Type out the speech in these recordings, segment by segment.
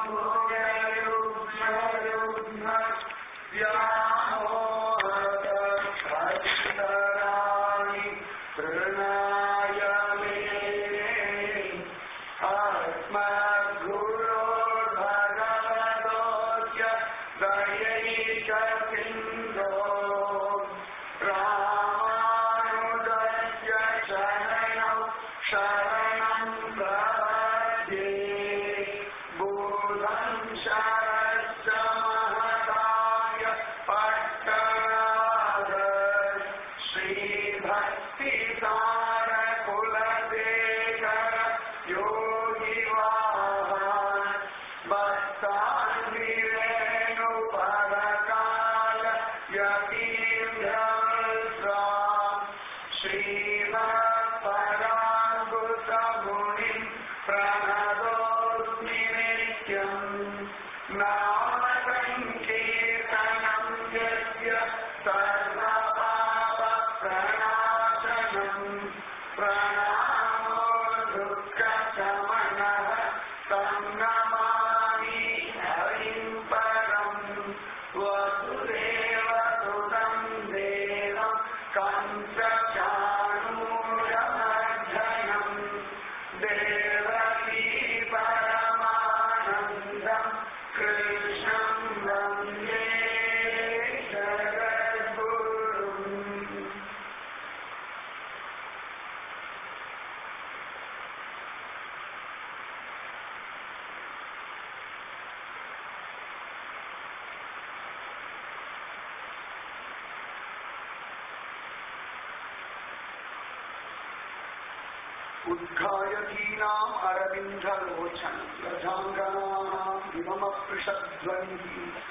उद्घायतीनाम् अरविन्दलोचनं रजाङ्गनानाम् विममपृषध्वनिः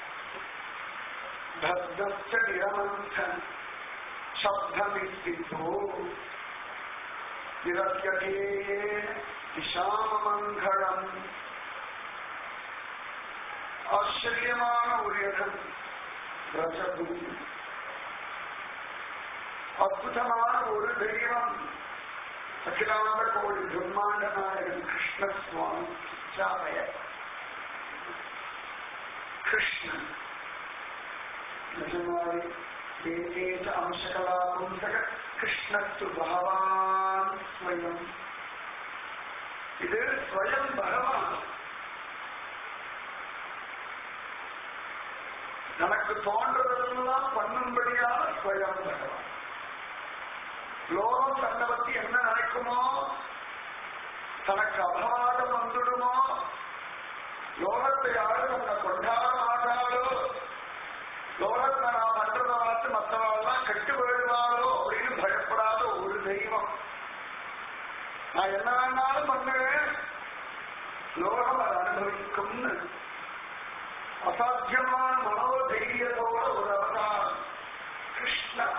भद्रश्च निरमन्थन् शब्दमिस्थितो निरत्यधेयेन दिशाममङ्गलम् आश्चर्यமான உரியகம் ரசபு அற்புதமான ஒரு தெய்வம் அகிலாண்ட கோடி பிரம்மாண்ட நாயகன் கிருஷ்ணசுவாமி சாமய கிருஷ்ணன் நிஜமாய் ஏகேச்ச அம்சகலாபும்சக கிருஷ்ணஸ்து பகவான் ஸ்வயம். இது ஸ்வயம் பகவான் நமக்கு தோன்றதெல்லாம் பண்ணும்படியான ஸ்வயம் பகவான். லோகம் தன்னை பத்தி என்ன நினைக்குமோ, தனக்கு அபவாதம் வந்துடுமோ, லோகத்தை யாரும் நம்மை கொண்டாட மாட்டாளோ, லோகத்தை நான் பண்றதை பார்த்து மற்றவெல்லாம் கெட்டு போயிடுவாளோ அப்படின்னு பயப்படாத ஒரு தெய்வம். நான் என்ன வேணாலும் பண்ணுவேன், லோகம் அதை அனுபவிக்கும்னு அசாத்தியமான மனோதைரியத்தோட ஒரு அவதாரம் கிருஷ்ணன்.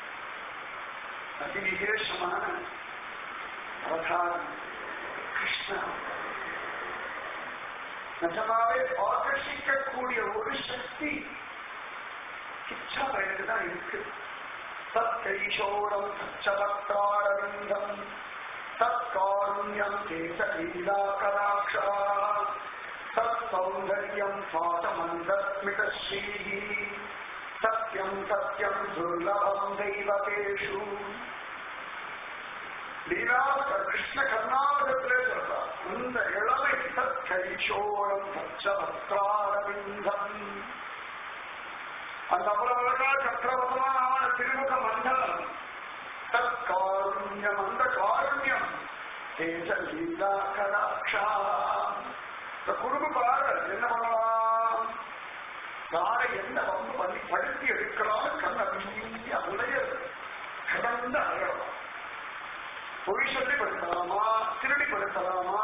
அதி விசேஷமான அவதாரம் கிருஷ்ணன். நிஜமாவே ஆகர்ஷிக்கக்கூடிய ஒரு சக்தி இச்சா பயனுதான் இருக்கு. சத்தைஷோரம் சச்சவக்தாரவிந்தம் தற்காருண்யம் தேசலீலாகராட்சா சௌந்தர்யம் சுவாசமந்தஸ்மிதஸ்ரீ சத்யம் சத்யம் துர்லபம் தெய்வதேஷு. லீலா கிருஷ்ண கர்நாடகத்திலே சொல்றார். அந்த இளமை சத்கைஷோரம் சச்சவக்தாரவிந்தம், அந்த அவ்வளவழகா சக்கரவர்த்தமான திருமுக மண்டலம் தற்காருண்யம், அந்த காருண்யம் தேசலீலா கடாட்சா. குடும்ப பாரு என்ன பண்ணலாம், யாரை என்ன வந்து பண்ணி படுத்தி எடுக்கலாம், கண்ண அலைய கடந்து அழகலாம். பொய் சொல்லி படுத்தலாமா, திருடி படுத்தலாமா,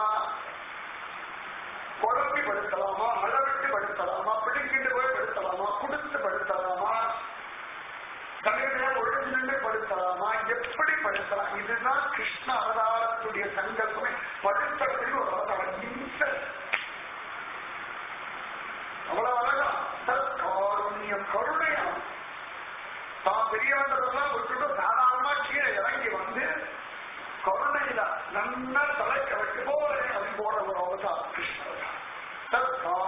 குழம்பி படுத்தலாமா, அளவிட்டு படுத்தலாமா, பிடிக்கிட்டு போய் படுத்தலாமா, குடுத்து படுத்தலாமா, தலையில ஒழுங்கு நின்று படுத்தலாமா, எப்படி படுத்தலாம். இதுதான் கிருஷ்ண அவதாரத்துடைய சங்கல்பமே. படுத்தத்தில் ஒரு அவதாரம் இன்சல் அவ்வளவு அழகா காருண்யம், கருணையம். தான் பெரியவன்றதெல்லாம் விட்டுட்டு சாதாரணமா கீழே இறங்கி வந்து கருணையில நல்லா தலைக்க வைக்க போறேன் அது போற ஒரு அவதாரம் கிருஷ்ண அவதாரம்.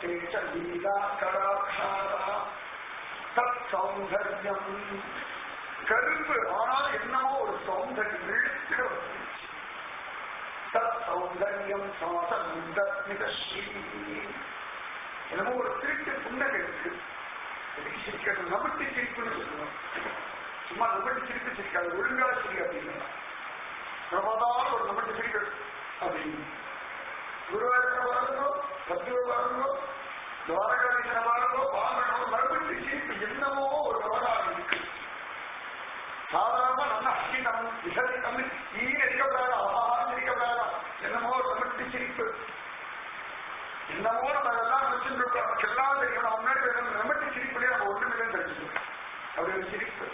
சேச்ச லீலா கடாட்சாரா தத் சௌந்தர்யம். கருப்பு ஆனால் என்னமோ ஒரு சௌந்தர்யம். தத் சௌந்தர்யம் சாசமுதஸ்மிதஸ்ரீ. என்னமோ ஒரு திருட்டு புன்னகை இருக்கு. சிரிக்கிறது நமட்டு சிரிப்புன்னு சொல்லுவோம். சும்மா நமட்டு சிரிப்பு சிரிக்காது, ஒழுங்கா சிரி அப்படின்னா பிரபதால் ஒரு நமட்டு சிரிக்கிறது அப்படின்னு. குருவாயூர் வாருங்கோ, சத்யூர் வாருங்கோ, துவாரகாதீசன வாருங்கோ, வாங்கணும் மறுபடி சிரிப்பு என்னமோ ஒரு விவகாரம் இருக்கு. சாதாரணமா நல்ல அசினம் விசரிக்கம் இருக்கக்கூடாது, ஆகாரம் இருக்கக்கூடாதா, என்னமோ ஒரு நமட்டு சிரிப்பு. என்னமோ நம்ம அதெல்லாம் வச்சுருக்கோம், நமக்கு எல்லாம் தெரியும். நம்ம முன்னாடி நமட்டு சிரிப்புலேயே நம்ம ஒன்றுமே தெரிஞ்சுக்கணும். அப்படி ஒரு சிரிப்பு.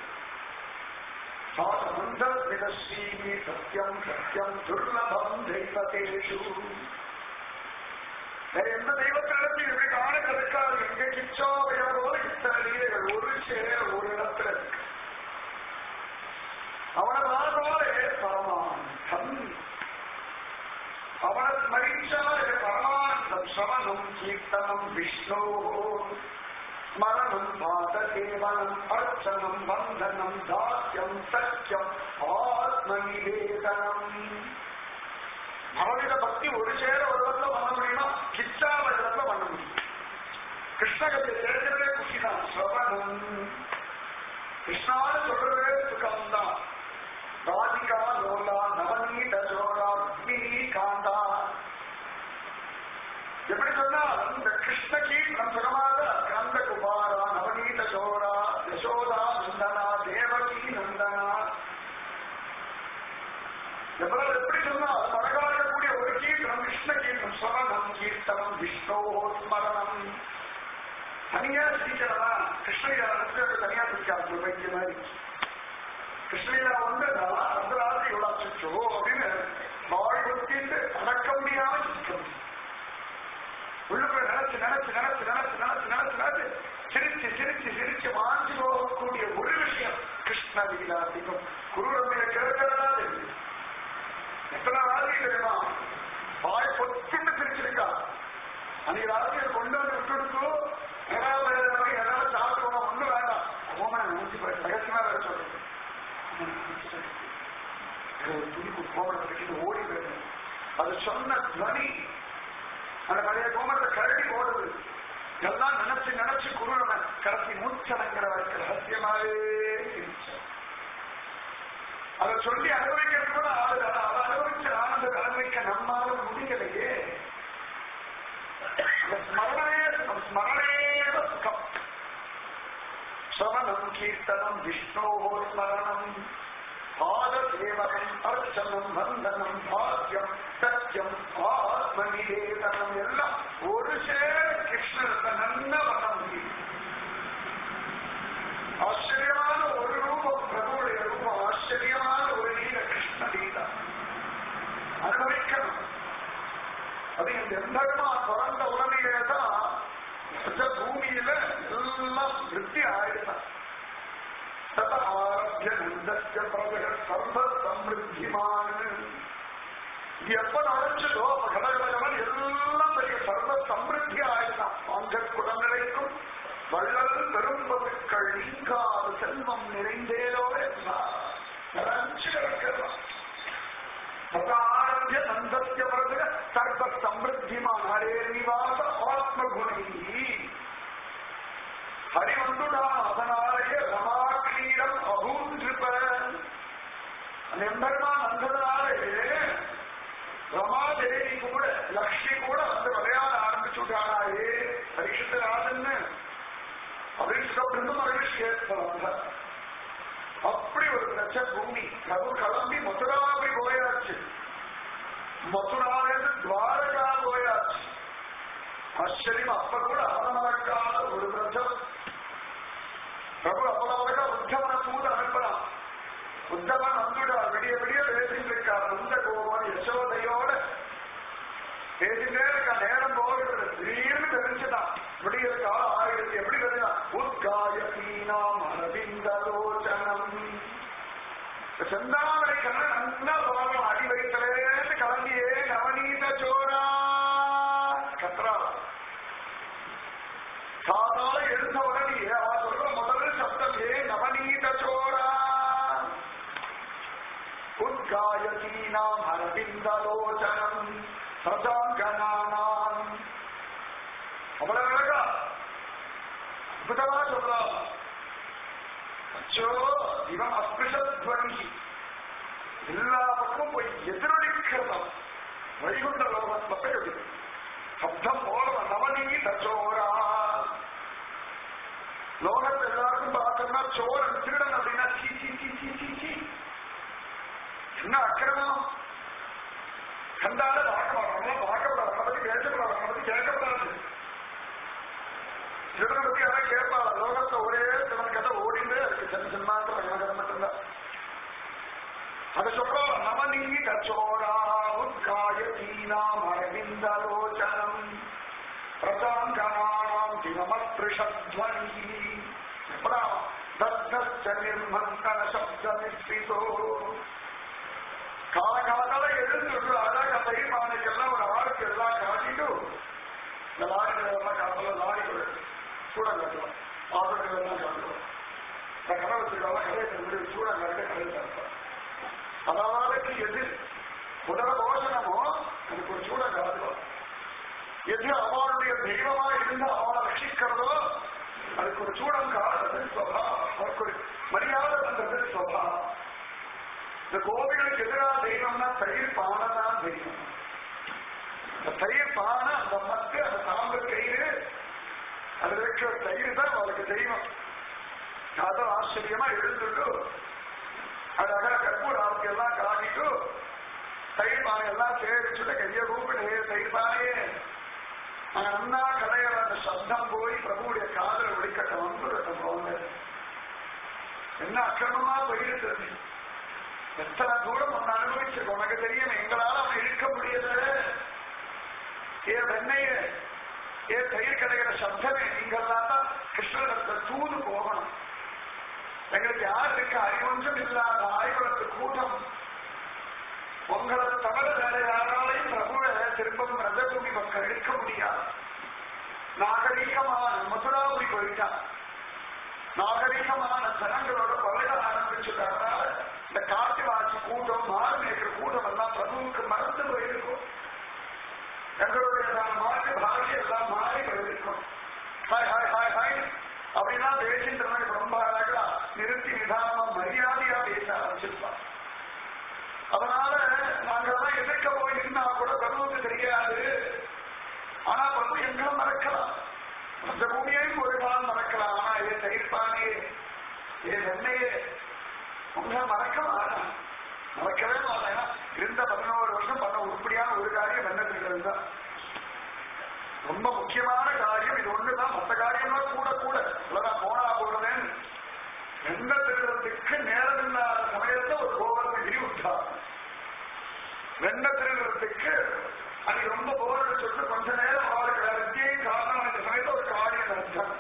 சாதமந்தஸ்ரீ சத்யம் சத்யம் துர்லபம் தெய்வதேஷு. வேற எந்த தெய்வத்திலிருந்து இப்படி காண கிடைக்காது. எங்க கிச்சாவையோட இத்தனை லீலைகள் ஒரு சேர ஒரு இடத்துல இருக்கு. அவனை வாழ்வாலே பரமானந்தம். அவனை ஸ்மரிச்சாலே பரமானந்தம். சவனம் கீர்த்தனம் விஷ்ணோ ஸ்மரணம் பாதசேவனம் அர்ச்சனம் வந்தனம் தாஸ்யம் சத்யம் ஆத்மநிவேதனம். அவனிட பக்தி ஒரு சேர ஒரு இடத்துல பண்ண முடியுமா? கிச்சாவ இடத்துல பண்ண முடியும். கிருஷ்ணகத்தை சேர்க்கிறதே குஷிதான். ஸ்ரவணம் கிருஷ்ணான்னு சொல்றதே சுகம்தான். ராதிகா லோலா நவநீத ஜோரா ருக்மிணி காந்தா. எப்படி சொன்னா இந்த கிருஷ்ண கீர்த்தனம் சுகமாக கந்த குமாரா நவநீத ஜோரா யசோதா நந்தனா தேவகி நந்தனா. எவ்வளவு எப்படி சொன்னா பரகாடக்கூடிய ஒரு கீர்த்தனம் கிருஷ்ண கீர்த்தனம். ஸ்மரணம் கீர்த்தனம் விஷ்ணோ ஸ்மரணம். தனியா சிரிக்கிறதா கிருஷ்ணகிரா தனியா சிரிக்காது வைக்கிய மாதிரி. கிருஷ்ணகிரா வந்து அந்த ராத்திரி இவ்வளவு அச்சோ அப்படின்னு வாய் கொடுத்திட்டு அடக்க முடியாம சிரிக்க முடியும். உள்ளுக்குள்ள நினைச்சு நினைச்சு நினைச்சு நினைச்சு நினைச்சு நினைச்சு நினைச்சு சிரிச்சு சிரிச்சு சிரிச்சு மாற்றி போகக்கூடிய ஒரு விஷயம் கிருஷ்ண லீலாதிகம். குருரமையை கேட்கிறதா தெரியும். எத்தனை ராத்திரி தெரியுமா வாய் பொத்துட்டு சிரிச்சிருக்கா. அன்னைக்கு ராத்திரியை கொண்டு வந்து விட்டுடுத்து ஏதாவது சாப்பிட்டு ஒண்ணும் வேண்டாம். கோமனை நினைச்சு ரகசியமா வேற சொல்றது. துணிக்கு கோமணத்தை ஓடி போயிடும். அது சொன்ன துவனி அந்த பழைய கோமத்தை கரடி ஓடுது. எல்லாம் நினைச்சு நினைச்சு குருரம கடைசி மூச்சடங்கிற வரைக்கும் ரகசியமாவே சிரிச்சார். அதை சொல்லி அனுபவிக்கிறது கூட ஆளு. அதை அனுபவிச்ச ஆனந்த அனுபவிக்க நம்மால முடியலையே. ஸ்மரணேவ சுகம். ஸ்ரவணம் கீர்த்தனம் விஷ்ணோ ஸ்மரணம் பாதசேவனம் அர்ச்சனம் வந்தனம் பாக்கியம் சத்தியம் ஆத்மநிவேதனம் எல்லாம் ஒரு சேர கிருஷ்ணனுக்கு நல்ல பண்ண முடியும். ஆச்சரியமான ஒரு ரூபம் பிரபுடைய ரூபம். ஆச்சரியமான ஒரு லீல கிருஷ்ண லீலா அனுபவிக்கணும். அது இந்த எந்தமா பிறந்த உடனேதான் பூமியில எல்லாம் விருத்தி ஆயிடுதான். ஆரம்பிய நந்தஸ்ய பிரபக சர்வ சம்ருத்திமான. இது எப்ப நடச்சதோ கடகடகவன் எல்லாம் பெரிய சர்வ சம்ருத்தி ஆயிடுதான். அந்த குடநிலைக்கும் வள்ளல் பெரும்பொருட்கள் நீங்காத செல்வம் நிறைந்தேலோவே நிறைஞ்சு கிடக்கிறான். ஆரம்பிய நந்தஸ்ய பிரபக சர்வ சம்ருத்திமான ஹரே நிவாச ஆத்மகுணி. ஹரி வந்துடான். அதனாலேயே ரமாக்ஷீரம் அபூந்திருப்பன். அந்த எம்பெருமான் வந்ததுனாலே ரமாதேவி கூட லக்ஷ்மி கூட வந்து விளையாட ஆரம்பிச்சுட்டாராயே பரீட்சித்தராஜன்னு அப்படின்னு சொல்லிட்டு மகிழ்ச்சி ஏற்படுவாங்க. அப்படி ஒரு லட்ச பூமி பிரபு கிளம்பி மதுராவை போயாச்சு. மதுராவிலிருந்து துவாரகா போயாச்சு. ஆச்சரியம். அப்ப கூட அவமலக்காத ஒரு லட்சம் பிரபு அவ்வளவுக்கா உத்தமனை தூது அனுப்பலாம். உத்தமன் வந்துட்டார். விடிய விடிய பேசிட்டு இருக்கார். நந்த கோபன் யசோதையோட பேசிட்டே இருக்கா. நேரம் போகிறது. திடீர்னு தெரிஞ்சுதான் விடிய காலம் ஆயிடுச்சு. எப்படி தெரிஞ்சா உத்காயத்தீனாம் அரவிந்தலோச்சனம். செந்தாமரை கண்ணன் நல்லா போகணும். அடி வயிற்றுலேருந்து கிளம்பியே நவநீத சோரா கத்ரா. காதால எழுந்த உடனே அவ சொல்ற முதல் சப்தம் நவநீத சோரா உத்காயதீனாம் அரவிந்தலோச்சனம் சதாங்கனானாம். அவ்வளவு அழகா அற்புதமா சொல்றான். அச்சோ இவன் அஸ்பிருஷத்வனி எல்லா பக்கமும் போய் எதிரொலிக்கிறதா வைகுண்ட லோகத்தை சப்தம் போல நவநீத சோரா. லோகத்தை எல்லாருக்கும் பார்த்தோம்னா சோரன் திருடன் அப்படின்னா சீ சீ சீ சீ சீ சீ என்ன அக்கிரமம். கண்டால பார்க்கப்படாது, அதை பத்தி பேசப்படாது, அதை பத்தி கேட்கப்படாது. திருடனை பத்தி யாரும் கேட்பாளா? லோகத்தை ஒரே திருடன் கதை ஓடிண்டே இருக்கு. சின்ன சின்ன கதை மட்டும்தான். அதை சொல்றோம் நவநீத சோரா உத்காயதீனாம் அரவிந்தலோச்சனம் பிரசாங்கனானாம் தினமஸ்பிருஷத்வனி தத்தச்ச நிர்மந்தன சப்தமிஸ்ரிதோ. காலகால எழுந்து அழக தைமானுக்கெல்லாம் ஒரு ஆளுக்கு எல்லாம் காட்டிட்டு இந்த லாரிகள் எல்லாம் காட்டலாம், லாரிகள் சூடம் காட்டலாம், ஆபத்துகள் எல்லாம் காட்டுவோம். இந்த கனவத்துக்கெல்லாம் கதையை சூடம் காட்ட கதை காட்டுவோம். அதாவது எது முதல போஷனமோ அதுக்கு ஒரு சூடம் காட்டுவோம். எது அவனுடைய தெய்வமா இருந்து அவனை ரட்சிக்கிறதோ அதுக்கு ஒரு சூடம் காட்டுறது சுபாவம், அவருக்கு ஒரு மரியாதை பண்றது சுபாவம். இந்த கோவிலுக்கு எதிராக தெய்வம்னா தயிர் பானை தான் தெய்வம். அந்த தயிர் பானை, அந்த மத்து, அந்த சாம்பல் கயிறு, அதுல இருக்கிற தயிர் தான் அவளுக்கு தெய்வம். அதை ஆச்சரியமா எழுந்துட்டு அழகா கற்பூர ஆரத்தி எல்லாம் காட்டிட்டு தயிர் பானை எல்லாம் சேரிச்சுட்டு கைய கூப்பிடு தயிர் பானையே அண்ணா கலையிற அந்த சப்தம் போய் பிரபுடைய காதல ஒழிக்கட்ட வந்துடட்டும் போங்க. என்ன அக்கிரமமா போயிடுறது. எத்தனை தூரம் ஒன்னு அனுபவிச்சிருக்கோம். உனக்கு தெரியும், எங்களால அவன் இழுக்க முடியல. ஏன் வெண்ணைய ஏன் தயிர் கிடைக்கிற சப்தமே நீங்கள்லாம் தான் கிருஷ்ணத்தை தூது போகணும். எங்களுக்கு யார் இருக்க அறிவொன்றும் இல்லாத ஆய்வுகளுக்கு கூட்டம். உங்களை தவிர வேற யாராலையும் பிரபுவை திரும்பவும் ரஜபூமி மக்கள் எடுக்க முடியாது. நாகரீகமான மதுராபுரி போயிட்டான். நாகரீகமான ஜனங்களோட பழைய ஆரம்பிச்சுட்டாங்க. இந்த காட்டுவாசி கூட்டம், மாறு மேய்க்கிற கூட்டம் எல்லாம் பிரபுவுக்கு மறந்து போயிருக்கும். எங்களுடைய மாற்று பாஷை எல்லாம் மாறி போயிருக்கும். ஹாய் ஹாய் ஹாய் ஹாய் அப்படின்னா பேசின்றவங்க ரொம்ப அழகா நிறுத்தி நிதானமா மரியாதையா பேச ஆரம்பிச்சிருப்பான். அதனால நாங்கெல்லாம் எதிர்க்க போயிருந்தா கூட பிரபுவுக்கு தெரியாது. ஆனா பிரபு எங்களும் மறக்கலாம், அந்த பூமியையும் ஒரு காலம் மறக்கலாம். ஆனா ஏன் தயிர்ப்பானே, ஏன் வெண்ணையே உங்களை மறக்க மாட்டேன், மறக்கவே மாட்டேன். இருந்த 11 வருஷம் பண்ண உருப்படியான ஒரு காரியம் வெண்ணத்திருக்கிறது தான் ரொம்ப முக்கியமான காரியம். இது ஒண்ணுதான். மற்ற காரியம்லாம் கூட கூட இவ்வளவுதான் போனா போடுறேன்னு எந்த திருடுறதுக்கு நேரம் இல்லாத சமயத்தை ஒரு கோபுரத்தை விரி விட்டார். வெண்ண திருடுறதுக்கு அன்னைக்கு ரொம்ப போர்டு சொல்லிட்டு கொஞ்ச நேரம் அவருக்கு வேற வித்தியும் காரணம் இந்த சமயத்தை ஒரு காரியம் நடத்தாங்க.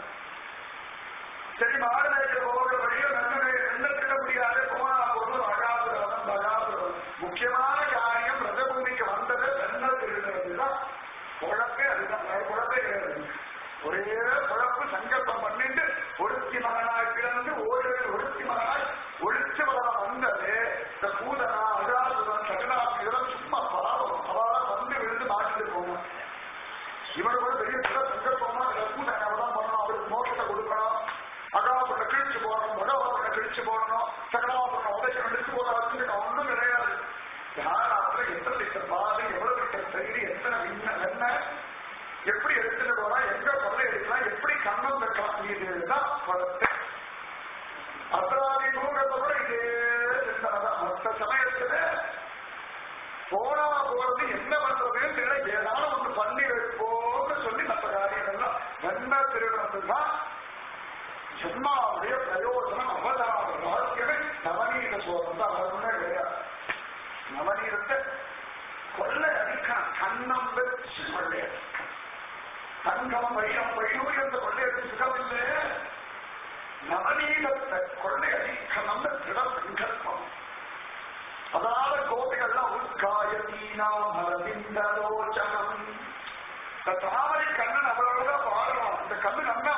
சரி மாடு நேற்று போகிற வழியோ என்ன திருட முடியாது, போனா போது அகாசுரம் அகாசுரம். முக்கியமான காரியம் ரஜபூமிக்கு வந்தது வெண்ண திருடுறதுதான் குழப்பே. அதுதான் குழப்பே கிடையாது. ஒரே குழப்பு சங்கல்பம் பண்ணிட்டு ஒருத்தி மகனாய் பிறந்து ஓரில் ஒருத்தி மகனாய் ஒழிச்சு வர வந்தது இந்த பூதனா அகாசுரன் சகனாபி இதெல்லாம் சும்மா பாவம். அவளா வந்து விழுந்து மாட்டிட்டு போகணும். இவனோட பெரிய சங்கல்பமா பூதனை அவதான் பண்ணணும், அவருக்கு மோட்சத்தை கொடுக்கணும், அகாசுரனை கிழிச்சு போடணும், மகவாசனை கிழிச்சு போடணும், சகனாபுரனை உதவி நிறுத்து போட வச்சுக்கணும். ஒன்றும் கிடையாது. யாராத்துல எத்தனை லிட்டர் பாது, எவ்வளவு லிட்டர் தயிர், எத்தனை வெண்ணெய், எப்படி எடுத்துட்டு போனா, எங்க கொள்ளை எடுக்கலாம், எப்படி கண்ணம் வைக்கலாம், இதுதான் குழந்தை. அத்தராதி தூங்கத்தை கூட இதே சிந்தனைதான். மற்ற சமயத்துல போனா போறது என்ன பண்றதுன்னு தெரியல, ஏதாவது ஒன்று பண்ணி வைப்போம்னு சொல்லி மற்ற காரியங்கள்லாம் வெண்ண திருடுறதுதான் ஜன்மாவுடைய பிரயோஜனம். அவதார வாழ்க்கையை நவநீத சோதம் தான் அவருமே கிடையாது. நவநீதத்தை கொள்ளை அடிக்கான், கண்ணம் வச்சு கொள்ளை அடிக்கான். தங்கம் வைரம் வைடூரியத்தை கொள்ளையடி சுகமில்லை. நவநீதத்தை கொள்ளை அடிக்கணும்னு திட சங்கல்பம். அதனால கோபிகள்லாம் உத்காயதீனாம் அரவிந்தலோச்சனம். இந்த தாமரை கண்ணன் அவரோட பாடணும். இந்த கண்ணு நல்லா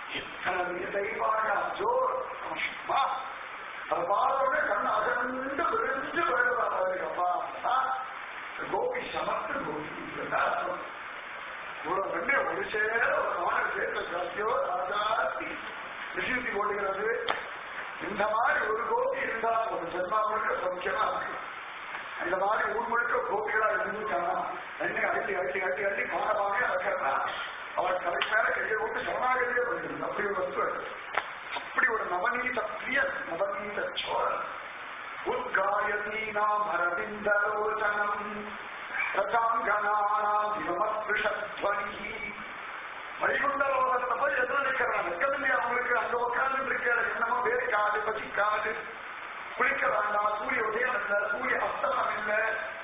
தெய்வாயா ஜோர் சும்மா அதை பார்த்தோட கண்ணு அகண்டு விரிஞ்சு வருவாப்பா கோபி சமத்து கோபி இவ்வளவு ரெண்டே ஒரு சேர ஒரு மாணவர் சேர்த்த சாத்தியோ ராஜாத்தி விஷயத்தி போடுகிறது. இந்த மாதிரி ஒரு கோபி இருந்தா ஒரு ஜென்மா முழுக்க சௌக்கியமா இருக்கு. இந்த மாதிரி ஊர் முழுக்க கோபிகளா இருந்துட்டானா எண்ணெய் அள்ளி அள்ளி அள்ளி அள்ளி மானமாக இருக்கிறதா அவள் கலை மேல கையை போட்டு சரணாகதியே வருகிறது. அப்படி ஒரு வஸ்து, அப்படி ஒரு நவநீத பிரியன், நவநீத சோழன். உத்காயதீனாம் அரவிந்தலோச்சனம் ரசாங்கனானாம் விமஸ்பிருஷத்வனி. வைகுண்ட லோகத்தை போய் எதிர்க்கிறாங்க. வெக்கமில்லை அவங்களுக்கு. அங்க உட்கார்ந்து இருக்கிற என்னமோ வேர்க்காது பசிக்காது, குளிக்க வேண்டாம், சூரிய உதயம் இல்லை, சூரிய அஸ்தமனம் இல்லை,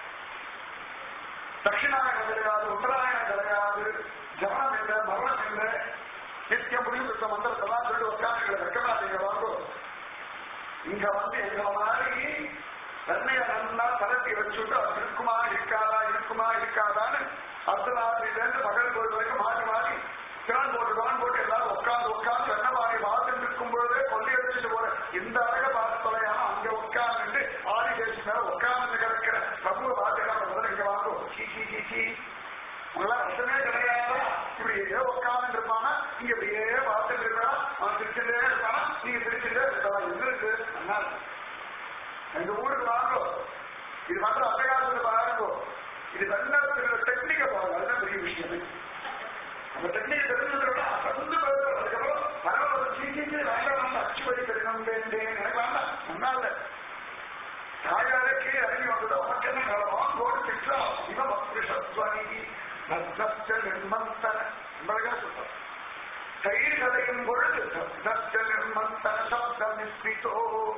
தட்சிணாயனம் கிடையாது, உத்தராயணம் கிடையாது, ஜனம் இல்லை, மரணம் இல்லை, நித்தியம் முடிவு மந்திரத்தெல்லாம் சொல்லி உட்காந்து வெக்கமாதீங்க வாங்கும். இங்க வந்து எங்க மாதிரி தன்னைய நல்லா தரட்டி வச்சுட்டு அது இருக்குமா இருக்காதா இருக்குமா இருக்காதான்னு அர்த்தராத்திரியிலேருந்து பகல் பொழுது வரைக்கும் மாறி மாறி திறன் போட்டு எல்லாரும் உட்காந்து எண்ணமாரி பார்த்துட்டு இருக்கும் பொழுதே கொல்லி அடிச்சுட்டு போற இந்த அழக பார்த்து தொலையாம அங்க உட்கார்ந்து ஆதி தேசி மேல உட்கார்ந்து கிடக்கிற பிரபுவை பார்த்துக்கலாம். இங்க வாங்கும் உங்களாம் ரசமே கிடையாதா? இப்படி ஏதோ உட்கார்ந்து இருப்பானா, இங்க இப்படியே பார்த்துட்டு இருக்கா, அவன் திருச்சிட்டே இருப்பானா, நீங்க திருச்சிட்டே இருக்கா. எங்க இருக்கு அண்ணா எங்க ஊருக்கு வாங்கோ. இது மட்டும் அந்த காலத்துல பாருங்கோ. இது வெள்ளத்துல டெக்னிக்க பாருங்க. அதுதான் பெரிய விஷயமே. அந்த டெக்னிக் தெரிஞ்சுக்கிறோம்னா அசந்து போயிடும். அதுக்கப்புறம் பரவாயில்ல சீக்கிட்டு வேண்டாம் அச்சு வழி தெரியும் எனக்கு வேண்டாம் நல்லா இல்லை. தாயாரே கீழே இறங்கி வந்தது உனக்கு என்ன வாங்கோடு திட்டா இவன் அப்ரிஷத்வனி நிர்மந்தன சொல்ற தயிர் கதையும் பொழுது நிர்மந்தன சப்தம் நிஸ்மிதோ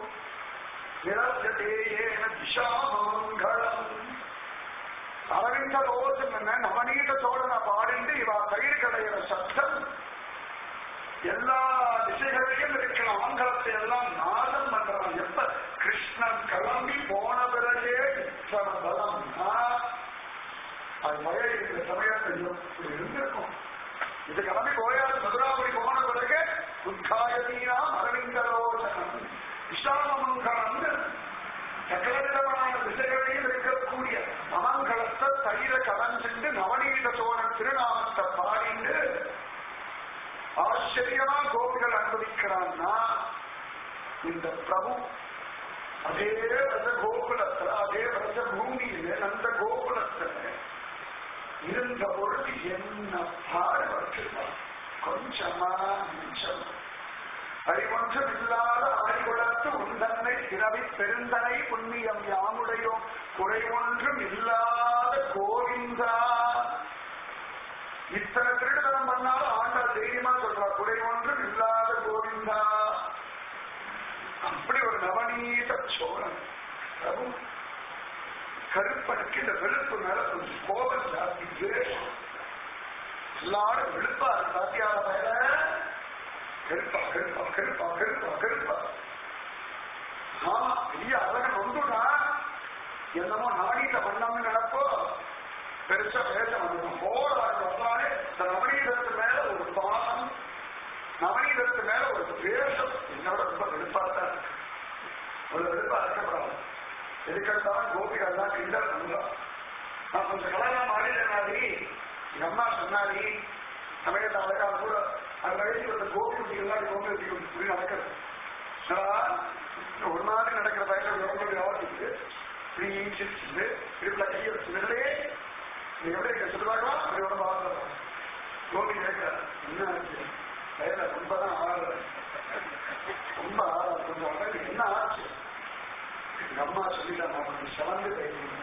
நிரஞ்சதேயேன திசாமங்கலம். அரவிந்த லோசன் நவநீத சோழனை பாடிந்து இவா தயிர் கடையிற சப்தம் எல்லா திசைகளையும் இருக்கிற ஆங்கலத்தை எல்லாம் நாதம் பண்றான். எப்ப கிருஷ்ணன் கிளம்பி போன பிறகே இத்தனை பலம். அது மழை இருக்கிற சமயத்தையும் இருந்திருக்கும். இது கிளம்பி போயாது மதுராபுரி போன பிறகு உத்காயதீனா அரவிந்தலோசனம் விஷாமங்கலம் சகலவிதமான திசைகளையும் இருக்கக்கூடிய அமங்கலத்தை தயிர கலஞ்சிட்டு நவநீத சோழன் திருநாமத்தை பாடிண்டு ஆச்சரியமா கோபிகள் அனுபவிக்கிறான்னா இந்த பிரபு அதே ரச கோகுலத்துல அதே ரச பூமியில அந்த கோகுலத்துல இருந்த பொழுது என்ன பாடுபட்டிருப்பார். கொஞ்சமா நிச்சம் அறிவொன்றும் இல்லாத அறிவுளத்து உந்தன்னை பிறவி பெருந்தனை புண்ணியம் யாமுடையோ குறை ஒன்றும் இல்லாத கோவிந்தா. இத்தனை திருடனம் பண்ணாலும் ஆண்டாள் தைரியமா சொல்றா குறை ஒன்றும் இல்லாத கோவிந்தா. அப்படி ஒரு நவநீத சோழன் பிரபு. கருப்பனுக்கு இந்த வெளுப்பு மேல கொஞ்சம் கோபம் ஜாஸ்தி, துவேஷம். எல்லாரும் வெளுப்பா சாத்தியாத மேல கருப்பா கருப்பா கருப்பா கருப்பா கருப்பா. ஆமா பெரிய அழகன் ஒன்றுனா என்னமோ நாடீத வண்ணம்னு நினைப்போ பெருசா பேச வந்துடும். போராடுறாலே இந்த நவநீதத்து மேல ஒரு பாசம், நவநீதத்து மேல ஒரு துவேஷம் என்னோட ரொம்ப வெளுப்பாத்தான். ஒரு வெளுப்பா இருக்கப்படாது. எதுக்கெடுத்தாலும் கோபிகள் தான் கிண்டல் பண்றான். நான் கொஞ்சம் கலகம் மாறினாடி எங்க அம்மா சொன்னாடி சமயத்தை அழகா கூட அந்த வயசுல இந்த கோபி குட்டிகள்லாம் கோபி குட்டி நடக்கிறது. ஒரு மாதிரி நடக்கிற பயணம் ரொம்ப ஆவர்த்திக்கு இப்படி சிரிச்சுட்டு இப்படி கையை வச்சுட்டு எப்படி சொல்லுவாங்களா அப்படி ஒன்று பார்க்கலாம். கோபி கேட்கிறார் என்ன ஆச்சு வயல ரொம்பதான் ஆடுற ரொம்ப ஆறாது கொஞ்சம் அழகு என்ன ஆச்சு. எங்க அம்மா சொல்லிட்டாங்க கொஞ்சம் செவந்து பேசணும்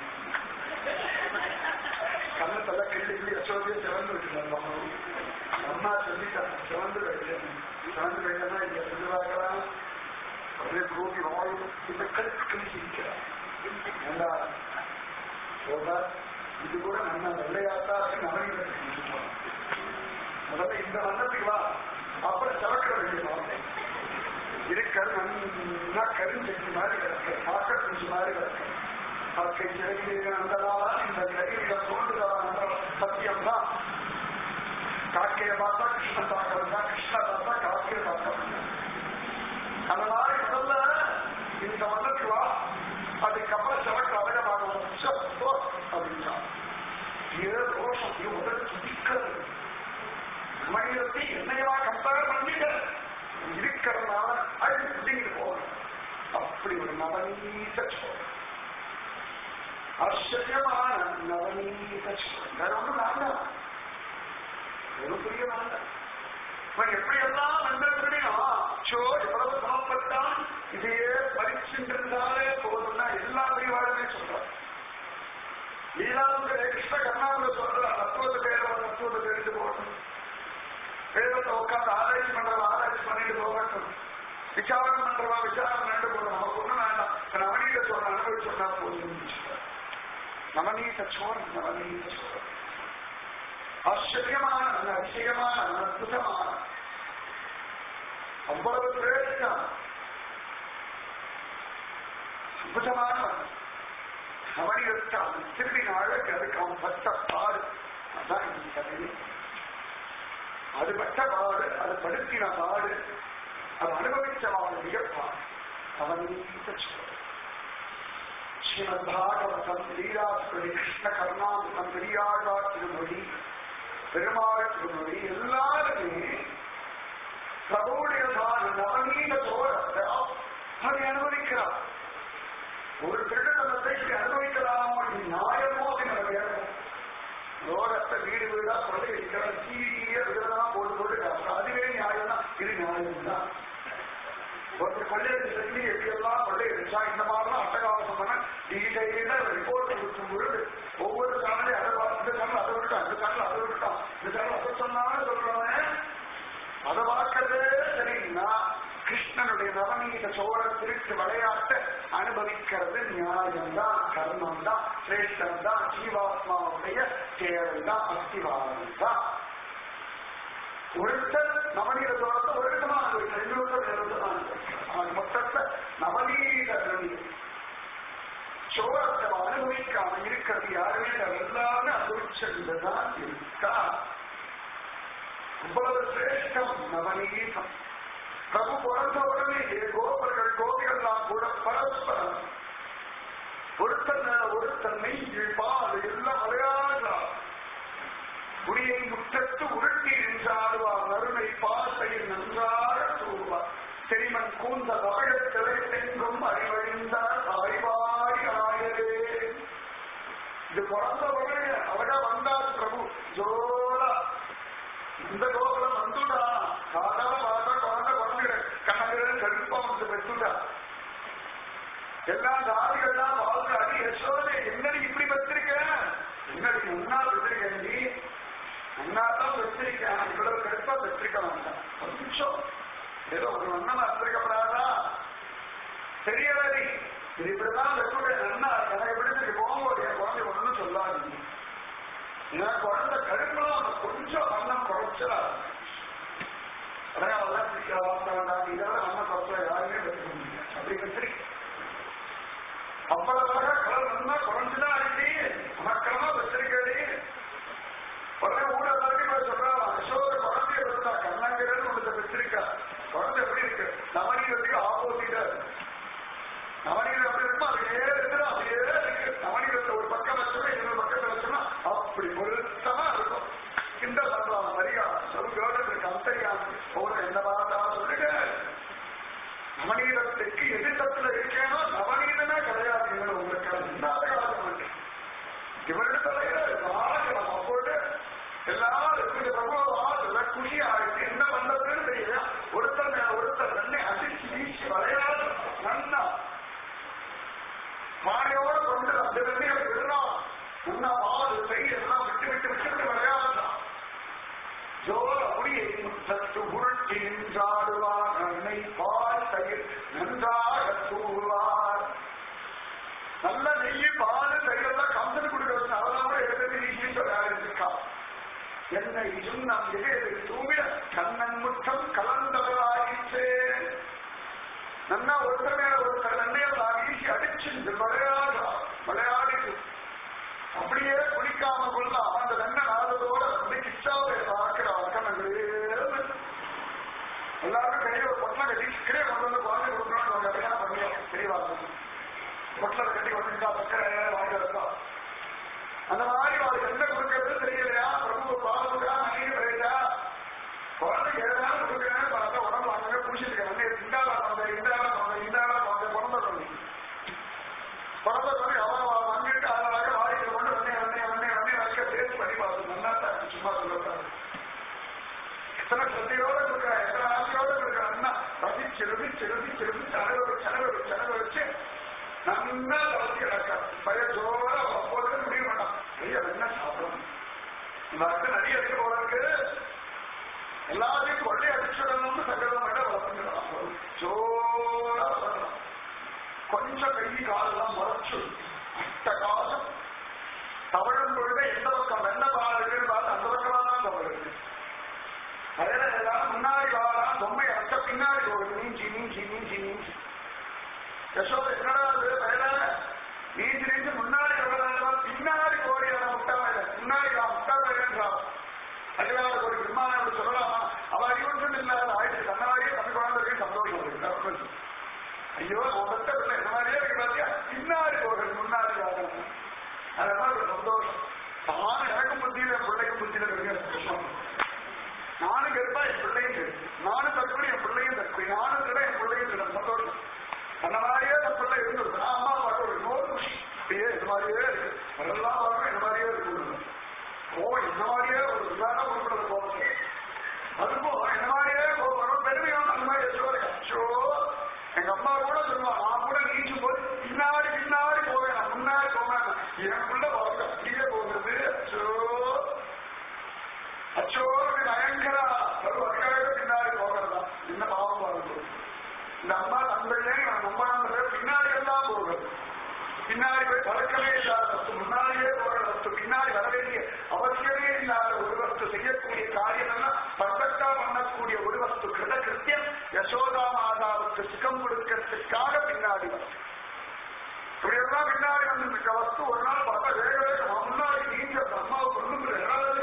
கண்ணத்தெல்லாம் கிள்ளி கிள்ளி அசோதியை செவந்து விட்டுருந்தாங்க. அம்மா சொல்லிட்டாங்க செவந்து பேசணும். செவந்து பேசனா இங்க சொல்லுவாங்கலாம் அப்படியே கோபி வாய் இந்த கழுத்து கிழிச்சு இருக்கிறார். நல்லா சொல்றா இது கூட நம்ம வெள்ளையாத்தா நவநீதத்துக்கு முதல்ல இந்த வண்ணத்துக்கு வா அப்புறம் சவக்கிற வேண்டிய வார்த்தை இது கருன்னா கருஞ்செஞ்சு மாதிரி கிடக்கு, காக்க குஞ்சு மாதிரி கிடக்கு. பக்கை சிறகிலேயே அந்ததால் இந்த கையில தோன்றுதான் சத்தியம்தான். காக்கை கார்த்திகை பார்த்தா கிருஷ்ணன் பார்க்கறதா, கிருஷ்ண பார்த்தா கார்த்திகை பார்க்கறதா. அந்த மாதிரி முதல்ல இந்த மதத்துக்கு வா, அதுக்கப்புறம் சிவக்கு அழகமாக அப்படின்னா ரோஷம் முதல் துடிக்கிறது. மனிதத்தை என்னையவா கம்பேர் பண்ணிக்க இருக்கிறதுனால அழகு துடிங்கிட்டு போகணும். அப்படி ஒரு நவநீத சோழன், ஆச்சரியமான நவநீத சோழன். வேற ஒன்றும் வேண்டாம், ஒரு பெரிய வேண்டாம். எப்படி எல்லாம் நண்பர்களையும் எவ்வளவு சமப்பட்டான், இதையே பரிச்சின்றிருந்தாலே போதும்னா எல்லா பிரிவாளுமே சொல்றார். லீலாவுக்கு கிருஷ்ண கர்ணாவுல சொல்ற தத்துவத்தை தெரிந்து போகணும், வேதத்தை உட்காந்து ஆராய்ச்சி பண்றவா ஆராய்ச்சி பண்ணிட்டு போகட்டும், விசாரம் பண்றவா விசாரம் பண்ணிட்டு போகணும். நமக்கு ஒண்ணும் வேண்டாம், நவநீத சோழன் அனுபவி சொன்னா போதும். நவநீத சோழன், நவநீத சோழன் ஆச்சரியமான அதிசயமான அற்புதமான அவ்வளவு சிரேஷ்டம் அற்புதமான நவநீதத்தால் திரும்பின் அழகு, அதுக்கு அவன் பட்ட பாடு. அதான் இந்த கதை. அது பட்ட பாடு, அது படுத்தின பாடு, அது அனுபவிச்ச பாடு மிகப்பாடு. நவநீத சோழன் ஸ்ரீமத் பாகவதம் லீலாஸ்வரி கிருஷ்ண கர்ணாமிரம் பெரியாழ்வார் திருமொழி பெருமாள் திருமொழி எல்லாருமே பிரபுடையதான நவநீத சோழத்தை அதை அனுபவிக்கிறார். ஒரு திருடத்தை அனுபவிக்கலாமோ நியாயமோ அப்படின்னு லோகத்தை வீடு வீடா கொள்ளை இருக்கிற சீரிய விததான் போட்டு அதுவே நியாயம் தான், இது நியாயம் தான். ஒருத்தர் கொள்ளையடி சொல்லி எப்படியெல்லாம் கொள்ளையடிச்சா இந்த மாதிரிலாம் அட்டகாசம் பண்ண டீடைல ரிப்போர்ட் கொடுக்கும் பொழுது ஒவ்வொரு சேனலையும் அதை இந்த சேனல் அதை விட்டான், இந்த சேனல் அதை விட்டான், இந்த சேனல் அதை சொன்னாலும் சொல்றவன் அதை பார்க்கறதே சரின்னா கிருஷ்ணனுடைய நவநீத சோழத்திற்கு விளையாட்ட அனுபவிக்கிறது நியாயம்தான், கர்மம் தான், சிரேஷ்டம் தான், ஜீவாத்மாவுடைய தேவை தான், அஸ்திவாரம் தான். ஒருத்தர் நவநீத சோழத்தை ஒரு விதமான மொத்தத்துல நவநீத சோழத்தை அனுபவிக்காம இருக்கிறது யாருமே எல்லாமே அனுபவிச்சதுதான் இருக்கா. அவ்வளவு சிரேஷ்டம் நவநீதம். பிரபு பிறந்த உடனே கோபர்கள் கோபிகள்லாம் கூட பரஸ்பரம் ஒருத்தன் மேல ஒருத்தன் நெய் பால் எல்லாம் விளையாடுறார். குடியை முற்றத்து உருட்டி நின்றாடுவார், நறுமை பாசையில் நன்றாக தூவார். செரிமன் கூந்த தமிழத்திலை தெங்கும் அறிவழிந்தார் ஆய்வாடி ஆயரே. இது பிறந்த உடனே அவட வந்தார் பிரபு ஜோரா. இந்த கோபுரம் வந்துடா காதால பார்த்தா குழந்தை குழந்தைகள் கண்ணகிரன் கருப்பா வந்து பெற்றுட்டா. எல்லா தாதிகள்லாம் வாழ்க்கை அடி யசோதே என்னடி இப்படி வச்சிருக்க, என்னடி முன்னால் வச்சிருக்கேன், நீ முன்னாதான் வச்சிருக்கேன், இவ்வளவு கருப்பா வச்சிருக்க வேண்டாம், கொஞ்சம் ஏதோ ஒரு வண்ணமா வச்சிருக்கப்படாதா, தெரியவரி இது இப்படிதான் வச்சுடைய நன்னா எனக்கு விடுத்து போகும்போது என் குழந்தை ஒண்ணும் சொல்லாதீங்க. என் குழந்தை கருப்பெல்லாம் கொஞ்சம் வண்ணம் குறைச்சலா அதெல்லாம் இதெல்லாம் வண்ணம் குறைச்சல யாருமே வச்சுக்க முடியும். அப்படி வச்சிருக்கேன் அவ்வளவாக கலர் நல்லா குறைஞ்சுதான் இருக்கு, மக்களமா வச்சிருக்கே. உடனே ஊழல் சொல்றாங்க அசோக குழந்தைய வச்சுட்டா கண்ணாங்கிறன்னு ஒன்று வச்சிருக்கா. குழந்தை எப்படி இருக்கு, நவநீதத்துக்கு ஆப்போசிட்டா இருக்கு. நவநீதம் எப்படி இருக்குமோ அப்படியே இருக்குதா, அப்படியே இருக்கு. நவநீதத்தை ஒரு பக்கம் வச்சோம்னா இன்னொரு பக்கத்துல வச்சோம்னா அப்படி பொருத்தமா இருக்கும். இந்த சொல்றாங்க சரியா சொல்லுக்கு அந்தரியாங்க ஒவ்வொரு என்ன பார்த்தா சொல்லுங்க. நவநீதத்துக்கு எதிர்த்தத்துல இருக்கேனோ நவநீதமே கிடையாது. உங்களுக்கு இன்னாத காலம் இவரிடத்துல நம்ம போட்டு எல்லாரும் பிரபுவா குஷியா இருக்கு. என்ன பண்றதுன்னு தெரியல. ஒருத்தர் மேல ஒருத்தர் தன்னை அடிச்சு வீசி விளையாடு நன்னா மானையோட கொண்டு அந்த வெள்ளையை விடலாம். முன்னா மாடு கை எல்லாம் விட்டு விட்டு விட்டு விளையாடலாம். ஜோர முடியை முற்றத்து உருட்டி நின்றாடுவார், அன்னை பால் தயிர் நன்றாக தூவார். நல்ல நெய் பால் தயிரெல்லாம் கம்பெனி கொடுக்க வச்சு அதெல்லாம் கூட எழுதி இருக்கா. என்னை நம் எதிரை தூவிட கண்ணன் முற்றம் கலந்தவராயிற்றே. நன்னா ஒருத்தர் மேல ஒருத்தர் எண்ணெயெல்லாம் வீசி அடிச்சு விளையாடிட்டு அப்படியே குளிக்காம கொள்ளலாம். அந்த வெண்ண நாளதோட கிச்சாவை பார்க்கிற வழக்கம் அந்த மாதிரி அவருக்கு என்ன கொடுக்கறது தெரியலையா? பிரபு பால் கொடுக்கா, மனைவி கிடையா, குழந்தைக்கு எதாவது கொடுக்குறேன்னு பார்த்தா உடம்பு அங்கே பூச்சிருக்கேன். இந்தாலாம் பிறந்த சொல்லி அவன் வாங்கிட்டு அதனால வாய்க்கு கொண்டு வந்தே வரைக்க பேசி பண்ணி பார்த்து நல்லா தான் சும்மா சொல்லுறாரு. எத்தனை சத்தையோட கொடுக்குறா, எத்தனை ஆசையோட கொடுக்குறான்னா ரசிச்சு செலவு வச்சு நல்லா வளர்ச்சி கிடக்காது. பழைய ஜோர போறது முடிய மாட்டான். ஐயா என்ன சாப்பிடணும், இந்த அடுத்து நிறைய எடுத்து போறதுக்கு எல்லாத்தையும் கொள்ளை அடிச்சுடணும்னு சங்கடம் பண்ண வளர்த்துக்கலாம். ஜோரா வளர்க்கலாம். கொஞ்சம் கை காலெல்லாம் முறைச்சு அட்டகாசம் தவழும் பொழுது எந்த பக்கம் வெள்ள பாடுகள் பார்த்து அந்த பக்கமா தான் தவழுது. அதே எல்லாரும் முன்னாடி வாழலாம், பொம்மை அரைச்ச பின்னாடி போகுது. நீஞ்சி யசோத என்னடா வேலை நீஞ்சு முன்னாடி வரலாம், பின்னாடி கோடியான முட்டாவை முன்னாடி முட்டாவேன்றான். அதுக்காக ஒரு விமானம் சொல்லலாமா? அவ அறிவொன்றும் இல்லாத ஆயிடுச்சு. தன்னாலேயே தமிழ் குழந்தைக்கு சந்தோஷம். ஐயோ நான் பத்த பிள்ளை இந்த மாதிரியே இருக்கு பாத்தியா, பின்னாடி போகிறது முன்னாடி வாங்கணும். அதெல்லாம் ஒரு சந்தோஷம். நானும் எனக்கும் புத்தியில என் பிள்ளைக்கும் புத்தியில இருக்கு. நானும் கருப்பா என் பிள்ளையும் கருப்பு, நானும் தற்கொலை என் பிள்ளையும் தற்கொலை, நானும் கிட என் பிள்ளையும் கிட சந்தோஷம். அந்த மாதிரியே என் பிள்ளை இருந்துருக்கு. அம்மா பார்க்க ஒரு நோய் அப்படியே இந்த மாதிரியே இருக்கு. அதெல்லாம் பார்க்க இந்த மாதிரியே இருக்கு. இந்த மாதிரியே ஒரு விசாரணை கொடுக்கறது போகிறது. அதுக்கும் இந்த மாதிரியே போகணும். பெருமையான அந்த மாதிரி அச்சோ எங்க அம்மா கூட சொல்லுவான், நான் கூட நீச்சு போய் பின்னாடி போவேன், முன்னாடி போவேன். எனக்குள்ள வாழ்க்கை அப்படியே போகிறது. அச்சோ பயங்கரா அதுக்காக பின்னாடி போகிறதா என்ன பாவம் வாழ்க்கை. இந்த அம்மா தந்தையே நான் நம்பான பின்னாடி எல்லாம் போகிறது. பின்னாடி போய் பழக்கமே இல்லாத வஸ்து, முன்னாடியே போகிற வஸ்து, பின்னாடி வர வேண்டிய அவசியமே இல்லாத ஒரு வஸ்து, செய்யக்கூடிய காரியம் எல்லாம் பர்ஃபெக்டா பண்ணக்கூடிய ஒரு வஸ்து, கிருத கிருத்தியம் யசோதா மாதாவுக்கு சுகம் கொடுக்கிறதுக்காக பின்னாடி வரும். இப்படியெல்லாம் பின்னாடி வந்து வஸ்து ஒரு நாள் பார்த்தா வேக முன்னாடி நீங்க அம்மாவுக்கு ஒண்ணும்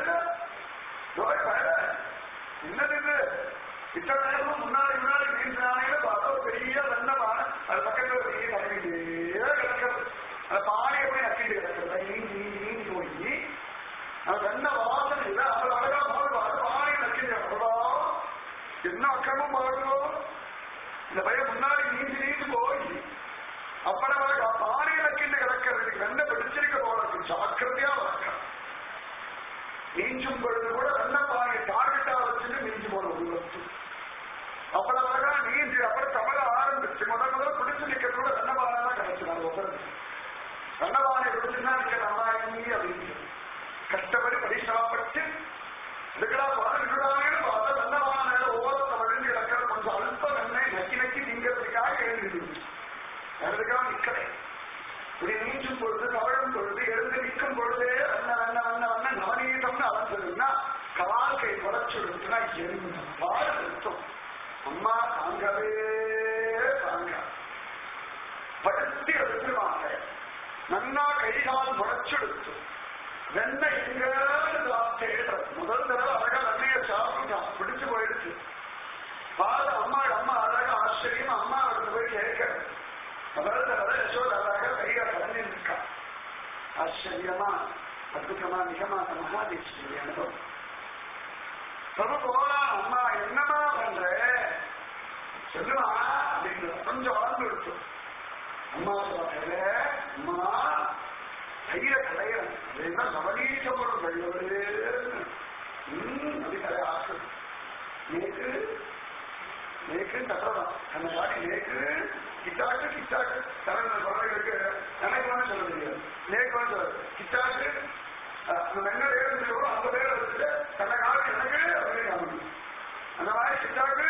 என்னது இது இத்தனை நேரமும் முன்னாடி நீங்கினானே பார்த்தா ஒரு பெரிய வெண்ணமான அது பக்கத்துல ஒரு பெரிய தலைமையிலேயே கிடக்கிறது. அந்த பானையை போய் நக்கிட்டு கிடக்கிறது. நீங்கி போய் அந்த வெண்ண வாசனை இல்லை. அது அழகா போது பார்த்து பானையை நக்கிட்டு கிடக்கிறதா என்ன அக்கிரமம் பாடுறோம். இந்த பையன் முன்னாடி நீந்து போய் அப்பட பானையை நக்கிட்டு கிடக்கிறதுக்கு வெண்ண பிடிச்சிருக்க போறது ஜாக்கிரதையா வளர்க்கணும். நீஞ்சும் பொழுது கூட வெண்ண பானையை டார்கெட்டா வச்சுட்டு நீஞ்சு போன ஒரு வஸ்து. அவ்வளவு அழகா நீந்தி அப்புறம் கமல ஆரம்பிச்சு முதல்ல பிடிச்சு நிக்கிறது கூட வெண்ணபானை தான் கிடைச்சினாங்க. ஒருத்தர் வெண்ணபானை பிடிச்சுன்னா நீங்க நல்லா அப்படின்னு கஷ்டப்படி பரிசிரமப்பட்டு இதுக்கெல்லாம் பாருன்னு பார்த்தா வெண்ணபானை ஓரத்தை வழிஞ்சு கிடக்கிறது கொஞ்சம் அல்ப வெண்ணெய் நக்கி நீங்கிறதுக்காக எழுந்துடுச்சு. அதுக்காக நிக்கலை. இப்படி நீச்சும் பொழுது தவழும் பொழுது எழுந்து நிற்கும் பொழுதே வண்ண நவநீதம்னு அலஞ்சதுன்னா கால் கை முளைச்சுடுச்சுன்னா எரிஞ்சு பாடு நிறுத்தும். அம்மா தாங்கவே தாங்க படுத்தி எடுத்துருவாங்க. நன்னா கைகால் முளைச்செடுத்து வெண்ணெய் எங்க முதல் தடவை அழகா வெண்ணைய சாப்பிட்டான். பிடிச்சு போயிடுச்சு. பாரு அம்மா அழகா ஆச்சரியம். அம்மா அவருக்கு போய் கேட்க முதல் தடவை யசோத அழகா கையா கலந்து இருக்கா. ஆச்சரியமா அற்புதமா நிஜமான மகாதேஸ்வரி அனுபவம். சொல்ல போலாம். அம்மா என்னமா பண்ற சொல்லுவா அப்படின்னு கொஞ்சம் வளர்ந்து விட்டு அம்மா சொல்ல அம்மா கையில கலையிறேன். அதுதான் நவநீசப்படும் கழிவுகளே அப்படி கலை ஆசை. நேக்கு தட்டதான் அந்த பாட்டி நேக்கு கிட்டாக்கு தரங்க குழந்தைகளுக்கு எனக்கு வேணும் சொல்ல முடியாது. நேக்கு வேணும் சொல்ல கிட்டாக்கு அந்த என்ன பேர் சொல்லுவோம் அந்த பேரை வச்சுட்டு தன்னை காலம் எனக்கு அப்படின்னு காமிக்கணும். அந்த மாதிரி கிட்டாக்கு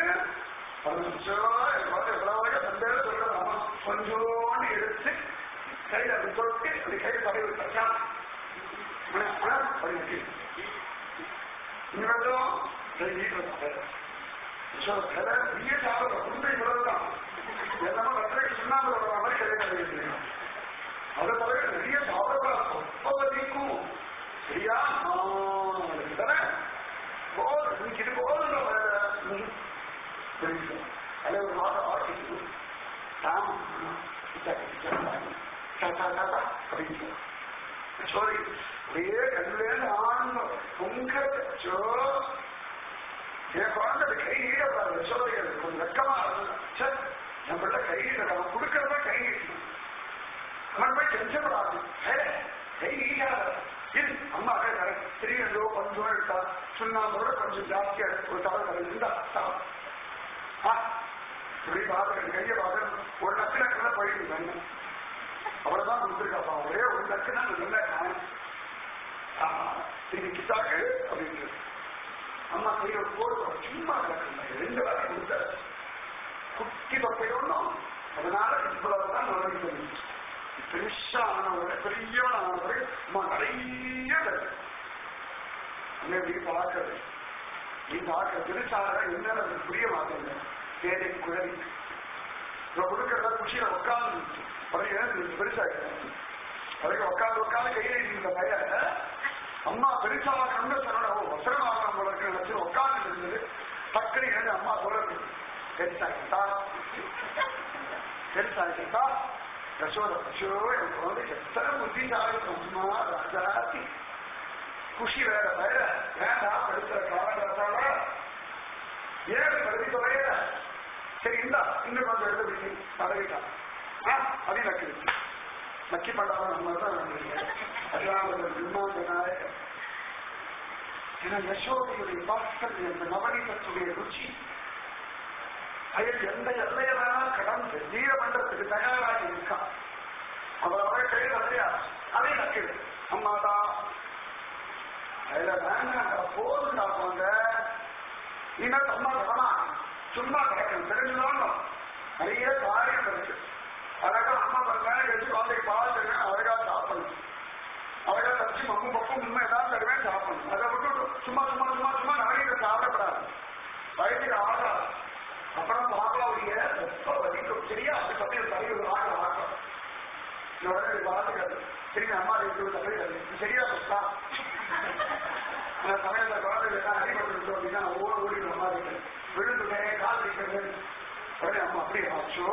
எவ்வளவு தந்தையில சொல்றோம். கொஞ்சோன்னு எடுத்து கையில் அப்படி தொட்டு அப்படி கையில் பதவி வச்சான். இன்னும் பெரிய சாப்பிட குண்டை இவ்வளவுதான் எல்லாமே மற்ற சுண்ணாம்பு வர்ற மாதிரி கிடையாது. அது பிறகு நிறைய சாப்பிடலாம். ரொம்ப நீக்கும் சரியா இன்னைக்கு இது போதும். அதில் ஒரு மாதம் ஆட்சி அப்படின்னு சோரி அப்படியே கண்ணுலேருந்து ஆனந்த பொங்கச்சோ என் குழந்தை கை ஈடப்படாது சோதனை கொஞ்சம் வெக்கமா இருந்தது என் பிள்ளை கை ஈட அவன் கொடுக்கறத கை ஈட்டணும் அவன் போய் டென்ஷன் கை ஈடாத இது அம்மா தெரியோ கொஞ்சம் எடுத்தா சுண்ணாம்போட கொஞ்சம் ஜாஸ்தியா ஒரு தவறு இருந்தா இப்படி பாக்குறது கையை பாக்குறது ஒரு லட்ச லட்சம் போயிட்டு அவ்வளவுதான் கொடுத்துருக்காப்பா ஒரே ஒரு லட்சம் தான் இல்லை இது கிட்டாக்கு அப்படின்ட்டு அம்மா கையை போடுவோம் சும்மா கிடக்கு 2 வாரம் கொடுத்த குட்டி தொப்பை ஒண்ணும் அதனால இவ்வளவுதான் நுழைஞ்சு பெருசா ஆனவரை பெரியவன் ஆனவரை அம்மா நிறைய அங்கே இப்படி பார்க்கறது நீ பார்க்க பெருசாக என்ன புரிய மாட்டேங்க தேடி குழந்தை கொடுக்கறத குஷியில உட்காந்து பெருசாக அதுக்கு உட்காந்து கையில இருந்த பைய அம்மா பெருசாகணும்னு சொன்ன வசனமாக போல நினைச்சு உட்காந்து இருந்தது டக்குனு எழுந்து அம்மா சொல்றது பெருசாகிட்டா பெருசாகிட்டா யசோத அச்சோ என் குழந்தை எத்தனை புத்திசாலி அம்மா ராஜாத்தி குஷி வேற பயிர வேண்டா படுத்துற காலகட்டத்தால ஏழு படுத்த வயத சரி இந்தா இன்னும் கொஞ்சம் எடுத்து விட்டு பதவிட்டான் அதையும் நக்கிடுச்சு நக்கி பண்ணாம நம்ம தான் அதனால ஏன்னா யசோதையுடைய வாசல் என்ற நவநீதத்துடைய ருச்சி அதில் எந்த எல்லைய வேணா கடந்து நீரமன்றத்துக்கு தயாராகி இருக்கான் அவரை கையில் இல்லையா அதை நக்கிடு அம்மாதான் அதுல வேண்டாம் போதும் காப்பாங்க இன்னும் அம்மா கவனம் சும்மா கிடைக்கும் தெரிஞ்சுதான் நிறைய காரியம் இருக்கு அழகா அம்மா பண்ண வச்சு குழந்தைக்கு பால் தருவேன் அழகா சாப்பிடணும் அழகா தச்சு மம்மு பக்கம் உண்மை ஏதாவது தருவேன் சாப்பிடணும் அதை விட்டு சும்மா சும்மா சும்மா சும்மா நிறைய சாப்பிடப்படாது வயசுக்கு ஆகாது அப்புறம் பாப்பாவுடைய வலிக்கும் சரியா அது பத்தி தலை ஒரு ஆகலாம் உடனே பாத்துக்காது சரி அம்மா தலை சரியா இருக்கா சமயத்துல குழந்தைகள் அடிபட்டு அப்படின்னா ஓடிடும் அம்மா இருக்கு விழுந்துட்டேன் கால் இருக்கிறது உடனே அம்மா அப்படி ஆச்சோ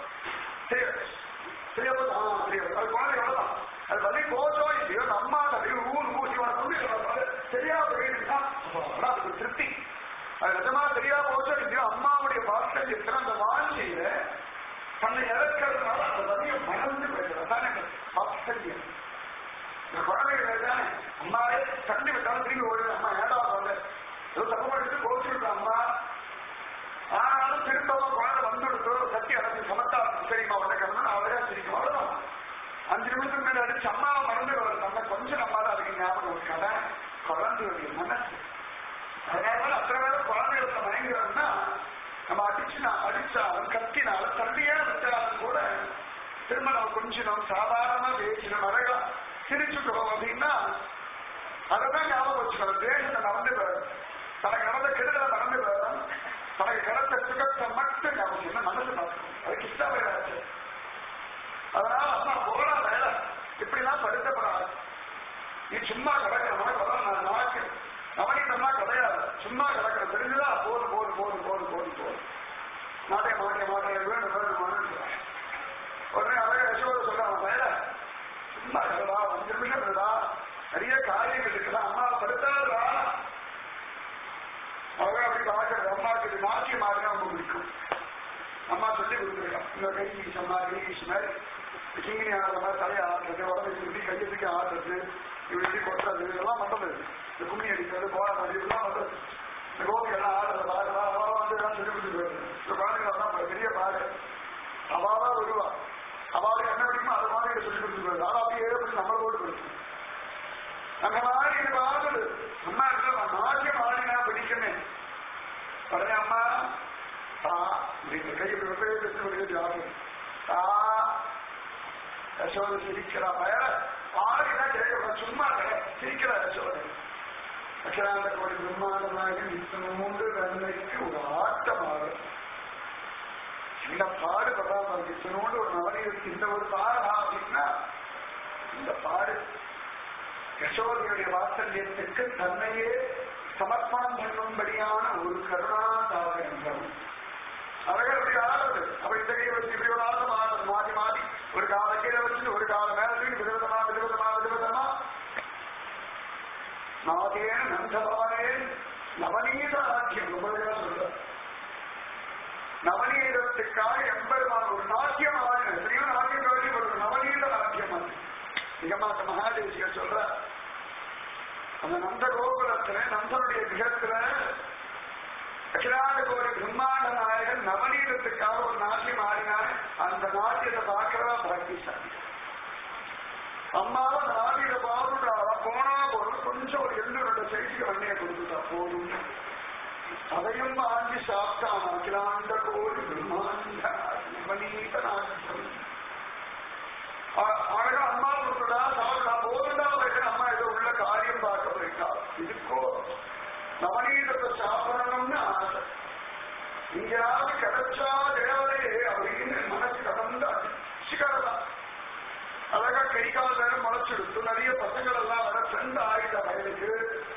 அது குழந்தை எவ்வளவுதான் அது வலி போச்சோ இல்லையோ அம்மா தலை ஊர் ஊசி சரியா போயிடுச்சுன்னா அதுக்கு திருப்தி அது நிஜமா சரியா போச்சோ இல்லையோ அம்மாவுடைய வார்த்தையத்துல அந்த வாழ்க்கையில தன்னை இறக்கிறதுனால அந்த வலியை மறந்து போயிடுறது வாத்சல்யம் இந்த குழந்தைகள் தானே அம்மாவே தண்ணி விட்டாலும் திரும்பி ஓடுது அம்மா ஏடா போல ஏதோ தப்பு பண்ணிட்டு கோச்சுட்டு அம்மா ஆனாலும் திரும்பவும் குழந்தை வந்துடுத்து சத்தி அடைஞ்சு சமத்தா சரிம்மா உடனே அவரே சிரிக்கும் அவ்வளவுதான் 5 நிமிஷத்துக்கு மேல அடிச்சு அம்மாவை மறந்து நம்ம கொஞ்சம் நம்மளால அதுக்கு ஞாபகம் இருக்காத குழந்தையுடைய மனசு அதனால அத்தனை வேலை குழந்தைகளை மயங்குறோம்னா நம்ம அடிச்சாலும் கத்தினாலும் தள்ளியே வச்சாலும் கூட திரும்ப நம்ம கொஞ்சம் சாதாரணமா பேசினோம் அழகா சிரிச்சுக்கிறோம் அப்படின்னா அதைதான் ஞாபகம் வச்சுக்கணும் தேசத்தை நடந்து போயிடும் தனக்கு நடந்த கெடுதலை நடந்து போயிடும் தனக்கு கிடைத்த சுகத்தை மட்டும் ஞாபகம் என்ன மனசு பார்க்கணும் அதுக்கு இஷ்டாச்சு அதனால அம்மா போனா வேலை இப்படிலாம் படுத்தப்படாது நீ சும்மா கிடக்கிற நாக்கு கவனிக்கணும்னா கிடையாது சும்மா கிடக்கிற தெரிஞ்சுதா போது மாட்டேன் வேணும் உடனே அவரே யசோதை சொல்றாங்க வேலை சும்மா கிடதா 5 நிமிஷம் இருந்தா நிறைய காரியங்கள் இருக்குதா அம்மாவை படுத்தாதா அவங்க அப்படி பார்க்கறது அம்மாவுக்கு இது மாற்றி மாதிரி ரொம்ப பிடிக்கும் அம்மா சொல்லி கொடுத்துருக்கான் இந்த கை வீச மாதிரி கிங்கினி ஆடுற மாதிரி தலையை ஆடுறது உடம்பு இப்படி கையத்துக்கு ஆடுறது இப்படி கொட்டுறது இதெல்லாம் பண்றது இந்த கும்மி அடிக்கிறது போற மாதிரி இதெல்லாம் பண்றது இந்த கோபிகள்லாம் ஆடுறது வந்து எல்லாம் சொல்லி கொடுத்துட்டு வருது இந்த குழந்தைகள் பெரிய பாடு அவாதான் வருவா அவாவுக்கு என்ன பிடிக்குமோ அது மாதிரி சொல்லி கொடுத்துட்டு வருது அதை அப்படியே ஏற்பட்டு நம்மளோடு போயிடுச்சு அந்த மாதிரி இது ஆகுது அம்மா இருக்கிற நாட்டியம் ஆடினா பிடிக்குமே உடனே அம்மா கையை ஆகுது யசோதை சிரிக்கிறா பயர ஆடிதான் கேட்க சும்மா சிரிக்கிறா யசோதை அகிலாண்ட கோடி பிரம்மாண்டமாக இத்தனோண்டு நன்மைக்கு ஒரு ஆட்டமாக இந்த பாடுபடாம இத்தனோண்டு ஒரு நவநீதத்துக்கு இந்த ஒரு பாடா அப்படின்னா இந்த பாடு யசோதையுடைய வாத்சல்யத்துக்கு தன்னையே சமர்ப்பணம் பண்ணும்படியான ஒரு கருணாதாரம் அவர்கள் அப்படி ஆடுறது அப்படி இந்த கையை வச்சு இப்படி ஒரு ஆட்டம் ஆடுறது மாறி மாறி ஒரு கால கீழே வச்சுட்டு ஒரு கால மேல விதவிதமா நாதேன நந்தபவனே நவநீத நாட்டியம் சொல்ற நவநீதத்துக்காக எம்பெருமான் ஒரு நாட்டியம் ஆடின எத்தனையோ நாட்டியம் கேள்விப்படுற நவநீத நாட்டியம் அது நிகமாத்த மகாதேசிய சொல்ற அந்த நந்த கோபுரத்துல நந்தனுடைய கிரகத்துல அகிலாண்ட கோரி பிரம்மாண்ட நாயகன் நவநீதத்துக்காக ஒரு நாட்டியம் ஆடினார். அந்த நாட்டியத்தை பார்க்கிறதா பாக்கியசாலி. அம்மாவும் அந்த நாட்டியத்தை பார்த்துட்டா போனா போதும் கொஞ்சம் ஒரு 800 சைஸுக்கு வண்டியை கொடுத்துட்டா போதும். அதையும் வாங்கி சாப்பிட்டான். அகிலாண்ட கோரி பிரம்மாண்ட நவநீத நாட்டியம் அழகா அம்மா கொடுத்துட்டா சாப்பிட்டா போதுண்டா வைக்கிற அம்மா ஏதோ உள்ள காரியம் பார்க்க போயிட்டா. இதுக்கோ நவநீதத்தை சாப்பிடணும்னு ஆசை. இங்கேயாவது கிடைச்சா தேவதையே அப்படின்னு மனசு கடந்து அடிச்சுக்கிறதா. அழகா கை கால் நேரம் முளைச்செடுத்து நிறைய பசங்கள் எல்லாம் வர ஃப்ரெண்ட் ஆகிட்ட வயலுக்கு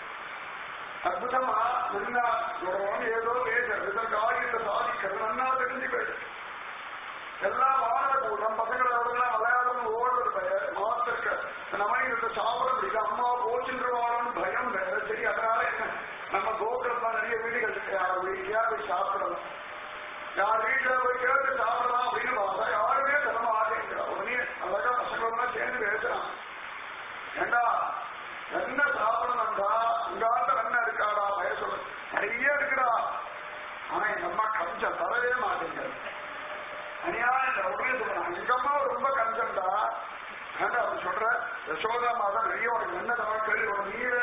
அற்புதமா நல்லா ஏதோ பேசுறது காரியத்தை சாதிக்கிறது நல்லா தெரிஞ்சு போயிடுச்சு. எல்லாம் வாழ கூட்டம் பசங்களோடலாம் விளையாடணும் ஓடுறது பயம் மாத்திருக்க நவநீதத்தை சாப்பிட முடியல. அம்மா போச்சுன்றவாளும் பயம் வேற. சரி அதனால என்ன நம்ம கோகுலமா நிறைய வீடுகள் இருக்கு. யார் வீட்லயா போய் சாப்பிடலாம், யார் வீட்டுல போய் கேட்டு சாப்பிடலாம் அப்படின்னு பார்த்தா யாருமே தரமா ஆகிக்கிறா. உடனே அழகா பசங்களெல்லாம் சேர்ந்து பேசுறான். ஏண்டா என்ன சாப்பிடணும்டா உங்காத்த என்ன இருக்காடா பய சொல்ல நிறைய இருக்குடா. ஆனா எங்க அம்மா கஞ்சம் தரவே மாட்டேங்கிறது. அநியாயம் உடனே சொல்றான் எங்க அம்மா ரொம்ப கஞ்சம்டா. ஏண்டா அப்படி சொல்ற யசோதா மாதம் நிறைய உனக்கு என்ன தர கேள்வி ஒரு நீர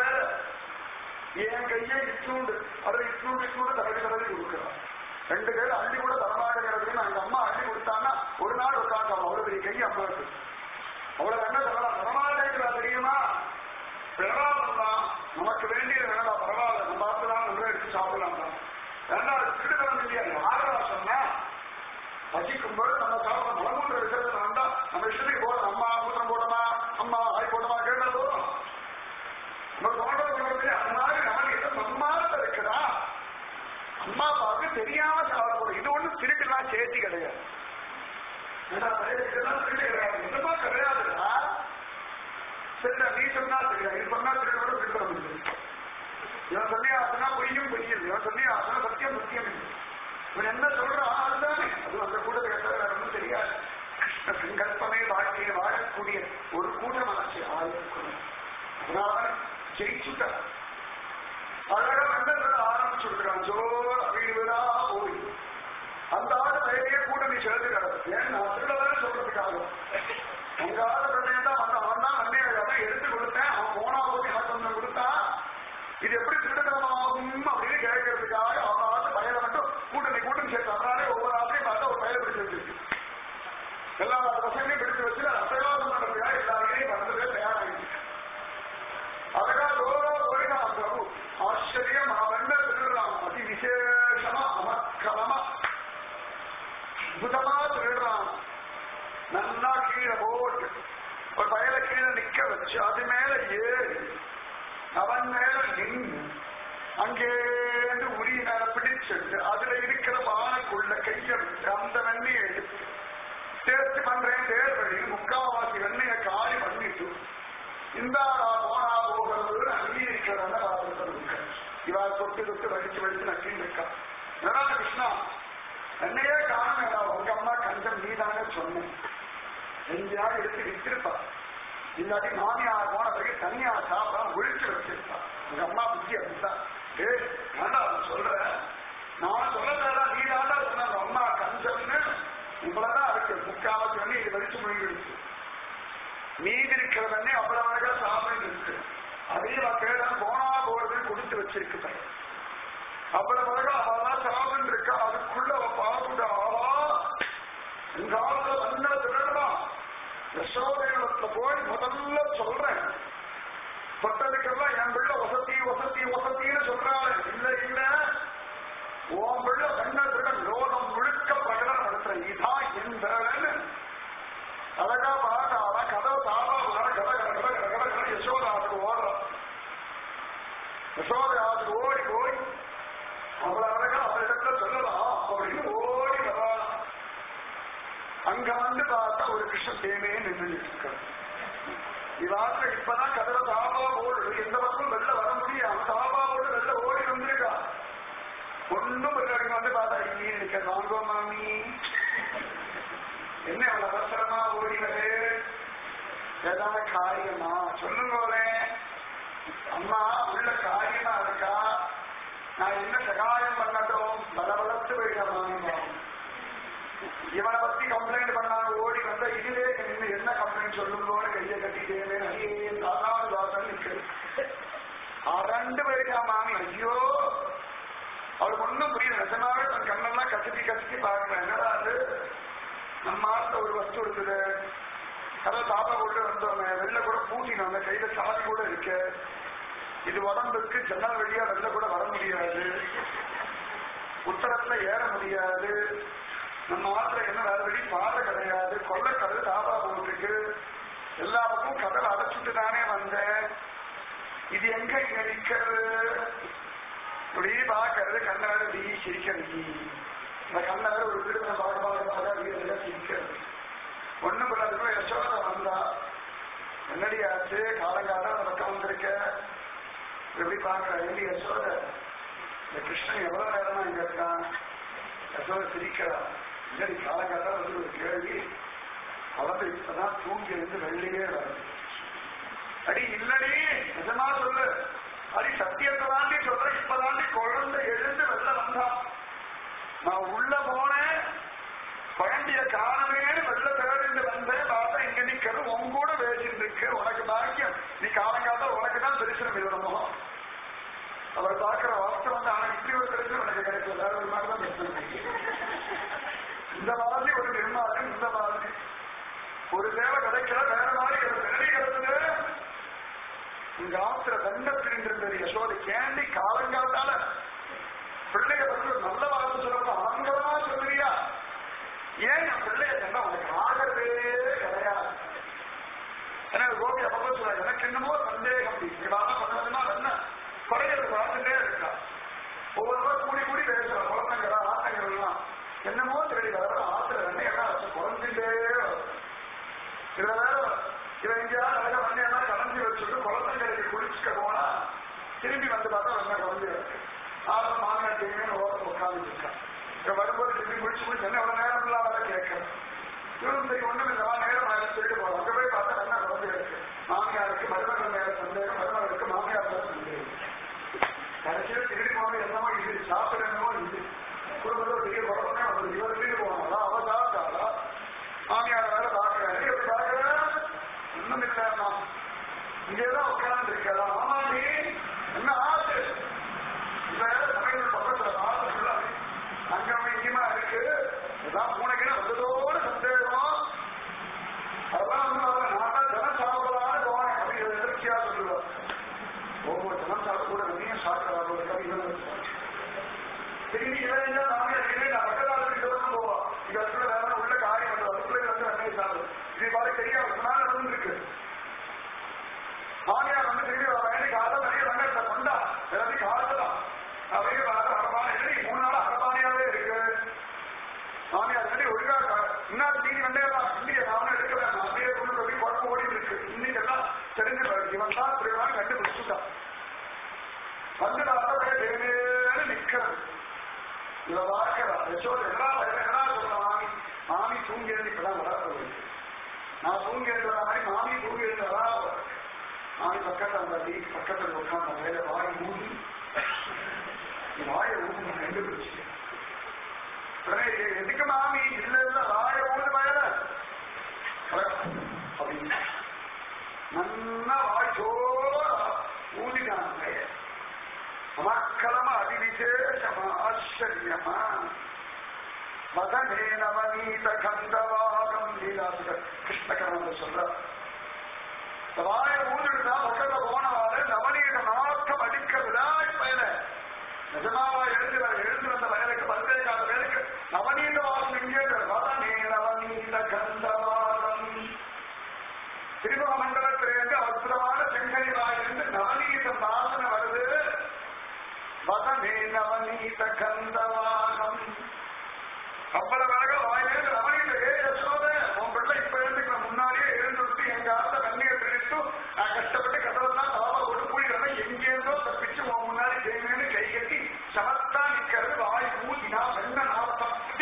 என் கையை இட்லூண்டு அதை இட்லூண்டு தடவி தடவி கொடுக்குறான். 2 பேர் அள்ளி கூட தரமாட்டேங்கிறதுன்னு எங்க அம்மா அள்ளி கொடுத்தான்னா ஒரு நாள் உட்காந்து அவ்வளவு பெரிய கை அம்மாவுக்கு அவ்வளவு என்ன சொல்லலாம் தரமாட்டேங்கிறா தெரியுமா. பிரபாவம் நமக்கு வேண்டியது வேணா பரவாயில்ல நம்ம பார்த்துலாம் நல்லா எடுத்து சாப்பிடலாம் தான். ஏன்னா திருடலாம் இல்லையா யாரா சொன்னா பசிக்கும்போது நம்ம சாப்பிட மலமூன்ற விஷயத்துல வந்தா நம்ம இஷ்டத்துக்கு போடணும். அம்மா மூத்திரம் போடமா அம்மா ஆய் போடமா கேட்டா போதும் நம்ம தோன்றது பண்ணுறது. அந்த மாதிரி நமக்கு நம்மால இருக்குதா அம்மா அப்பாவுக்கு தெரியாம சாப்பிட. இது ஒண்ணு திருட்டுலாம் சேர்த்தி கிடையாது. திருட்டு கிடையாது என்னமா கிடையாதுடா. சரிடா நீ சொன்னா தெரியாது இது சொன்னா திருடோட திருட முடியும். இவன் சொல்லி ஆசனா பொய்யும் பொய்யும் இவன் சொல்லி ஆசனா சத்தியம் சத்தியம் இல்லை. இவன் என்ன சொல்றான் அதுதானே அது அந்த கூட்டத்தை கேட்டால் வேற ஒன்றும் தெரியாது. கிருஷ்ண சங்கல்பமே வாழ்க்கையை வாழக்கூடிய ஒரு கூட்டமாச்சு ஆயுள். அதனால ஜெயிச்சுட்டார். அழகா என்ன ஆரம்பிச்சுருக்கிறான் ஜோர் வீடுதா போய் அந்த ஆள் பெயரையே கூட்டணி சேர்த்து கிடக்கு. ஏன்னா திருடவே சொல்றதுக்காக உங்க ஆள் பிள்ளையா அவன் தான் அண்ணே எடுத்து கொடுத்தேன். அவன் போனா போய் எனக்கு ஒண்ணு கொடுத்தா இது எப்படி திருடமாகும் அப்படின்னு கேட்கறதுக்காக அவன் ஆள் பயில மட்டும் கூட்டணி சேர்த்து அதனாலே ஒவ்வொரு ஆளையும் பார்த்தா ஒரு பயில பிடிச்சு வச்சிருக்கு. எல்லா பசங்களையும் பிடிச்சு வச்சு அசைவாதம் பண்றதுக்காக எல்லாரையும் வந்ததே தயாராகிட்டு அழகா தோரா போயிடான் பிரபு. ஆச்சரியம் அவன் திருடுறான் அதி விசேஷமா அமக்கலமா அற்புதமா திருடுறான். நல்லா கீழே போட்டு ஒரு வயல கீழே நிக்க வச்சு அது மேல ஏறி அவன் மேல நின்று அங்கேந்து உரிய மேல பிடிச்சிட்டு அதுல இருக்கிற பானைக்குள்ள கைய விட்டு அந்த வெண்ணையை எடுத்து சேர்த்து பண்றேன் தேர் வழியில் 3/4 வெண்ணையை காலி பண்ணிட்டு இந்தாரா போனா போகிறது அங்கீகரிக்கிறதா இவா தொட்டு தொட்டு வலிச்சு வலிச்சு நக்கின்னு இருக்கா. என்னடா கிருஷ்ணா என்னையே காணுமேடா உங்க அம்மா கஞ்சம் நீதானே சொன்னேன். எங்கேயாவது எடுத்து வித்திருப்பா இல்லாட்டி மாமியார் போன பிறகு தனியா சாப்பிடா ஒழிச்சு வச்சிருப்பா. உங்க அம்மா புத்தி அப்படித்தான். ஏண்டா சொல்ற நான் சொல்லதா நீ தாண்டா சொன்ன அம்மா கஞ்சம்னு இவ்வளவுதான் இருக்கு. 3/4 வெண்ணி இது வலிச்சு மொழிகிடுச்சு. மீதி இருக்கிறவனே அவ்வளவு அழகா சாப்பிட்டு இருக்கு. அதையும் கேட்டான் போனா போறது கொடுத்து வச்சிருக்கு. அவ்வளவு அழகா அவதான் சாப்பிட்டு இருக்கா. அதுக்குள்ள அவ பாப்புடா எங்க ஆளுல வந்த திருடமா யசோதேவத்துல போய் முதல்ல சொல்றேன். தொட்டதுக்கெல்லாம் என் பிள்ளை வசதி வசதி வசதின்னு சொல்றாள். இல்ல இல்ல உன் பிள்ளை கண்ண திருடன் லோகம் முழுக்க பிரகடனம் நடத்துறேன். இதான் என் வேலைன்னு அழகா பார்த்தாளா கதவு தாவா கட கட கட கட கட கட யசோதாவுக்கு ஓடுறான். யசோதாவுக்கு ஓடி போய் அவ்வளவு அழகா அவரிடத்துல சொல்லலாம் அப்படின்னு ஓடி வரா. அங்க வந்து பார்த்தா ஒரு கிருஷ்ணன் தேமே நின்று இருக்க. இவாத்துல இப்பதான் கதவை தாவா ஓடுது. எந்த பக்கம் வெளில வர வாங்கோ மாமி, என்ன இவ்வளவு அவசரமா ஓடிவது, ஏதாவது காரியமா சொல்லுங்களே. அம்மா உள்ள காரியமா இருக்கா, நான் என்ன சகாயம் பண்ணட்டும், பலவளர்த்து போயிடமா. இவனை பத்தி கம்ப்ளைண்ட் பண்ணாங்க, ஓடி வந்த இதுவே நின்று என்ன கம்ப்ளைண்ட் சொல்லுங்களோன்னு கையை கட்டிட்டேன். நாலாவது வாசல் நிற்கிறது, அரண்டு போயிட்டா மாமி. ஐயோ, அவருக்கு ஒன்றும் புரியல. நிஜமாவே தன் கண்ணெல்லாம் கசக்கி கசக்கி பார்க்கிறேன். என்னடா அது, நம்ம ஆத்துல ஒரு வஸ்து இருக்குது, அதை தாத்தா கொண்டு வந்தோம், வெளில கூட பூட்டினோம், கையில சாதி கூட இருக்கு, இது உடம்புக்கு ஜன்னல் வழியா வெளில கூட வர முடியாது, உத்தரத்துல ஏற முடியாது, நம்ம ஆத்துல என்ன வேற வழி பாதை கிடையாது, கொள்ளை கதவு தாபா போட்டுருக்கு, எல்லா பக்கமும் கதவை அடைச்சிட்டு தானே வந்தேன், இது எங்க இங்க நிக்கிறது, இப்படி பாக்கிறது, கண்ணாடி இப்படி சிரிக்கிறது, இந்த கண்ணாடி ஒரு விடுதலை பாடுபாடு வீடுல சிரிக்கிறது. ஒண்ணும் பிள்ளைக்குள்ள யசோதை வந்தா, என்னடி ஆச்சு, காலங்காலம் அந்த பக்கம் வந்திருக்க, எப்படி பாக்குற, எப்படி யசோதை, இந்த கிருஷ்ணன் எவ்வளவு நேரமா இங்க இருக்கான். யசோதை சிரிக்கிறா, இல்லடி காலங்காலம் வந்து ஒரு கேள்வி, குழந்தை இப்பதான் தூங்கி இருந்து வெள்ளையே வருது. அடி இல்லடி நிஜமா சொல்லு, அடி சத்தியத்தை தாண்டி சொல்ற, இப்பதாண்டி குழந்தை எழுந்து வெளில வந்தான், நான் உள்ள போனேன், குழந்தைய காணமேன்னு வெளில தேடிட்டு வந்தேன், பார்த்தா இங்க நிக்கிறது உன் கூட பேசிட்டு இருக்கு, உனக்கு பாக்கியம், நீ காலங்காலம் உனக்கு தான் தரிசனம் விடணுமோ. அவர் பார்க்கிற வாஸ்து வந்து ஆனா இப்படி ஒரு தரிசனம் எனக்கு கிடைக்கும், வேற ஒரு மாதிரிதான் தரிசனம். இந்த மாதிரி ஒரு நிர்மாணம், இந்த மாதிரி ஒரு சேவை கிடைக்கல, வேற மாதிரி கிடைக்கிறது. இங்க ஆத்திர தண்ட பிரிந்திருந்தது யசோதை, கேண்டி காலங்காலத்தால பிள்ளைய வந்து ஒரு நல்ல வார்த்தை சொல்ல அங்கமா சொல்லுறியா, ஏன் என் பிள்ளைய சொன்னா உனக்கு ஆகவே கிடையாது. ஏன்னா கோபி அப்பப்போ சொல்ல, எனக்கு என்னமோ சந்தேகம், இவாதான் பண்ணதுன்னா என்ன குறைய பார்த்துட்டே இருக்கா, ஒவ்வொருவரும் கூடி கூடி பேசுற குழந்தைங்களா ஆட்டங்கள்லாம் என்னமோ தேடி வர ஆத்திர எண்ணெயெல்லாம் குறைஞ்சுட்டே வரும். இதுல வேற இவன் எங்கேயாவது அழகா வண்டியெல்லாம் கலஞ்சி வச்சுட்டு குழந்தைங்களுக்கு குளிச்சுக்க போனா திரும்பி வந்து பார்த்தா ரொம்ப குழந்தை இருக்கு, ஆளும் மாமியார் தெரியுமே ஓரத்தில் உட்கார்ந்து இருக்கான். இவன் வரும்போது திரும்பி குளிச்சு என்ன எவ்வளவு நேரம் இல்லாத கேட்கறேன். இவரும் சரி ஒண்ணும் இல்லவா நேரம் ஆயிரம் சொல்லிட்டு போறோம். அங்க போய் பார்த்தா என்ன குழந்தை இருக்கு, மாமியாருக்கு மருமகள் மேல சந்தேகம், மருமகளுக்கு மாமியார் மேல சந்தேகம். கடைசியில திரும்பி போன என்னமோ இது சாப்பிட என்னமோ இது குடும்பத்தில் பெரிய குழப்பமே வந்து இவர் திரும்பி போனாங்களா, அவ சாப்பிட்டாளா, மாமியார் வேலை பாக்குறாரு, எப்படி பாக்குற ஒண்ணும் இல்லைன்னா இங்கேதான் உட்கார்ந்து இருக்கலாம். ஆமாடி என்ன ஆசை, சமையல் பக்கத்துல ஆசை அங்கமா இங்கமா இருக்கு, எல்லாம் பூனைக்கு வந்ததோடு சந்தேகம், அதெல்லாம் வந்து நான் ஜனம் சாப்பிடலான்னு போனேன் அப்படின்னு எதிர்ச்சியா சொல்லுவார். ஒவ்வொரு ஜனம் சாப்பிட நீயும் சாப்பிடலாம் ஒரு கவி திரும்பி இவன் நானே நான் பக்கத்தாளருக்கு போவான், இங்க அதுக்குள்ள வேற உள்ள காரியம் வந்து அதுக்குள்ள வந்து அன்னைக்கு சாப்பிடு இது மாதிரி தெரியாது நடந்துருக்கு. மாமியார் வந்து திரும்பி வயலுக்கு காலம் நிறைய வெங்கட்ட கொண்டா எல்லாத்தையும் காலலாம் நிறைய அரபானை இல்லை 3 நாள் அரபானையாவே இருக்கு. மாமியார் சொல்லி ஒழுங்கா இன்னும் தீனி வெண்டையெல்லாம் இன்னைக்கு நாம எடுக்கல, அப்படியே கொண்டு போய் குழம்பு ஓடி இருக்கு, இன்னைக்கு எல்லாம் தெரிஞ்சு இவன் தான் திருவிழா கண்டுபிடிச்சுட்டான். வந்து நான் நிக்கிறது இவ பார்க்கிறா யசோதை என்ன சொல்ற, மாமி தூங்கி எழுந்து இப்பதான் வர போயிருக்கு, நான் தூங்கி எழுதுற மாதிரி மாமி தூங்கி எழுதுறா. மாமி பக்கத்துல அந்த வீட்டு பக்கத்துல உட்கார்ந்த வேலை வாய் மூடி வாயை ஊதி கண்டுபிடிச்சு எதுக்கு மாமி இல்ல இல்ல வாயை ஊது வயல அப்படின்னு நல்லா வாய் சோற ஊதினாங்க. அமக்களமா அதிவிசேஷமா ஆச்சரியமா மதனே நவநீத கந்தவாகம் லீலாசுகர் கிருஷ்ணகரன் சொல்ற வாய ஊதுடுதா பக்கத்துல போனவாறு நவநீத நாட்டம் அடிக்கிறதா பயல நிஜமாவா எழுந்து வந்த வயலுக்கு பல்வே கால வேலைக்கு நவநீத வாசம் இங்கே மதனே நவநீத கந்தவாகம் திருமண மண்டலத்திலிருந்து அற்புதமான செங்கனி வாயிலிருந்து நவநீத வாசனை வருது. மதனே நவநீத கந்தவாகம் அவ்வளவு அழகா வாயிலிருந்து நவநீத யசோதை உன் பிள்ளை இப்ப எழுந்துக்கிற முன்னாடியே எழுந்துட்டு எங்க ஆத்துல கண்ணீரை பிடித்து நான் கஷ்டப்பட்டு கதவெல்லாம் தாவா ஒரு கூடியவங்க எங்கேருந்தோ தப்பிச்சு உன் முன்னாடி செய்வேன்னு கை கட்டி சமத்தா நிக்கிறது வாய் ஊதினா வெண்ண நாளத்தான்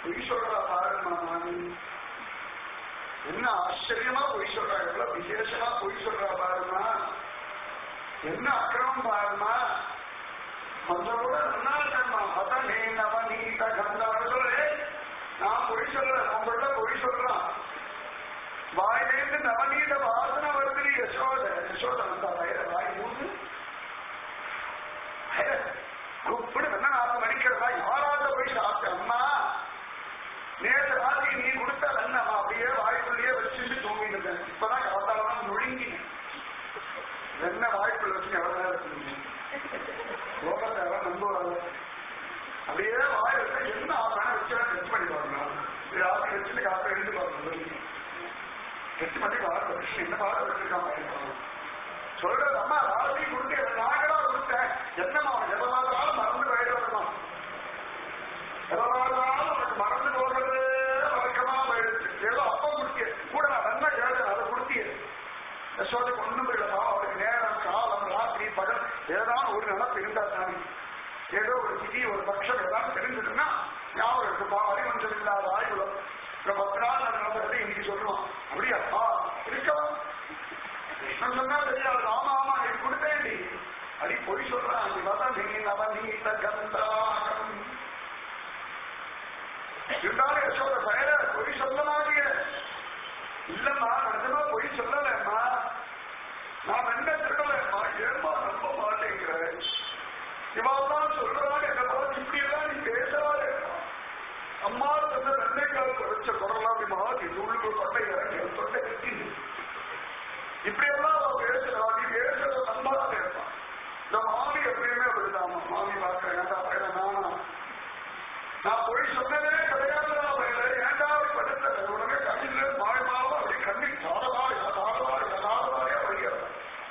பொய் சொல்றா பாருமா மாமி, என்ன ஆச்சரியமா பொய் சொல்றா, எவ்வளவு விசேஷமா பொய் சொல்றா பாருமா, என்ன அக்கிரமம் பாருமா, கொஞ்சம் கூட நன்னாட்டமா மதம் நீ நவ நீத கந்தாடு. நான் பொய் சொல்றேன், உங்கள்ட்ட பொய் சொல்றான், வாயிலேருந்து நவநீத வாசனை வருது. யசோத யசோத வந்தா வயத வாய் மூணு கூப்பிடு என்ன நாம மணிக்கிறதா, யாராவது போய் சாப்பிட்ட அம்மா நேற்று ராத்திரி நீ கொடுத்த வெண்ணமா அப்படியே வாய்க்குள்ளேயே வச்சுட்டு தூங்கிட்டு இருந்தேன். இப்பதான் காத்தாலாம் நொழுங்கினேன். வெண்ண வாய்க்குள்ள வச்சு எவ்வளவு நேரம் தூங்கினேன். லோகத்தை எல்லாம் நம்புவாங்க. அப்படியே வாய் வச்சு என்ன ஆகான வச்சு டெஸ்ட் பண்ணி பார்க்கணும். ராத்திரி வச்சுட்டு காப்பை எழுந்து பார்க்கணும். டெஸ்ட் பண்ணி பார்க்கணும். என்ன பார்க்க வச்சிருக்காங்க சொல்றது. அம்மா ராத்திரி கொடுத்து நாங்களா கொடுத்தேன். என்னமா எவ்வளவு மறந்து போயிடுமா, எவ்வளவு உனக்கு மறந்து போகிறது வழக்கமா போயிடுச்சு. ஏதோ அப்பா கொடுத்திய கூட நான் நல்லா கேட்டேன், அதை கொடுத்திய யசோதைக்கு ஒண்ணும் போயிடமா. அவருக்கு நேரம் காலம் ராத்திரி பகல் ஏதாவது ஒரு நிலப்பு இருந்தா தானே, ஏதோ ஒரு திதி ஒரு பட்சம் ஏதாவது தெரிஞ்சிருந்தா ஞாபகம் இருக்குப்பா. அறிவஞ்சம் இல்லாத ஆய்வுலம் இப்ப 10 நாள் நடந்தது இன்னைக்கு சொல்லுவான். அப்படியாப்பா இருக்கலாம் கிருஷ்ணன் சொன்னா தெரியாது. ஆமா ஆமா நீ கொடுத்தேன்டி அடி பொய் சொல்றான். நவநீத கந்தாகம் இருந்தாலும் யசோத பயர பொய் சொல்ல மாட்டீங்க. இல்லம்மா நிஜமா பொய் சொல்லலம்மா, நான் என்ன திருடலம்மா, ஏமா நம்ப மாட்டேங்கிறேன். இவாதான் சொல்றாங்க என்ன பார்த்து இப்படி எல்லாம் நீ பேசுறாரு. அம்மா தந்த வெண்ணைக்கால் குறைச்ச குரலாம் மாதிரி உள்ளுக்கு கொட்டை இறங்கி தொட்டை கட்டி இப்படி எல்லாம் அவன் பேசுறா. நீ பேசுறத நம்பாதான் இருப்பான். இந்த மாமி எப்பயுமே அப்படிதாமா. மாமி பார்க்கிறேன் ஏண்டா பையன நானா, நான் போய் சொன்னதே கிடையாதுடா பையல, ஏண்டா அப்படி படுத்த உடனே கண்ணில மாயமாவும் அப்படி கண்ணி தாரவாய் தாரவாய் தாரவாயா வருகிறார்.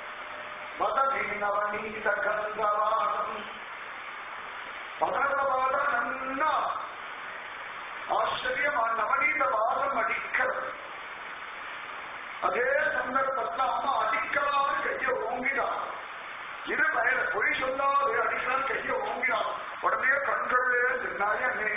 மதநீத கந்தவாதம் 11 பாடம் நன்னா ஆச்சரியமா நவநீத வாதம் அடிக்கிறது. அதே சந்தர்ப்பத்தில் அம்மா அடிக்கலாம் கைய ஓங்கினார். இரு வயல பொய் சொல்லாது அடிக்கலாம் கைய ஓங்கினார். உடனே கண்களே நாயனே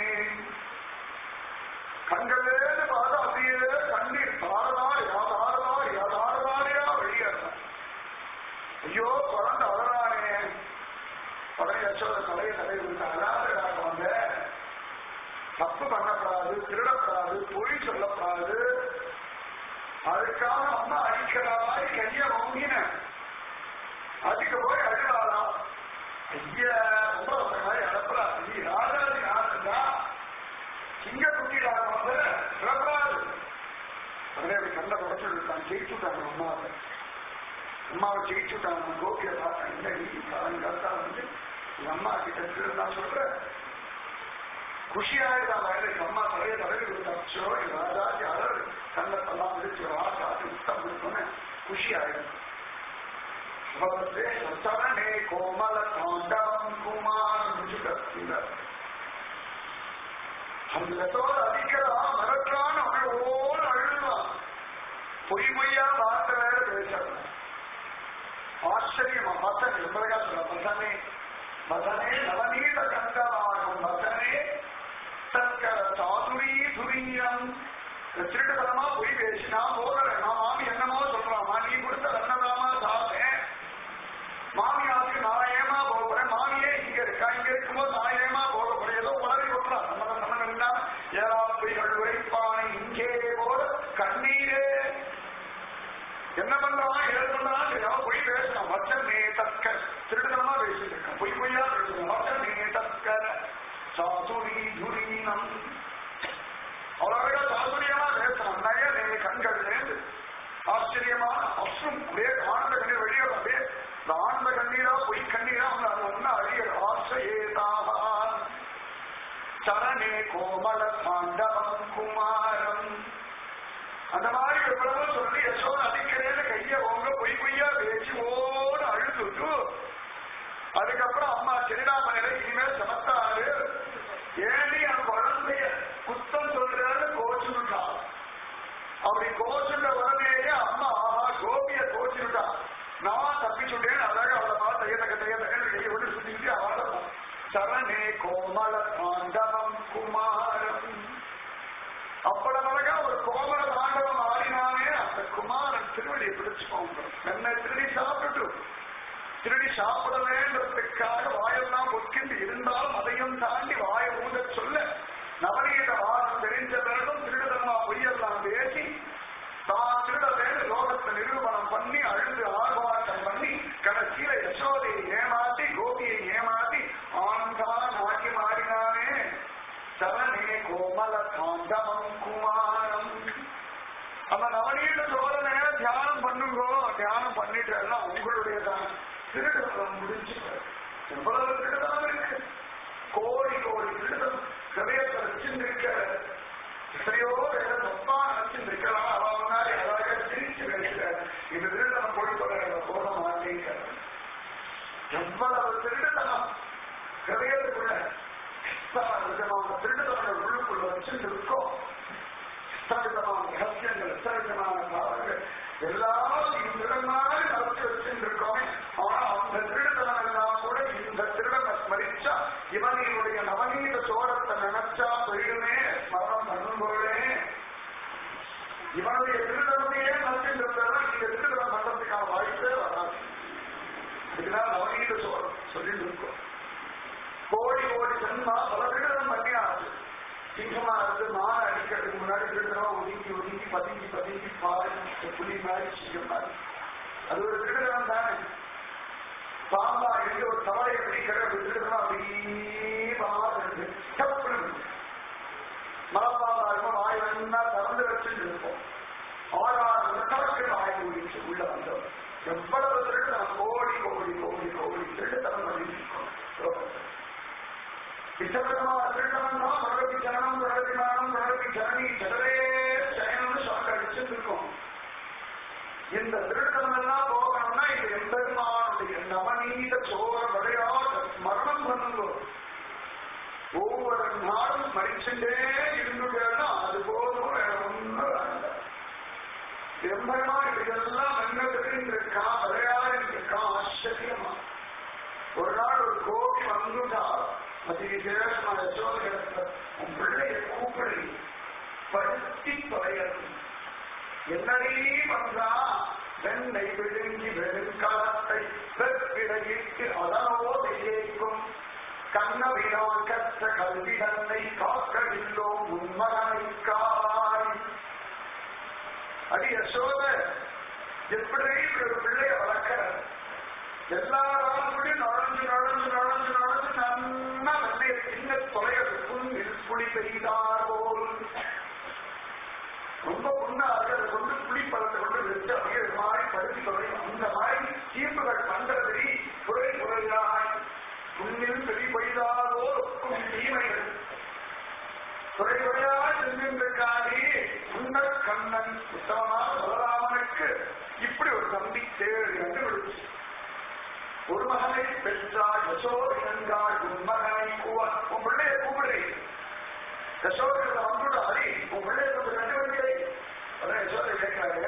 கண்களே பார்த்து அப்படியே கண்ணீர் தாரதார் யாதாரதார் யாதாரதாரியா வெளியேறார். ஐயோ குழந்தை அழறானே. உடனே யசோத தலையை விட்டு அழாதடாக வந்த, தப்பு பண்ணப்படாது, திருடப்படாது, பொய் சொல்லப்படாது. அதுக்காக அம்மா அடிக்கிறாய் கைய வாங்கின. அதுக்கு போய் அழுவாளா, ஐயா ரொம்ப மாதிரி அழப்படா, நீ ராஜாதி யாருந்தா சிங்க குட்டிடாத வந்து சிறப்படாது. உடனே அப்படி கண்ணை குறைச்சு விட்டான். ஜெயிச்சுட்டாங்க அம்மாவை. அம்மாவை ஜெயிச்சுட்டாங்க. கோபியை பார்த்தேன். இல்லை நீ காலங்காலத்தா வந்து எங்க அம்மா கிட்ட நான் சொல்றேன் குஷியாயிதான் வயலுக்கு. அம்மா தலையை தலைவி கொடுத்தாச்சோ ராஜாதி அழகு கண்ணத்தெல்லாம் விடுச்சு ராஜாதி உத்தம் கொடுத்தோன்னு குஷி ஆயிடும். சரணே கோமல தாண்டவம் குமார் அந்தத்தோடு அதிகலாம் மறக்கான அவனோடு அழுதான். பொய் பொய்யா வார்த்தை வேற பேசணும். ஆச்சரியமா மதன் எவ்வளவா சொல்ல மதனே மதனே நவநீத கந்தவாகும் மதனே தற்கர சாதுரி துரியம். திருட்டுத்தனமா பொய் பேசினா போகிறேன். மாமி என்னமோ சொல்றாமா, நீ கொடுத்த வெண்ணதாமா சாப்பிட்டேன். மாமியாருக்கு நான் ஏமா போகிறேன், மாமியே இங்க இருக்கா, இங்க இருக்கும்போது நான் ஏமா போகப்படும் ஏதோ உளறி விட்டுறான். நம்ம ஏதாவது பொய்கள் உரைப்பானை இங்கே போல கண்ணீரே என்ன பண்றான் ஏது பண்றான் தெரியாம பொய் பேசணும். வச்சனே தக்க திருட்டுத்தனமா பேசிட்டு இருக்கான். பொய் பொய்யா பேசணும். வச்சனே தக்கர சாதுரி துரீனம். அவ்வளவு சாதுரியமா பேசணும். நயனே கண்கள்லேருந்து ஆச்சரியமான அசும் அப்படியே ஆனந்த கண்ணீர் வெளியே அப்படியே இந்த ஆனந்த கண்ணீரா பொய் கண்ணீரா அவங்க ஒன்னு அழிய ஆசையேதாக சரணே கோமல தாண்டவம் குமாரம். அந்த மாதிரி எவ்வளவோ சொல்லி யசோத அடிக்கிறேன்னு கைய ஓங்க பொய் பொய்யா பேச்சு ஓடு அழுதுட்டு அதுக்கப்புறம் அம்மா சிறிடாமலை இனிமேல் சமத்தாரு ஏனி அந்த குழந்தைய குத்தம் சொல்றாரு கோச்சுட்டான். அப்படி கோச்சுட்ட உடனேயே அம்மா ஆஹா கோபிய கோச்சுட்டா, நான் தப்பிச்சுட்டேன். அழகாக அவளை பார்த்து கையை விட்டு சுத்திட்டு அவளை சரணே கோமல தாண்டவம் குமாரம். கண்ணை திருடி சாப்பிட்டு திருடி சாப்பிடவேன்றதுக்காக வாயெல்லாம் பொற்கின்று இருந்தாலும் அதையும் தாண்டி வாய ஊத சொல்ல நவநீத வாரம் தெரிஞ்ச பிறகும் திருடுதமா பொய்யெல்லாம் பேசி தான் திருடவேன்னு லோகத்தை நிரூபணம் பண்ணி அழுது ஆர்ப்பாட்டம் பண்ணி கடைசியில யசோதையை ஏமாத்தி கோபியை ஏமாத்தி ஆனந்தான் ஆகி மாறினானே சரணே கோமல காந்தமம் குமாரம். அந்த நவநீத சோதனை தியானம் பண்ணுங்கோ, தியானம் பண்ணிட்டு எல்லாம் உங்களுடையதான். திருடுதம் முடிஞ்சு எவ்வளவு திருடுதம் இருக்கு, கோடி கோடி திருடுதம் ஹிருதயத்தை வச்சிருக்க எத்தனையோ வேலை தப்பா நினைச்சிருக்கலாம். அவ முன்னாடி அழகாக சிரிச்சு பேசுறாரு, இந்த திருடனம் பொழுது போட மாட்டேங்க. எவ்வளவு திருடுதனம் ஹிருதயத்துக்குள்ள விதமான திருடுதலோட உள்ளுக்குள்ள வச்சிருக்கோம். விதமான ரகசியங்கள், விதமான பாவங்கள் எல்லாம் திருடனாக நடத்தி வச்சிருக்கோமே. ஆனா அந்த திருடுதனம் எல்லாம் கூட இந்த திருடனை ஸ்மரிச்சா இவனுடைய நவநீத சோழத்தை நினைச்சா போயிடுமே, ஸ்மரணம் பண்ணும்போதே இவனுடைய திருடனையே நடத்தின்றதெல்லாம் இந்த திருடனம் பண்றதுக்கான வாய்ப்பே வராது. இதுதான் நவநீத சோழம் சொல்லிட்டு இருக்கோம். கோடி கோடி ஜன்மா பல திருடனம் பண்ணியாது. சிங்கமா இருந்து மான அடிக்கிறதுக்கு முன்னாடி திருடனம் ஒதுங்கி ஒதுங்கி பதுங்கி பதுங்கி பாதி புலி மாதிரி சிங்கம் மாதிரி அது ஒரு திருடனம் தானே. பாம்பா இருந்து ஒரு தவறையை பிடிக்கிற ஒரு திருடனம் அப்படியே பாது மரப்பாம்பா இருக்கும். வாய் வேணும்னா திறந்து வச்சுட்டு இருப்போம். 6 வருடங்களுக்கு வாய் முடிச்சு உள்ள வந்தோம். எவ்வளவு திருடனம், கோடி கோடி கோடி கோடி திருடத்தனம் பண்ணிருக்கோம். விசகரமான திருடனம் தான் பிரகதி ஜனனம் பிரகதிமானம் பிரகதி ஜனனி ஜனரே ஜயனம்னு சொல்ல அடிச்சிருக்கோம். இந்த திருடனம் எல்லாம் போகணும்னா இது எம்பெருமானுடைய நவநீத சோழ விளையாட ஸ்மரணம் பண்ணுங்க. ஒவ்வொரு நாளும் மறிச்சுட்டே இருந்துட்டா அது போதும், வேற ஒன்றும் வேண்டாம். எம்பெருமான் இதெல்லாம் என்ன தெரிஞ்சிருக்கா, விளையாடிருக்கா, ஆச்சரியமா. ஒரு நாள் ஒரு கோபி வந்துட்டா அது விசேஷமா யசோதனை உன் பிள்ளைய கூப்பிடு படுத்தி தொலைகிறது. என்னடி பண்றா, வெண்ணை விழுங்கி வெறுங்காலத்தை வெற்றிடையிட்டு அதனோ விஜயிக்கும் கண்ணவினான் கற்ற கல்வி தன்னை காக்கவில்லோ உண்மகனைக்காய். அடி யசோத, எப்படி ஒரு பிள்ளைய வளர்க்கிற, எல்லாரும் நுழைஞ்சு நுழைஞ்சு நுழைஞ்சு நுழைஞ்சு நன்னா வெள்ளைய சின்ன தொலைகளுக்கும் புளி பெய்தார் போல் ரொம்ப புண்ணாக அதை கொண்டு புளிப்பழத்தை கொண்டு வச்சு அப்படியே மாதிரி பருத்தி தொலையும். அந்த மாதிரி தீர்ப்புகள் பண்றதை குறை குறையாய் புண்ணில் பெரிய பெய்தாரோ தீமைகள் குறை குறையாய் சென்றிருக்காடி. உன்னர் கண்ணன் உத்தமமான பலராமனுக்கு இப்படி ஒரு தம்பி தேவை என்று விடுச்சு. ஒரு மகனை பெற்றாள் யசோதென்றாள், உன் மகனை கூவன் உன் பிள்ளைய கூப்பிடு. யசோதனை வந்துட அடி உன் பிள்ளைய கொஞ்சம் கண்டுபிடிக்கலை. அதான் யசோதை கேட்கிறாங்க,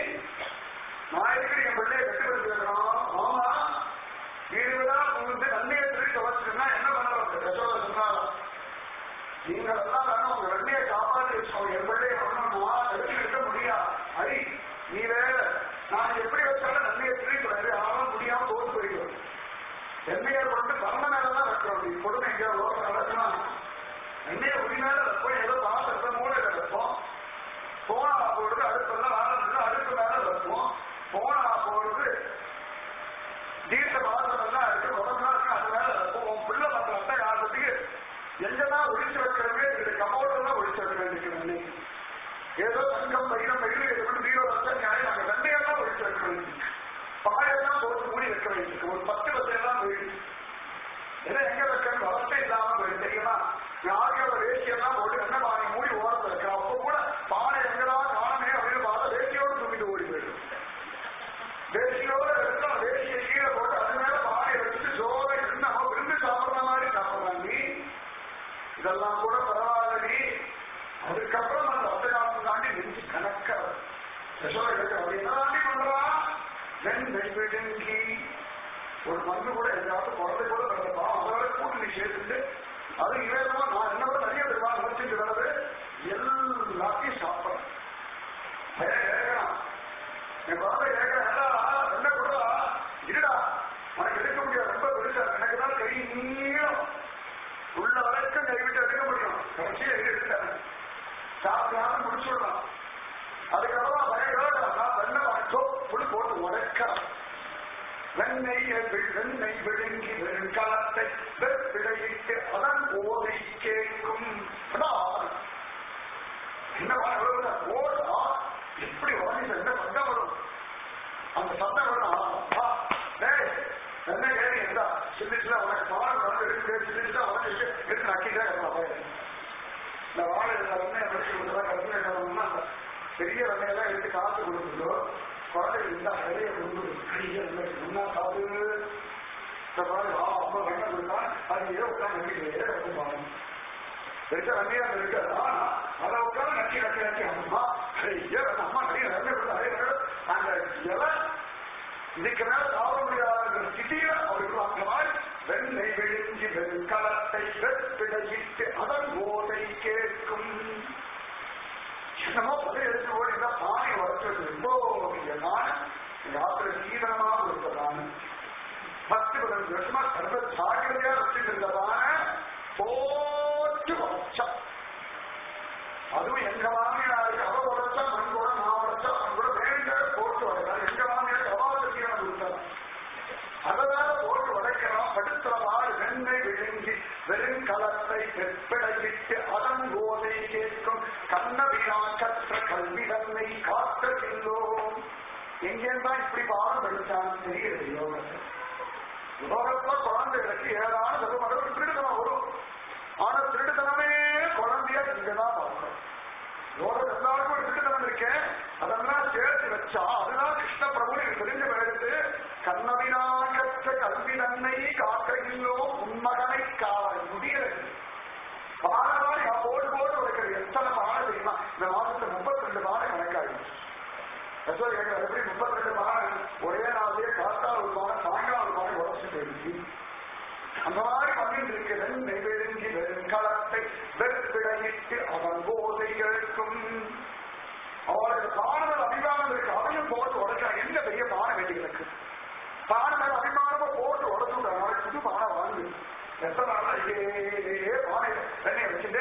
நான் இருக்கிற என் பிள்ளைய கண்டுபிடிச்சிருக்கிறோம். ஆமா, வீடுதான் உங்களுக்கு நன்மையை திருட்டு வச்சுருந்தா என்ன பண்ண யசோதை சொன்னாலும் நீங்கள் எல்லாம் வேணும் உங்க வெள்ளையை காப்பாற்றி வச்சுக்கோங்க. என் பிள்ளைய பண்ணணும்னா எடுக்க முடியாது. அடி நீ வேற, நான் எப்படி வச்சாலும் நன்மையை திருட்டு வந்து ஆனாலும் முடியாம தோற்று போயிடுவோம். எண்ணெயை கொண்டு பரம மேலதான் வைக்கிறோம். கொடுமை எங்கேயோ ரோடு நடக்கலாம், எண்ணெயை உரி மேல வைப்போம். ஏதோ பாத்திரத்தை மூளையில வைப்போம். போனா போடுறது அடுப்பெல்லாம் வேலை அடுப்பு மேல வைப்போம். போனா போடுறது தீர்த்த பாத்திரம் எல்லாம் இருக்கு, உடம்புலாம் இருக்கு, அது மேல வைப்போம். உன் பிள்ளை பண்றத யாருக்கு எங்கதான் ஒழிச்சு வைக்கிறவே இது கமோட்டெல்லாம் ஒழிச்சு வைக்க வேண்டிய ஏதோ தங்கம் பயிரம் பயிர் இது வீரோ வச்சா நியாயம். நாங்கள் வெண்டையெல்லாம் ஒழிச்சு வைக்க வேண்டியிருக்கு, பாயெல்லாம் போட்டு மூடி வைக்க வேண்டியிருக்கு. ஒரு 10 பசையெல்லாம் போயிடுச்சு. ஏன்னா எங்க வைக்கணும் வளர்த்தே இல்லாம போயிடு தெரியுமா. யாருக்கோட வேஷ்டியெல்லாம் போட்டு என்ன பானை மூடி ஓரத்தில் வைக்கிறோம். அப்போ கூட பானை எங்கடா காணமே அப்படின்னு பார்த்தா வேஷ்டியோடு தூக்கிட்டு ஓடி போயிடும். வேஷ்டியோட எடுத்தோம், வேஷ்டியை கீழே போட்டு அது மேல பானையை வச்சுட்டு ஜோரை இருந்து நம்ம விருந்து சாப்பிட்ற மாதிரி சாப்பிட்றாங்க. இதெல்லாம் கூட பரவாயில்லடி. அதுக்கப்புறம் அந்த வசகாலம் தாண்டி நெஞ்சு கணக்க யசோதை அப்படின்னா பண்றா. ஒரு மருந்து கூட எதாவது குழந்தை கூட நடந்தப்பா அவரோட கூட்டணி சேர்த்துட்டு அது இவேதமா நான் என்னோட நிறைய பேர் நினைச்சுட்டு வரது எல்லாத்தையும் சாப்பிட்றேன். கேட்கறான் என் குழந்தை கேட்கறேன் சாப்பிடாம முடிச்சுடலாம். அதுக்கப்புறம் வெண்ணை புளி போட்டு உடைக்கலாம். வெண்ணெய் விழுங்கி வெறுங்காலத்தை வெப்பிடையிட்டு அதன் போதை கேட்கும். என்ன ஓடா எப்படி வாங்கி என்ன சத்தம் வரும்? அந்த சத்தம் வரும். வெண்ணெய் ஏறி இருந்தா சிந்திச்சுதான் உனக்கு பால் வந்து இருக்கு, சிந்திச்சுதான் உனக்கு இருக்கு நக்கிதான் இருக்கலாம். இந்த வாழை வெண்ணெய் படிச்சு கொடுத்தா கருத்து என்ன பண்ணணும்னா பெரிய வெண்ணையெல்லாம் எடுத்து காசு கொடுத்துட்டோ குழந்தை இருந்தா நிறைய முன்னா காது இந்த மாதிரி அம்மா வெண்ணெய் கொடுத்தா அது ஏதோ உட்காந்து பாருங்க பெருசா வெண்ணையா இருக்கா அதை உட்காந்து நக்கி நக்கி நக்கி அம்மா அம்மா நிறைய வெண்ணெய் கொடுத்தா அந்த இலை இதுக்கு மேல சாப்பிட முடியாத ஸ்திதியில அவருக்கு அந்த மாதிரி வெண்ணெய் விழுங்கி வெண்கலத்தை வெப்பிடையிட்டு அதன் போதை கேட்கும். என்னமோ புதை எடுத்து ஓடினா பானை வளர்ச்சது ரொம்ப யாத்திரை சீதனமாக இருந்ததான 10-15 வருஷமா சர்வ ஜாகிரதையா வச்சுட்டு இருந்ததான போட்டு வளர்ச்சா. அதுவும் எங்க மாமியாரு அவ உடைச்சா மண் கூட நான் உடைச்சா அவன் கூட வேண்ட போட்டு வளர்க்கிறார். எங்க மாமியார் அவாத சீரனை கொடுத்தார். அதனால போட்டு உடைக்கிறோம். படுத்துறவாறு வெண்ணெய் விழுங்கி வெறுங்கலத்தை வெப்பிடையிட்டு அதன் போதை கேட்கும். கண்ணவினா கற்ற கல்வி தன்னை காத்ததில்லோம். எங்கேதான் இப்படி பாடம் படிச்சான்னு தெரிகிறது. யோகத்தை யோகத்துல குழந்தைகளுக்கு ஏதான சதுமரம் திருடுதனம் வரும். ஆனா திருடுதனமே குழந்தைய இங்கதான் பார்க்கணும். யோகம் எல்லாருக்கும் ஒரு திருடுதனம் இருக்கேன். அதெல்லாம் சேர்த்து வச்சா அதுதான் கிருஷ்ண பிரபு தெரிஞ்ச எடுத்து கண்ணவினா கற்ற கல்வி தன்னை காத்ததில்லோம் உன்மகனை காவல் முடியறது. பாடவாடி போட்டு போட்டு உடைக்கிறது. எத்தனை பாடம் தெரியுமா? இந்த மாதத்துல 32 பாடம் கணக்காயிடுச்சு. எப்படி 32 பாடம் ஒரே நாளிலே காத்தா ஒரு பாடம் சாயங்காலம் ஒரு பாடம் உடச்சு போயிடுச்சு. அந்த மாதிரி பண்ணிட்டு இருக்கிறது. நெருங்கி வெறுங்கலத்தை வெற்பிடையிட்டு அவன் போதை கேட்கும். அவளுக்கு பாடல் அபிமானம் இருக்கு. அதையும் போட்டு உடைச்சா எந்த பெரிய பாடம் வேண்டியிருக்கு. பாடல் அபிமானமா போட்டு உடச்சுட்டா புது பாடம் வாங்கு. எத்தனை நாள் இதே பானை வெண்ணையை வச்சுட்டே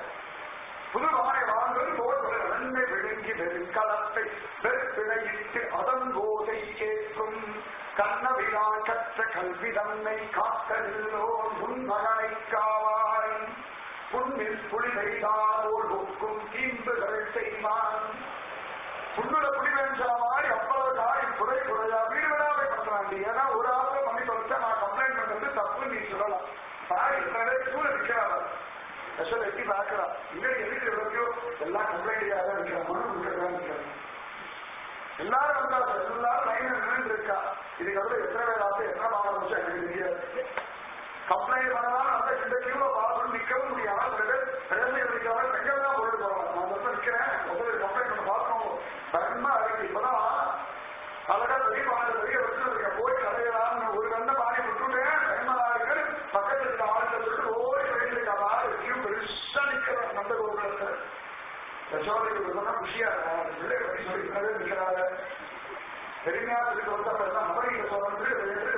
புது பானை வாங்குவது போட்டு வெண்ணெய் விழுங்கி வெறுங்கலத்தை வெற்பிடையிட்டு அதன் போதை கேட்கும். கண்ணவிழா கற்ற கல்வி தன்னை காத்ததில்லோ முன்மகனை காவாய். புண்ணில் புலி செய்தாரோர் ஒக்கும் தீம்புகள் செய்வான். புண்ணுல புலி வெஞ்சா மாதிரி அவ்வளவு காரியம் குறை குறையா வீடு விடாமை பண்றாண்டி. ஏன்னா ஒரு ஆளுக்கு பண்ணி தொலைச்சா நான் கம்ப்ளைண்ட் பண்றது தப்பு நீ சொல்லலாம். சாரி இத்தனை கூட இருக்கிறாரா ஸ்பெஷல் எட்டி பாக்குறா. இங்க எதுக்கு எவ்வளோ எல்லாம் கம்ப்ளைண்ட் யாரும் இருக்கிற மனு இருக்கிறதா இருக்கிறாங்க. எல்லாரும் வந்தாங்க. எல்லாரும் லைன் நின்று இருக்கா. இதுக்கு வந்து எத்தனை பேர் ஆச்சு எத்தனை பாடம் வச்சு எனக்கு தெரியாது. கம்ப்ளைண்ட் பண்ணலாம் அந்த இந்த கியூல பாடம் நிற்கவும் முடியாது. பிரச்சனை இருக்காங்க. பெண்கள் தான் போயிட்டு போவாங்க. நான் வந்து நிற்கிறேன். முதல்ல கம்ப்ளைண்ட் பண்ண பார்க்கணும். பயமா இருக்கு. இப்பதான் அழகா பெரிய பாடம் பெரிய வச்சு போய் கதையலாம். ஒரு கண்ட பாடி விட்டுட்டேன். பயமா இருக்கு. பக்கத்துல இருக்க ஆளுநர் சொல்லிட்டு ஓடி போயிட்டு ஆறு கியூ பெருசா நிக்கிறேன். நம்ப கோபுரத்தை யசோதைக்கு சொன்னா குஷியா இருக்காங்க. பிள்ளை பற்றி சொல்லி நிற்கிறாங்க. பெருமையா சொல்லிட்டு வந்தா மகளிர சொல்றது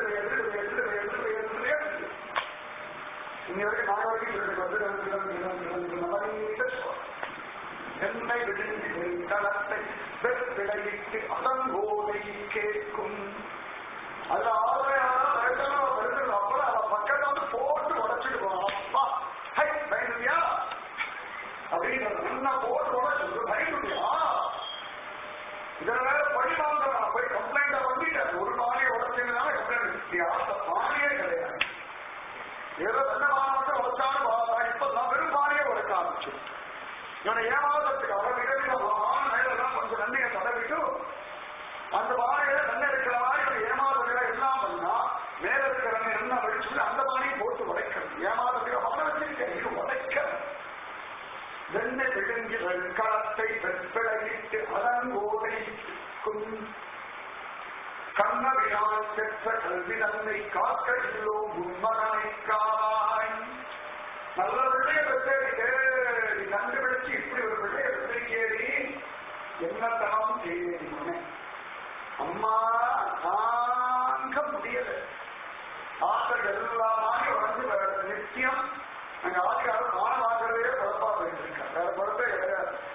இன்ன வரைக்கும் நான் வரைக்கும் என்னை விழுந்து களத்தை வெப்பிடையிட்டு அதன் போதை கேட்கும். அதுல ஆதரவான அப்புறம் அவ பக்கத்துல வந்து போட்டு உடச்சிட்டு போவான். அப்பா ஹை பயந்துட்டியா அப்படின்னு போட்டு உடச்சு பயந்துட்டியா. இதனால பழி வாங்கலாம். போய் கம்ப்ளைண்டா பண்ணிட்டேன். ஒரு பானையை உடச்சிருந்தாலும் கம்ப்ளைண்ட் பானையே கிடையாது. ஏதோ என்ன வாங்க உடச்சாலும் இப்ப நான் வெறும் பானையே உடைக்க ஆரம்பிச்சு. இவனை ஏமாதத்துக்கு அவன் மேலாம் கொஞ்சம் நன்மையை தடவிட்டு அந்த பானையில தண்ணி இருக்கிற மாதிரி இவன் ஏமாதங்களை எல்லாம் பண்ணா மேல இருக்கிற என்ன வடிச்சு அந்த பானையை போட்டு உடைக்கிறது. ஏமாதத்துக்கு அவனை வச்சிருக்கேன். இது உடைக்க வெண்ணெய் விழுங்கி வெண்கலத்தை வெப்பிடையிட்டு அதன் போதைக்கும். கண்ணவினால் பெற்ற கல்வி தன்னை காக்க இல்லோ உண்மகனை காவாய். நல்ல பிள்ளைய பெற்றேன் கண்டுபிடிச்சு இப்படி ஒரு பிள்ளைய பெற்றிருக்கேடி என்னத்தனம் செய்தேன். அம்மா தாங்க முடியல. ஆசை எல்லாமே வளர்ந்து நித்தியம் அங்க ஆதிகாரம் மாணவாக்கிறதே குழப்பா போயிட்டு இருக்கா. வேற குழப்பே கிடையாது.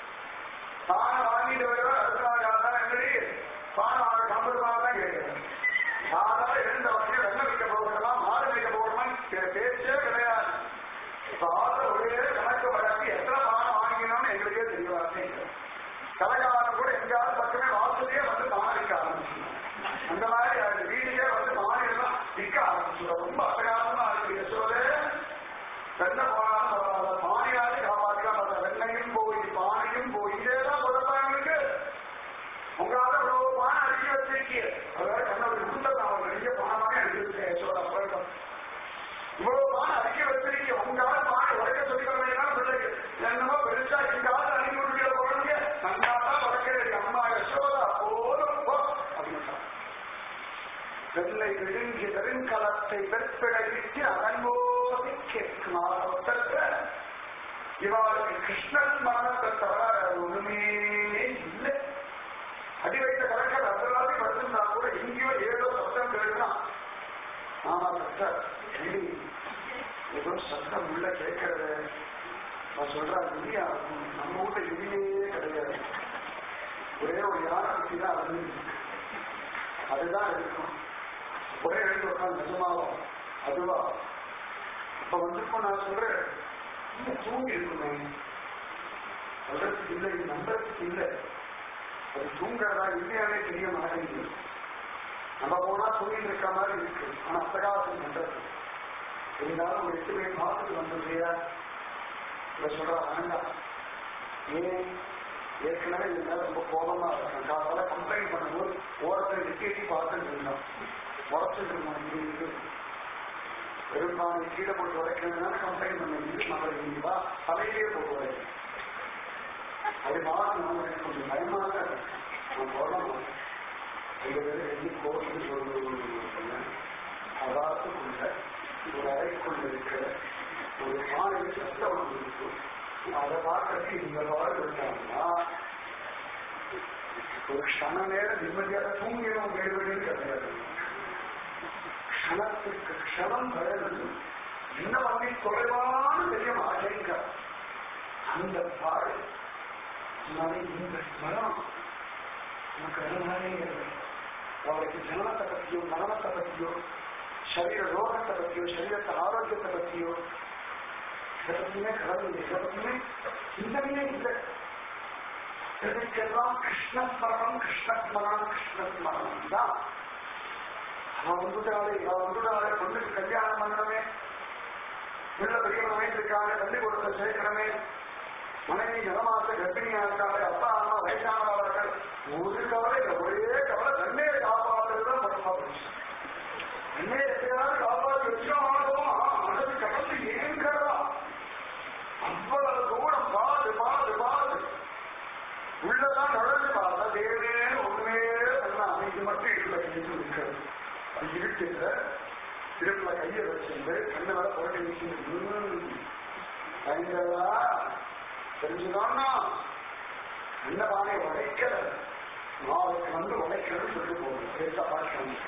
கலகாலம் கூட எங்கேயாவது பக்கமே வாசலையே வந்து மாறிக்க ஆரம்பிச்சு. அந்த மாதிரி அது வீடியே வந்து மாறியெல்லாம் நிற்க ஆரம்பிச்சு. ரொம்ப அசகாரமா இருக்கு யசோதே. வெண்ண போனாலும் பரவாயில்ல, பானையாவது காப்பாற்றிக்கலாம். அந்த வெண்ணையும் போய் பானையும் போய் இதேதான் குழப்பாங்களுக்கு. உங்களால இவ்வளவு பானை அடிக்க வச்சிருக்கீங்க. அதாவது கண்ணோட குடும்பத்தை அவங்க நிறைய பானமாக அடிச்சிருக்கேன் யசோதா. இவ்வளவு பானை அடிக்க வச்சிருக்கீங்க. உங்களால பானை உடைக்க சொல்லிக்கிறேன்னா பிள்ளைக்கு என்னமோ பெருசா எங்காவது அடிக்க முடியாத குழந்தைங்க நன்னாதான் வளர்க்கிறது. அம்மா யசோதா போதும் போ அப்படின்னு வெள்ளை விழுங்கி வெறுங்கலத்தை வெற்பிடைவிட்டு அதன்போது கேட்குமாறு இவாளுக்கு கிருஷ்ணன் மரணத்தை தவிர ஒண்ணுமே இல்லை. அடி வைத்த கலக்கல் அதெல்லாம் படுத்திருந்தா கூட எங்கேயோ ஏதோ சத்தம் கேட்கலாம். ஆமா சார், ஏதோ சத்தம் உள்ள கேட்கறது. நான் சொல்றேன், இந்தியா நம்ம ஊர்ல இடியே கிடையாது. ஒரே ஒரு யானை பத்தி தான் அது அதுதான் இருக்கும். ஒரே எழுந்து உட்காந்து நிஜமாவா அதுவா இப்ப வந்திருக்கோம். நான் சொல்றேன், தூங்கி இருக்குமே சொல்றதுக்கு இல்லை, நம்புறதுக்கு இல்லை. அது தூங்குறதா இல்லையானே தெரிய மாட்டேங்குது. நம்ம போனா தூங்கிட்டு இருக்க மாதிரி இருக்கு. ஆனா அசகாசம் பண்றது இருந்தாலும் ஒரு 8 பேர் பார்த்துட்டு வந்துடுறியா இதை சொல்றா வேண்டாம். ஏன் ஏற்கனவே இருந்தா ரொம்ப கோபமா இருக்கும். காத்தால கம்ப்ளைண்ட் பண்ணும்போது ஓரத்தை நிக்கேட்டி பார்த்துட்டு இருந்தோம். உடச்சுட்டு இருக்கோம். இது பெரும்பாலும் கீழே போட்டு உடைக்கிறதுனால கம்ப்ளைண்ட் பண்ணி மகள் இங்கா தலையிலேயே போட்டு உடைக்கும். அது மாறணும். எனக்கு கொஞ்சம் பயமாக இருக்கு. நான் போடணும். கோவில் அதாத்துக்குள்ள ஒரு அறைக்குள்ள இருக்கிற ஒரு பானை சத்தம் இருக்கும். அதை பார்க்கறதுக்கு இந்த வாழ் இருக்காங்கன்னா ஒரு க்ஷண நேரம் நிம்மதியாக தூங்கிடும். வேடுவெளியும் கிடையாது. க்ஷணத்துக்கு க்ஷணம் வயது என்ன பண்ணி குறைவான தெரியும் ஆசைங்க. அந்த பாடு இந்த ஸ்மரம் நமக்கு அதனாலே அவருக்கு ஜனனத்தை பற்றியோ மரணத்தை பற்றியோ சரீர ரோகத்தை பற்றியோ சரீரத்தை ஆரோக்கியத்தை பற்றியோ இதை பற்றியுமே கடவுள் இதை பற்றியுமே சிந்தனையே இல்லை. இதுக்கெல்லாம் கிருஷ்ணஸ்மரணம் கிருஷ்ணஸ்மரணம் கிருஷ்ணஸ்மரணம் தான். அவன் வந்துட்டாலே பொண்ணுக்கு கல்யாணம் பண்ணணுமே, உள்ள பெரியவனமே இருக்காங்க, தள்ளி கொடுத்த சேர்க்கணுமே, மனைவி நலமாச கர்ப்பிணியா இருக்காங்க, அப்பா அம்மா வயசானவர்கள், ஒரு கவலை ஒரே கவலை தண்ணீரை காப்பாற்றுறதுதான் பரப்பா போச்சு. தண்ணீரை எப்படியாவது காப்பாற்றி வச்சோம் மனது கவலை ஏங்கிறதா அவ்வளவு தூரம் பாது பாது பாது உள்ளதான் நுழைஞ்சு பார்த்தா தேவையான ஒண்ணுமே அமைதி மட்டும் இருக்க கையில் இருக்கிறது. அது இருக்கிற திருப்புல கையை வச்சிருந்து கண்ணு வர புரட்டி வச்சு பயங்கரா தெரிஞ்சுதான்னா அந்த பானையை உடைக்கிற நாளைக்கு வந்து உடைக்கிறது சொல்லி போகணும். பேச பார்க்கணும்.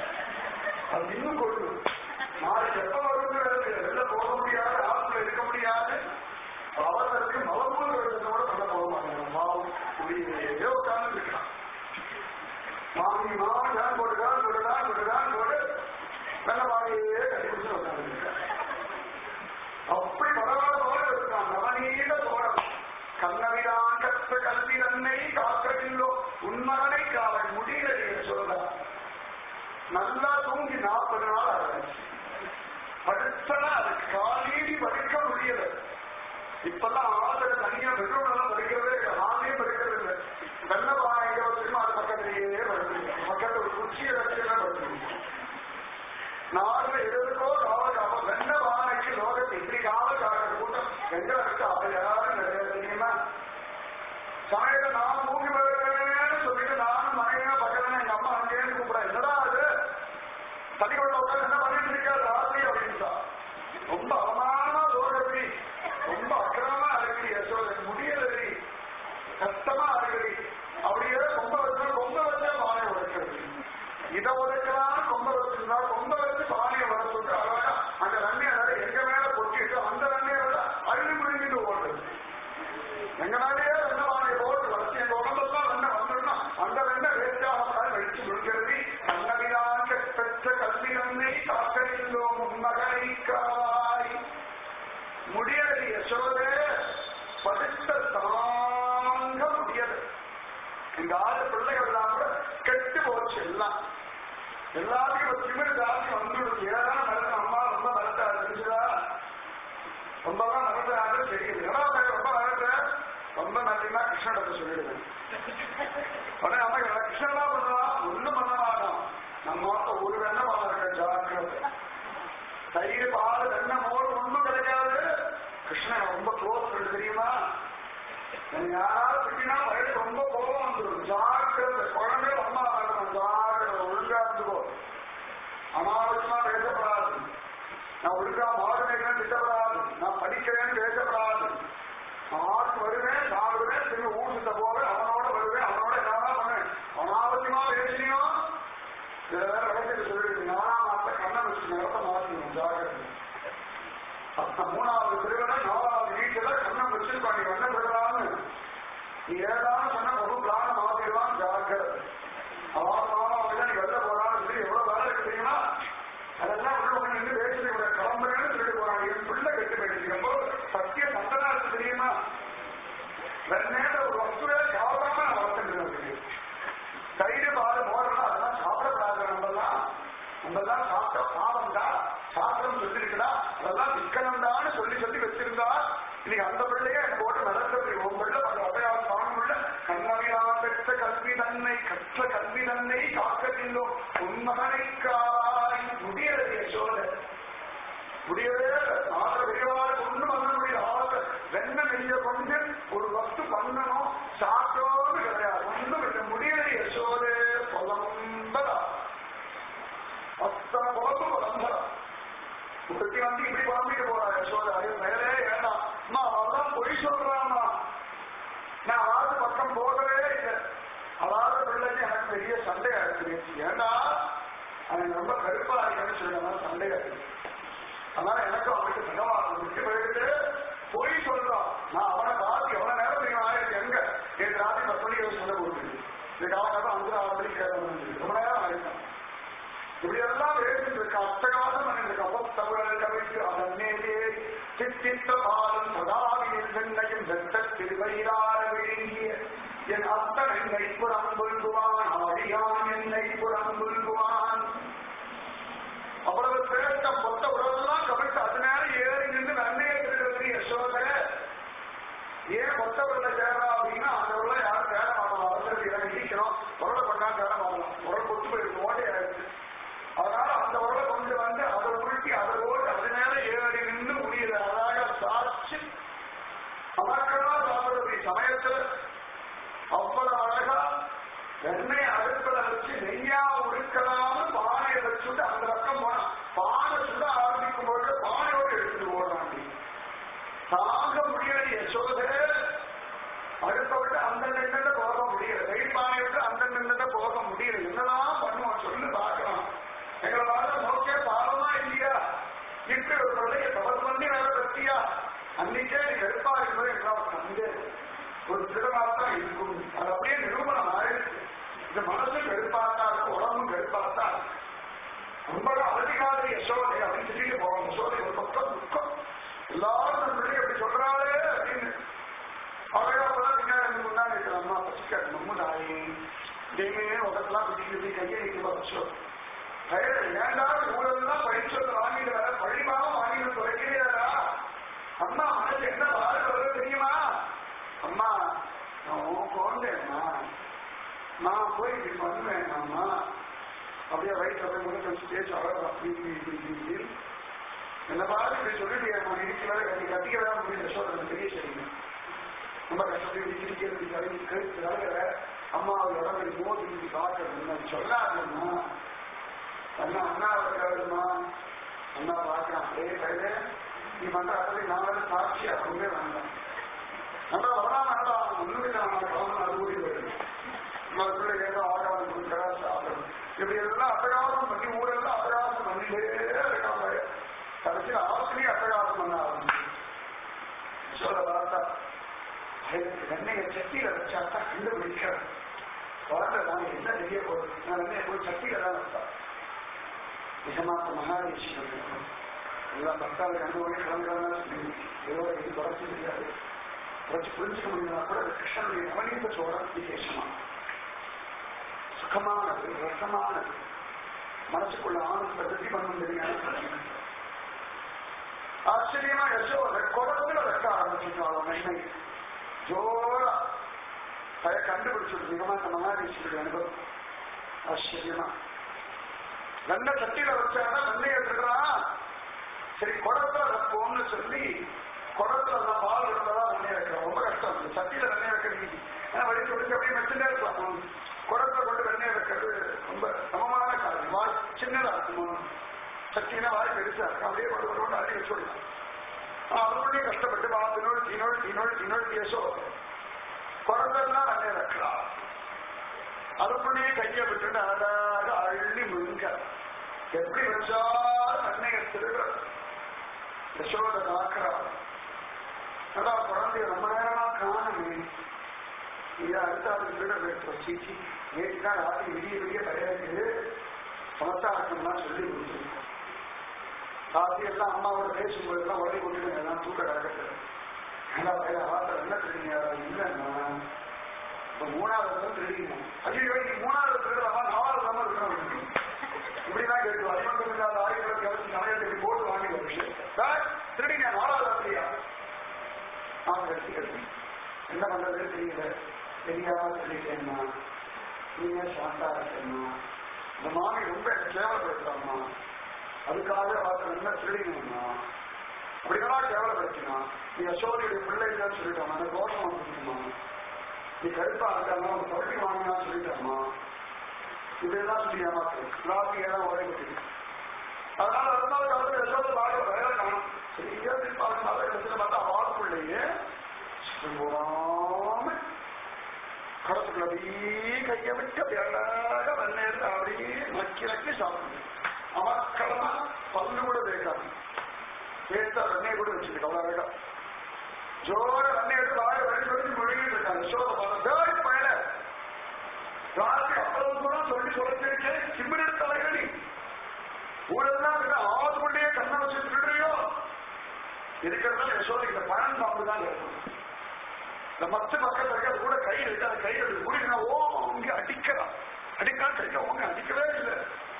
அது இன்னும் கொள்ளும். நாளைக்கு எப்ப வருங்கிறது வெளில போக முடியாது, ஆற்றுல இருக்க முடியாது. அவர்களுக்கு மலமூல் எடுத்ததோட பண்ண போக மாட்டாங்க. மாவும் குடியே உட்கார்ந்து இருக்கான். மாமி மாவன் போட்டுதான் போட்டுதான் போட்டுதான் போட்டு நல்ல பானையே கட்டிப்பிடிச்சு உட்கார்ந்து இருக்கான். அப்படி பரவாயில்ல இருக்கான். நவநீத தோழம் கண்ணவிதான் கற்ற கல்வி நன்மை காக்கவில்லோ உன்மகனை காவல் முடியல சொல்ற. நல்லா தூங்கி 40 நாள் ஆரம்பிச்சு படுத்தனா அதுக்கு காலீடி படுக்க முடியல. இப்பெல்லாம் ஆதர தனியா பெட்ரோல் படிக்கிறதே ஆலையும் படிக்கிறது இல்லை. வெள்ள பானை எங்க வச்சுக்கோ அது பக்கத்திலேயே வருது. பக்கத்துல ஒரு குச்சியை வச்சுதான் வருது. நாலு எதற்கோ காவல் அப்ப வெள்ள பானைக்கு லோகத்தை இப்படி காவல் காக்கிற கூட்டம் எங்க இருக்கு? அவ யாரும் கிடையாது தெரியுமா? சமையல நான் தூங்கி வருகிறேன்னு சொல்லிட்டு நானும் மனைவியா பக்கத்துல எங்க அம்மா அங்கேன்னு கூப்பிட என்னடா அது தனிக்குள்ள உட்காந்து என்ன பண்ணிட்டு இருக்காது ராத்திரி அப்படின்ட்டா. ரொம்ப அவமானமா லோகத்தி ரொம்ப அக்கிரமா அருகடி யசோதை முடியலடி கஷ்டமா அருகடி. அப்படியே கொம்ப வச்சா கொம்ப வச்சா பானை உடைக்கிறது. இதை உடைக்கலாம் கொம்ப வச்சிருந்தா கொம்ப வச்சு பானையை வர சொல்லிட்டு அழகா அந்த நன்மையை எங்க மேல கொட்டிட்டு அந்த நன்மையை விட அள்ளி முடிஞ்சிட்டு ஓடுறது. எங்க மேலேயே வெண்ண பானையை போட்டு வச்சு எங்க உடம்பெல்லாம் வெண்ண வந்துடனா அந்த வெண்ண வேஸ்டாக வெடிச்சு விழுக்கிறது. கண்ணவிதான் பெற்ற கல்வி நன்மை காக்கறிந்தோம் மகனைக்காய் முடியலை யசோதே படுத்த தாங்க முடியது. எங்க ஆறு பிள்ளைகள் எல்லாம் கூட கெட்டு போச்சு. எல்லாம் எல்லாத்தையும் ஒரு திமிர் ஜாஸ்தி வந்துடுது. ஏதாவது நடக்கும். அம்மா ரொம்ப மறந்தா தெரிஞ்சுதா, ரொம்பதான் மறந்தாரு தெரியுது. ஏன்னா ரொம்ப மறந்த ரொம்ப நன்றினா கிருஷ்ணன் சொல்லிடுவேன். உடனே அம்மா கிருஷ்ணன் தான் பண்ணுவான், ஒண்ணும் பண்ண மாட்டோம். நம்ம ஒரு வெண்ணம் இருக்க ஜாக்கிரதை. தயிர் பால் வெண்ணம் மோர் ஒண்ணும் கிடைக்காது. கிருஷ்ணன் ரொம்ப க்ளோஸ் தெரியுமா? யாராவது திட்டினா வயசு ரொம்ப கோபம் வந்துடும். ஜாக்கிரதை. குழந்தைகள் அம்மா ஆகணும். ஜாக்கிரதை. ஒழுங்கா இருந்துக்கோ. அனாவசியமா பேசப்படாது. நான் ஒழுங்கா மாடுனேன் திட்டப்படாது. நான் படிக்கிறேன்னு பேசப்படாது. நான் ஆளுக்கு வருவேன், சாப்பிடுவேன், திரும்ப ஊர் சுத்த போவேன், அவனோட வருவேன், அவனோட என்ன பண்ணுவேன். அனாவசியமா பேசினியும் சில வேற வளர்த்து சொல்லிடுது. நாலாம் மாச கண்ணை வச்சு நிறத்த மாற்றணும். ஜாக்கிரதை. மூணாவது திருவிழா நாலாவது வீட்டுல கண்ணம் வச்சிருப்பாங்க. நீ என்ன பெறலான்னு நீ ஏதாவது சொன்ன ஒரு பிளான மாத்திடுவான். ஜாக்கிரதை. அவாதான் நீ வெளில போறான்னு சொல்லி எவ்வளவு வேலை இருக்கு தெரியுமா? அதெல்லாம் உள்ள நின்று வேஸ்ட் கூட கிளம்புறேன்னு சொல்லிட்டு போறாங்க. என் பிள்ளை கெட்டு போயிட்டு சத்திய சந்தனா இருக்கு தெரியுமா? வெண்ணேட ஒரு வஸ்துவே சாப்பிடாம நான் வளர்த்துட்டு தயிர் பால் மோரெல்லாம் அதெல்லாம் சாப்பிடக்கூடாது. நம்மெல்லாம் சாப்பிட்ட பாவம் தான். சாஸ்திரம் சொல்லிருக்கா அதெல்லாம் விற்கணும்டான்னு சொல்லி வச்சிருந்தா இன்னைக்கு அந்த பிள்ளைய எனக்கு போட்டு நடக்கிறது. உன் பிள்ளை அபயாவது காணுள்ள கண்ணவியான் பெற்ற கல்வி தன்னை கற்ற கல்வி தன்னை காக்கத்தில்லோ உண்மகனைக்காய் முடியறது யசோத. முடியவே ஆக விரிவாறு ஒன்றும் பண்ண முடியல. ஆக வெண்ண நெய்ய கொண்டு ஒரு வஸ்து பண்ணணும் சாப்பிட்டோன்னு கிடையாது. ஒன்றும் இல்லை. முடியறது யசோதே புலம்பரா. அத்தனை புலம்பு புலம்பரா. ஒருத்தி வந்து இப்படி குழம்பிட்டு போறா யசோதா. மேலே வேண்டாம் அம்மா அவதான் பொய் சொல்றாமா. நான் அதாவது பக்கம் போகவே இல்லை. அதாவது பிள்ளைக்கு எனக்கு பெரிய சண்டையா இருக்கு. ஏண்டா அவன் ரொம்ப கருப்பா இருக்கேன்னு சொல்லுவாங்க. சண்டையா இருக்கு. அதனால எனக்கும் அவனுக்கு பகவான் விட்டு போயிட்டு பொய் சொல்றான். நான் அவனை பார்த்து எவ்வளவு நேரம் நீங்க ஆயிருக்கு. எங்க என் ராத்திரி 10 மணிக்கு சொல்ல போட்டு இந்த காலகட்டம் 5-6 மணிக்கு கேட்க ரொம்ப நேரம் ஆயிருக்கான். இப்படி எல்லாம் வேண்டிட்டு இருக்க அட்டகாசம் பண்ணிட்டு அப்பத்தவர்கள் கவிழ்த்து அதன்னே சித்தித்த பாலம் சதாவியின் சென்னையும் வெட்ட திருவயிறார விழுங்கிய என் அத்தன் என்னை புறம் புல்குவான். அழியான் என்னை புறம் புல்குவான். அவ்வளவு சிரேஷ்ட பொத்த உடலெல்லாம் கவிழ்த்து அது நேரம் ஏறி நின்று நன்மையை இருக்கிறது யசோத. ஏன் பொத்தவர்களை சேரா அப்படின்னா அந்த உள்ள யாரும் தேட மாட்டோம். அவசரத்துக்கு இடம் இடிக்கணும். உரலை பண்ணா தேட மாட்டலாம். உரல் கொத்து போயிருக்கு. ஓட்டை ஆயிடுச்சு. அதனால அந்த உரலை கொண்டு வந்து அதை உருட்டி அதோடு அது மேல ஏறி நின்று முடியல. அழகா சாட்சி அமர்க்கமா சாப்பிடுறது சமயத்துல அவ்வளவு அழகா வெண்ணெய் அடுப்புல வச்சு நெய்யா உருக்கலாம பானையை வச்சுட்டு அந்த பக்கம் போனா பானை சுட ஆரம்பிக்கும் போது பானையோடு எடுத்துட்டு ஓடுறாங்க. தாங்க முடியல யசோதே. அடுத்த விட்டு அந்த நின்று போக முடியல. வெயில் பானை விட்டு அந்த நின்று போக முடியல. என்னதான் பண்ணுவோம் சொல்லு பார்க்கலாம். எங்களால நோக்கே பாவமா இல்லையா? இப்படி ஒரு பிள்ளைய தவறு பண்ணி வேலை பற்றியா? அன்னைக்கே கருப்பா இருக்கும்போது எங்களால் கண்டு ஒரு திருடமாத்தான் இருக்கும். அது அப்படியே நிரூபணம் ஆயிடுச்சு. இந்த மனசு கருப்பாத்தா இருக்கும், உடம்பும் கருப்பாத்தா. ரொம்ப அதிகாத யசோதை அப்படின்னு சொல்லிட்டு போவோம். யசோதை ஒரு பக்கம் துக்கம். எல்லாரும் அந்த பிள்ளைய அப்படி சொல்றாளே அப்படின்னு அழகாப்பதான் பின்னாடி முன்னாடி இருக்கிற அம்மா பசிக்காது. நம்ம நாயே தெய்வமே உடம்பெல்லாம் பிடிக்கிறது கையை நிற்க வச்சோ ஏண்டா ஊரெல்லாம் பயிற்சி வாங்கிட்டு வர பழிவாக வாங்கிட்டு துறைக்கிறீரா? அம்மா மனசு என்ன பாடு வருது தெரியுமா? அம்மா நான் குழந்தைம்மா, நான் போய் இப்படி பண்ணுவேன் அம்மா. அப்படியே வயிற்று அப்படியே முழுக்க வச்சு பேச்சு அழகா அப்படி என்ன பாடு இப்படி சொல்லிட்டு இருக்கிற கட்டிக்கிறதா முடியும் சொல்றது பெரிய சரிங்க. ரொம்ப கஷ்டப்பட்டு சிரிக்கிறது கருவி கழுத்துறாங்க. அம்மா அவர் உடம்பு மோதி பார்க்கறது சொல்லாதுமா. அண்ணா அண்ணா இருக்காதுமா. அண்ணா பார்க்கலாம். அதே கையில நீ பண்ற அதை நான் சாட்சி அப்படியே வேண்டாம். நல்லா வரா வேண்டாம். ஒண்ணுமே நான் அது ஊடி போயிடுது. நம்மளுக்குள்ள ஏதோ ஆகாரம் கொடுக்கிறா சாப்பிடணும். இப்படி எல்லாம் அட்டகாசம் பண்ணி ஊரெல்லாம் அட்டகாசம் பண்ணிட்டே இருக்காங்க. கடைசியில் ஆசிரியர் அட்டகாசம் பண்ண ஆரம்பிச்சு சொல்ல பார்த்தா வெண்ணைய சட்டியில வச்சாத்தான் கண்டுபிடிக்கிறேன். குழந்தை நாங்க என்ன தெரிய போகுது. நான் வெண்ணைய போய் சட்டியில தான் வச்சா நிஜமாத்த மகாரிஷி எல்லாம் பக்தாவை அனுபவம் கிளம்புறதுனால ஏதோ இது குறைச்சி முடியாது. குறைச்சி புரிஞ்சுக்க முடியும்னா கூட கிருஷ்ணனுடைய நவநீத சோழம் விசேஷமா சுகமானது, ரசமானது, மனசுக்குள்ள ஆனந்த பிரதிபந்தம் தெரியாது. ஆச்சரியமா யசோதை குடத்துல வைக்க ஆரம்பிச்சுட்டாலும் நன்மை ஜோரா கண்டுபிடிச்சு நிகமா நம்ம மாதிரி அனுபவம். ஆச்சரியமா நல்ல சட்டியில வச்சாதான் நன்மை எடுத்துக்கிறான். சரி குடத்துல வைப்போம்னு சொல்லி குடத்துல நான் பால் இருந்ததான் நன்மை வைக்கிறோம். ரொம்ப கஷ்டம். சட்டியில நன்மை வைக்கிறது ஏன்னா வடிச்சு வடிச்சு அப்படியே வச்சுட்டே இருக்கலாம். குடத்துல கொண்டு வெண்ணெய் வைக்கிறது ரொம்ப சமமான காரியம். வாய் சின்னதா இருக்கும், சட்டினா வாய் பெருசா இருக்கும். அப்படியே கொண்டு அடி வச்சு விடலாம். அவருடைய கஷ்டப்பட்டு பாத்தினோடு தீனோடு பேசோ குடத்தான் வெண்ணெய் வைக்கலாம். அதுக்குள்ளேயே கையை விட்டுட்டு அழகாக அள்ளி முழுங்க எப்படி வச்சாலும் வெண்ணெயை திருடுற யசோதை காக்கிறா. நல்லா குழந்தைய ரொம்ப நேரமா காணுமே, இதை அடுத்தாது திருட போயிட்டு சீச்சி நேற்றுதான் ராத்திரி விடிய கிடையாது சமத்தாக்கம்லாம் சொல்லி கொடுத்துருக்கோம். ராத்திரி எல்லாம் அம்மாவோட பேசும்போதெல்லாம் உடனே கொண்டு எல்லாம் தூக்க கிடக்கிறது. நல்லா பையன் ஆத்திரம் என்ன திருடிங்க இல்லைன்னா இப்ப 3வது வருஷம் திருடிங்க. ஐயோ நீ 3வது திருடலாமா 4வது வருஷம் இருக்கணும் இப்படிதான் கேட்டு அறிமுகம் ஆயிரத்தி கவர்ச்சி சமயத்துக்கு போட்டு வாங்கி ஒரு விஷயம் திருடிங்க 4வது வருஷம் நான் கட்சிக்கிறது என்ன பண்றது தெரியல. தெரியாம சொல்லிட்டேன்னா நீங்க சாந்தா இருக்கேன்னா இந்த மாமி ரொம்ப கேவலப்படுத்தாமா அதுக்காக வார்த்தை நல்லா திருடினா அப்படிதான் கேவலப்படுத்தினா நீ யசோதையுடைய பிள்ளைதான் சொல்லிட்டாமா அந்த கோஷம் வந்துருக்குமா நீ கருப்பா இருக்காமா ஒரு தொட்டி வாங்கினா சொல்லிட்டாமா இப்படிதான் சொல்லி ஏமாத்து ராத்திரியெல்லாம் உழைப்பு. அதனால 2வது காலத்துல யசோதை வாழ வேலை காணும். சரியா பார்த்தா வாழ்க்குள்ளேயே போடாம கடத்துக்குள்ள அப்படியே கையை விட்டு அப்படி அழகாக வெண்ணெய் அப்படியே நக்கி சாப்பிடுது. அவக்களமா பல்லு கூட தேய்க்காது. சேர்த்தா வெண்ணெய் கூட வச்சுருக்கு அவ்வளவு அழகா ஜோர வெண்ணெய் எடுத்து வாழ வழி முழுகிட்டு இருக்காங்க. யசோதை பார்த்தா பயல ராத்திரி அவ்வளவு கூட சொல்லி சொல்லிருக்கேன் சிம்மிட தலைகளி ஊரெல்லாம் ஆதுக்குள்ளேயே கண்ணை வச்சு திருடுறியோ இருக்கிறதுனால யசோதை இந்த பழம் சாப்பிட்டுதான் இருக்கும். இந்த மற்ற பக்கத்துல இருக்கிறது கூட கை இருக்கு அந்த கையில் குடிக்கணும் ஓங்க அடிக்கலாம் அடிக்கலாம் கையில ஓங்க அடிக்கவே இல்லை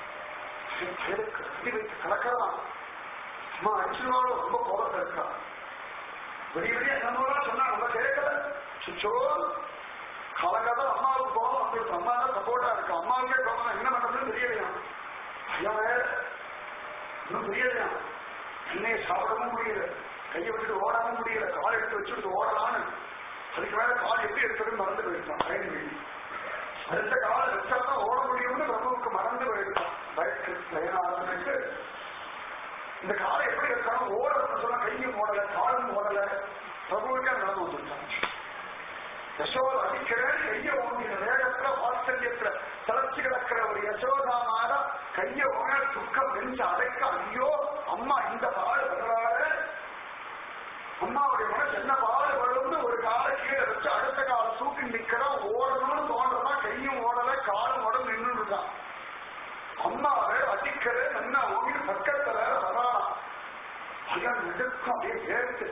கலக்கலாம் அம்மா அடிச்சுனாலும் ரொம்ப கோபத்தை இருக்கா. வெளியே என்னன்னா சொன்னா நம்ம கேட்கல சுச்சோ கலக்காதான் அம்மாவுக்கு கோபம் வந்துருக்கு. அம்மா தான் சப்போர்ட்டா இருக்கு. அம்மாவுக்கே கோபம் என்ன பண்றதுன்னு தெரியலையா ஐயாவே இன்னும் தெரியலையா. என்னைய சாப்பிடவும் முடியல, கையை விட்டுட்டு ஓடவும் முடியல, கால் எடுத்து வச்சுட்டு ஓடலான்னு அதுக்கு மேல கால் எப்படி எடுத்துட்டு மறந்து போயிருக்கான். பயந்து அடுத்த காலை வச்சாதான் ஓட முடியும்னு பிரபுவுக்கு மறந்து போயிருக்கான். பயனாளர்களுக்கு இந்த காலை எப்படி இருக்காலும் ஓடணும்னு சொன்னா கையும் ஓடல காலும் ஓடல பிரபுவுக்கே நடந்து வந்துருக்கான். யசோதை அடிக்கிறேன் கையை ஓங்கின வேகத்துல வாத்சல்யத்துல தளர்ச்சி கிடக்கிற ஒரு யசோதாமாத கையை ஓங்க துக்கம் நெஞ்சு அடைக்க ஐயோ அம்மா இந்த பாடு வர்றாரு அம்மாவுடைய மனசு என்ன பாடு வரும்னு ஒரு காலை கீழே வச்சு அடுத்த காலை தூக்கி நிக்கிறா. ஓடணும்னு தோன்றதா கையும் ஓடல காலும் உடம்பு நின்று இருக்கான். அம்மாவை அடிக்கிற என்ன ஓங்கி பக்கத்துல வரா ஐயா நெடுக்கும் அப்படியே வேர்த்து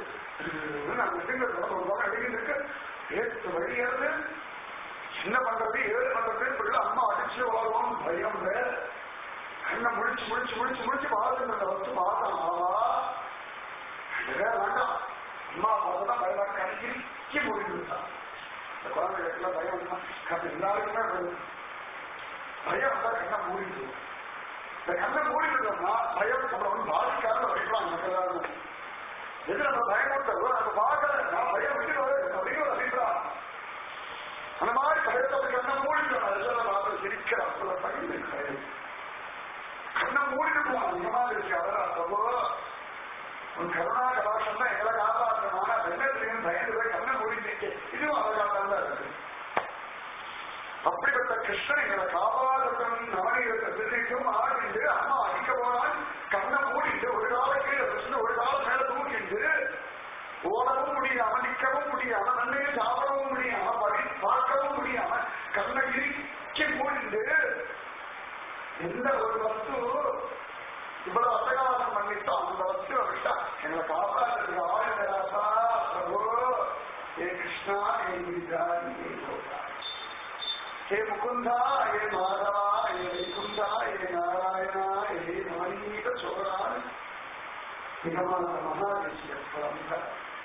அடிக்கிட்டு வேர்த்து வழியாது என்ன பண்றது ஏது பண்றதுன்னு சொல்லி அம்மா அடிச்சு வாழ்வோம் பயம் கண்ணை முடிச்சு பார்த்து வச்சு பார்த்தோம் ஆவா வேண்டாம் அம்மா பார்த்தா பயமா கணக்கி முடிஞ்சுட்டான். இந்த குழந்தைகளுக்குலாம் பயம் எல்லாருக்குமே பயம் வந்தா கண்ணை மூடிட்டு இந்த கண்ணை மூடிட்டுனா பயம் நம்மளை வந்து பாதிக்காத வைக்கலாம். மக்கள் எது நம்ம பயமுறுத்தோ நம்ம பார்க்கல நான் பயம் விட்டு அப்படின்னு அப்படின்றா அந்த மாதிரி பயத்தை கண்ணை மூடிட்டோம். அதெல்லாம் பார்த்து சிரிக்கிறான் பயந்து கண்ணை மூடிட்டு அந்த மாதிரி இருக்கு. அதெல்லாம் ரொம்ப உன் கருணா கலாசம் தான் எங்களை காப்பாற்றமான வெள்ளத்திலையும் பயந்து போய் கண்ணை மூடிட்டு இதுவும் அதற்காக தான் இருக்கு. அப்படிப்பட்ட கிருஷ்ணன் எங்களை காப்பாற்றணும் நவநீரத்தை திருக்கும் ஆடிட்டு அம்மா அடிக்க போனான் கண்ணை மூடிட்டு ஒரு கால கீழே வச்சுட்டு ஒரு காலம் மேல தூக்கிட்டு ஓடவும் முடியாம நிற்கவும் முடியாம நன்மையை சாப்பிடவும் முடியாம பார்க்கவும் முடியாம கண்ணை இறுக்கி மூடிட்டு எந்த ஒரு வஸ்து இவ்வளவு அசகாசம் பண்ணிட்டோம் அந்த வஸ்துவை விட்டா எங்களை காப்பாற்றுறது ஆயுதராசா பிரபு ஏ கிருஷ்ணா ஏ ஹே முகுந்தா ஹே மாதவா ஹே வைகுந்தா ஹே நாராயணா ஹே நவநீத சோழான் நிகமான மகாதேசிய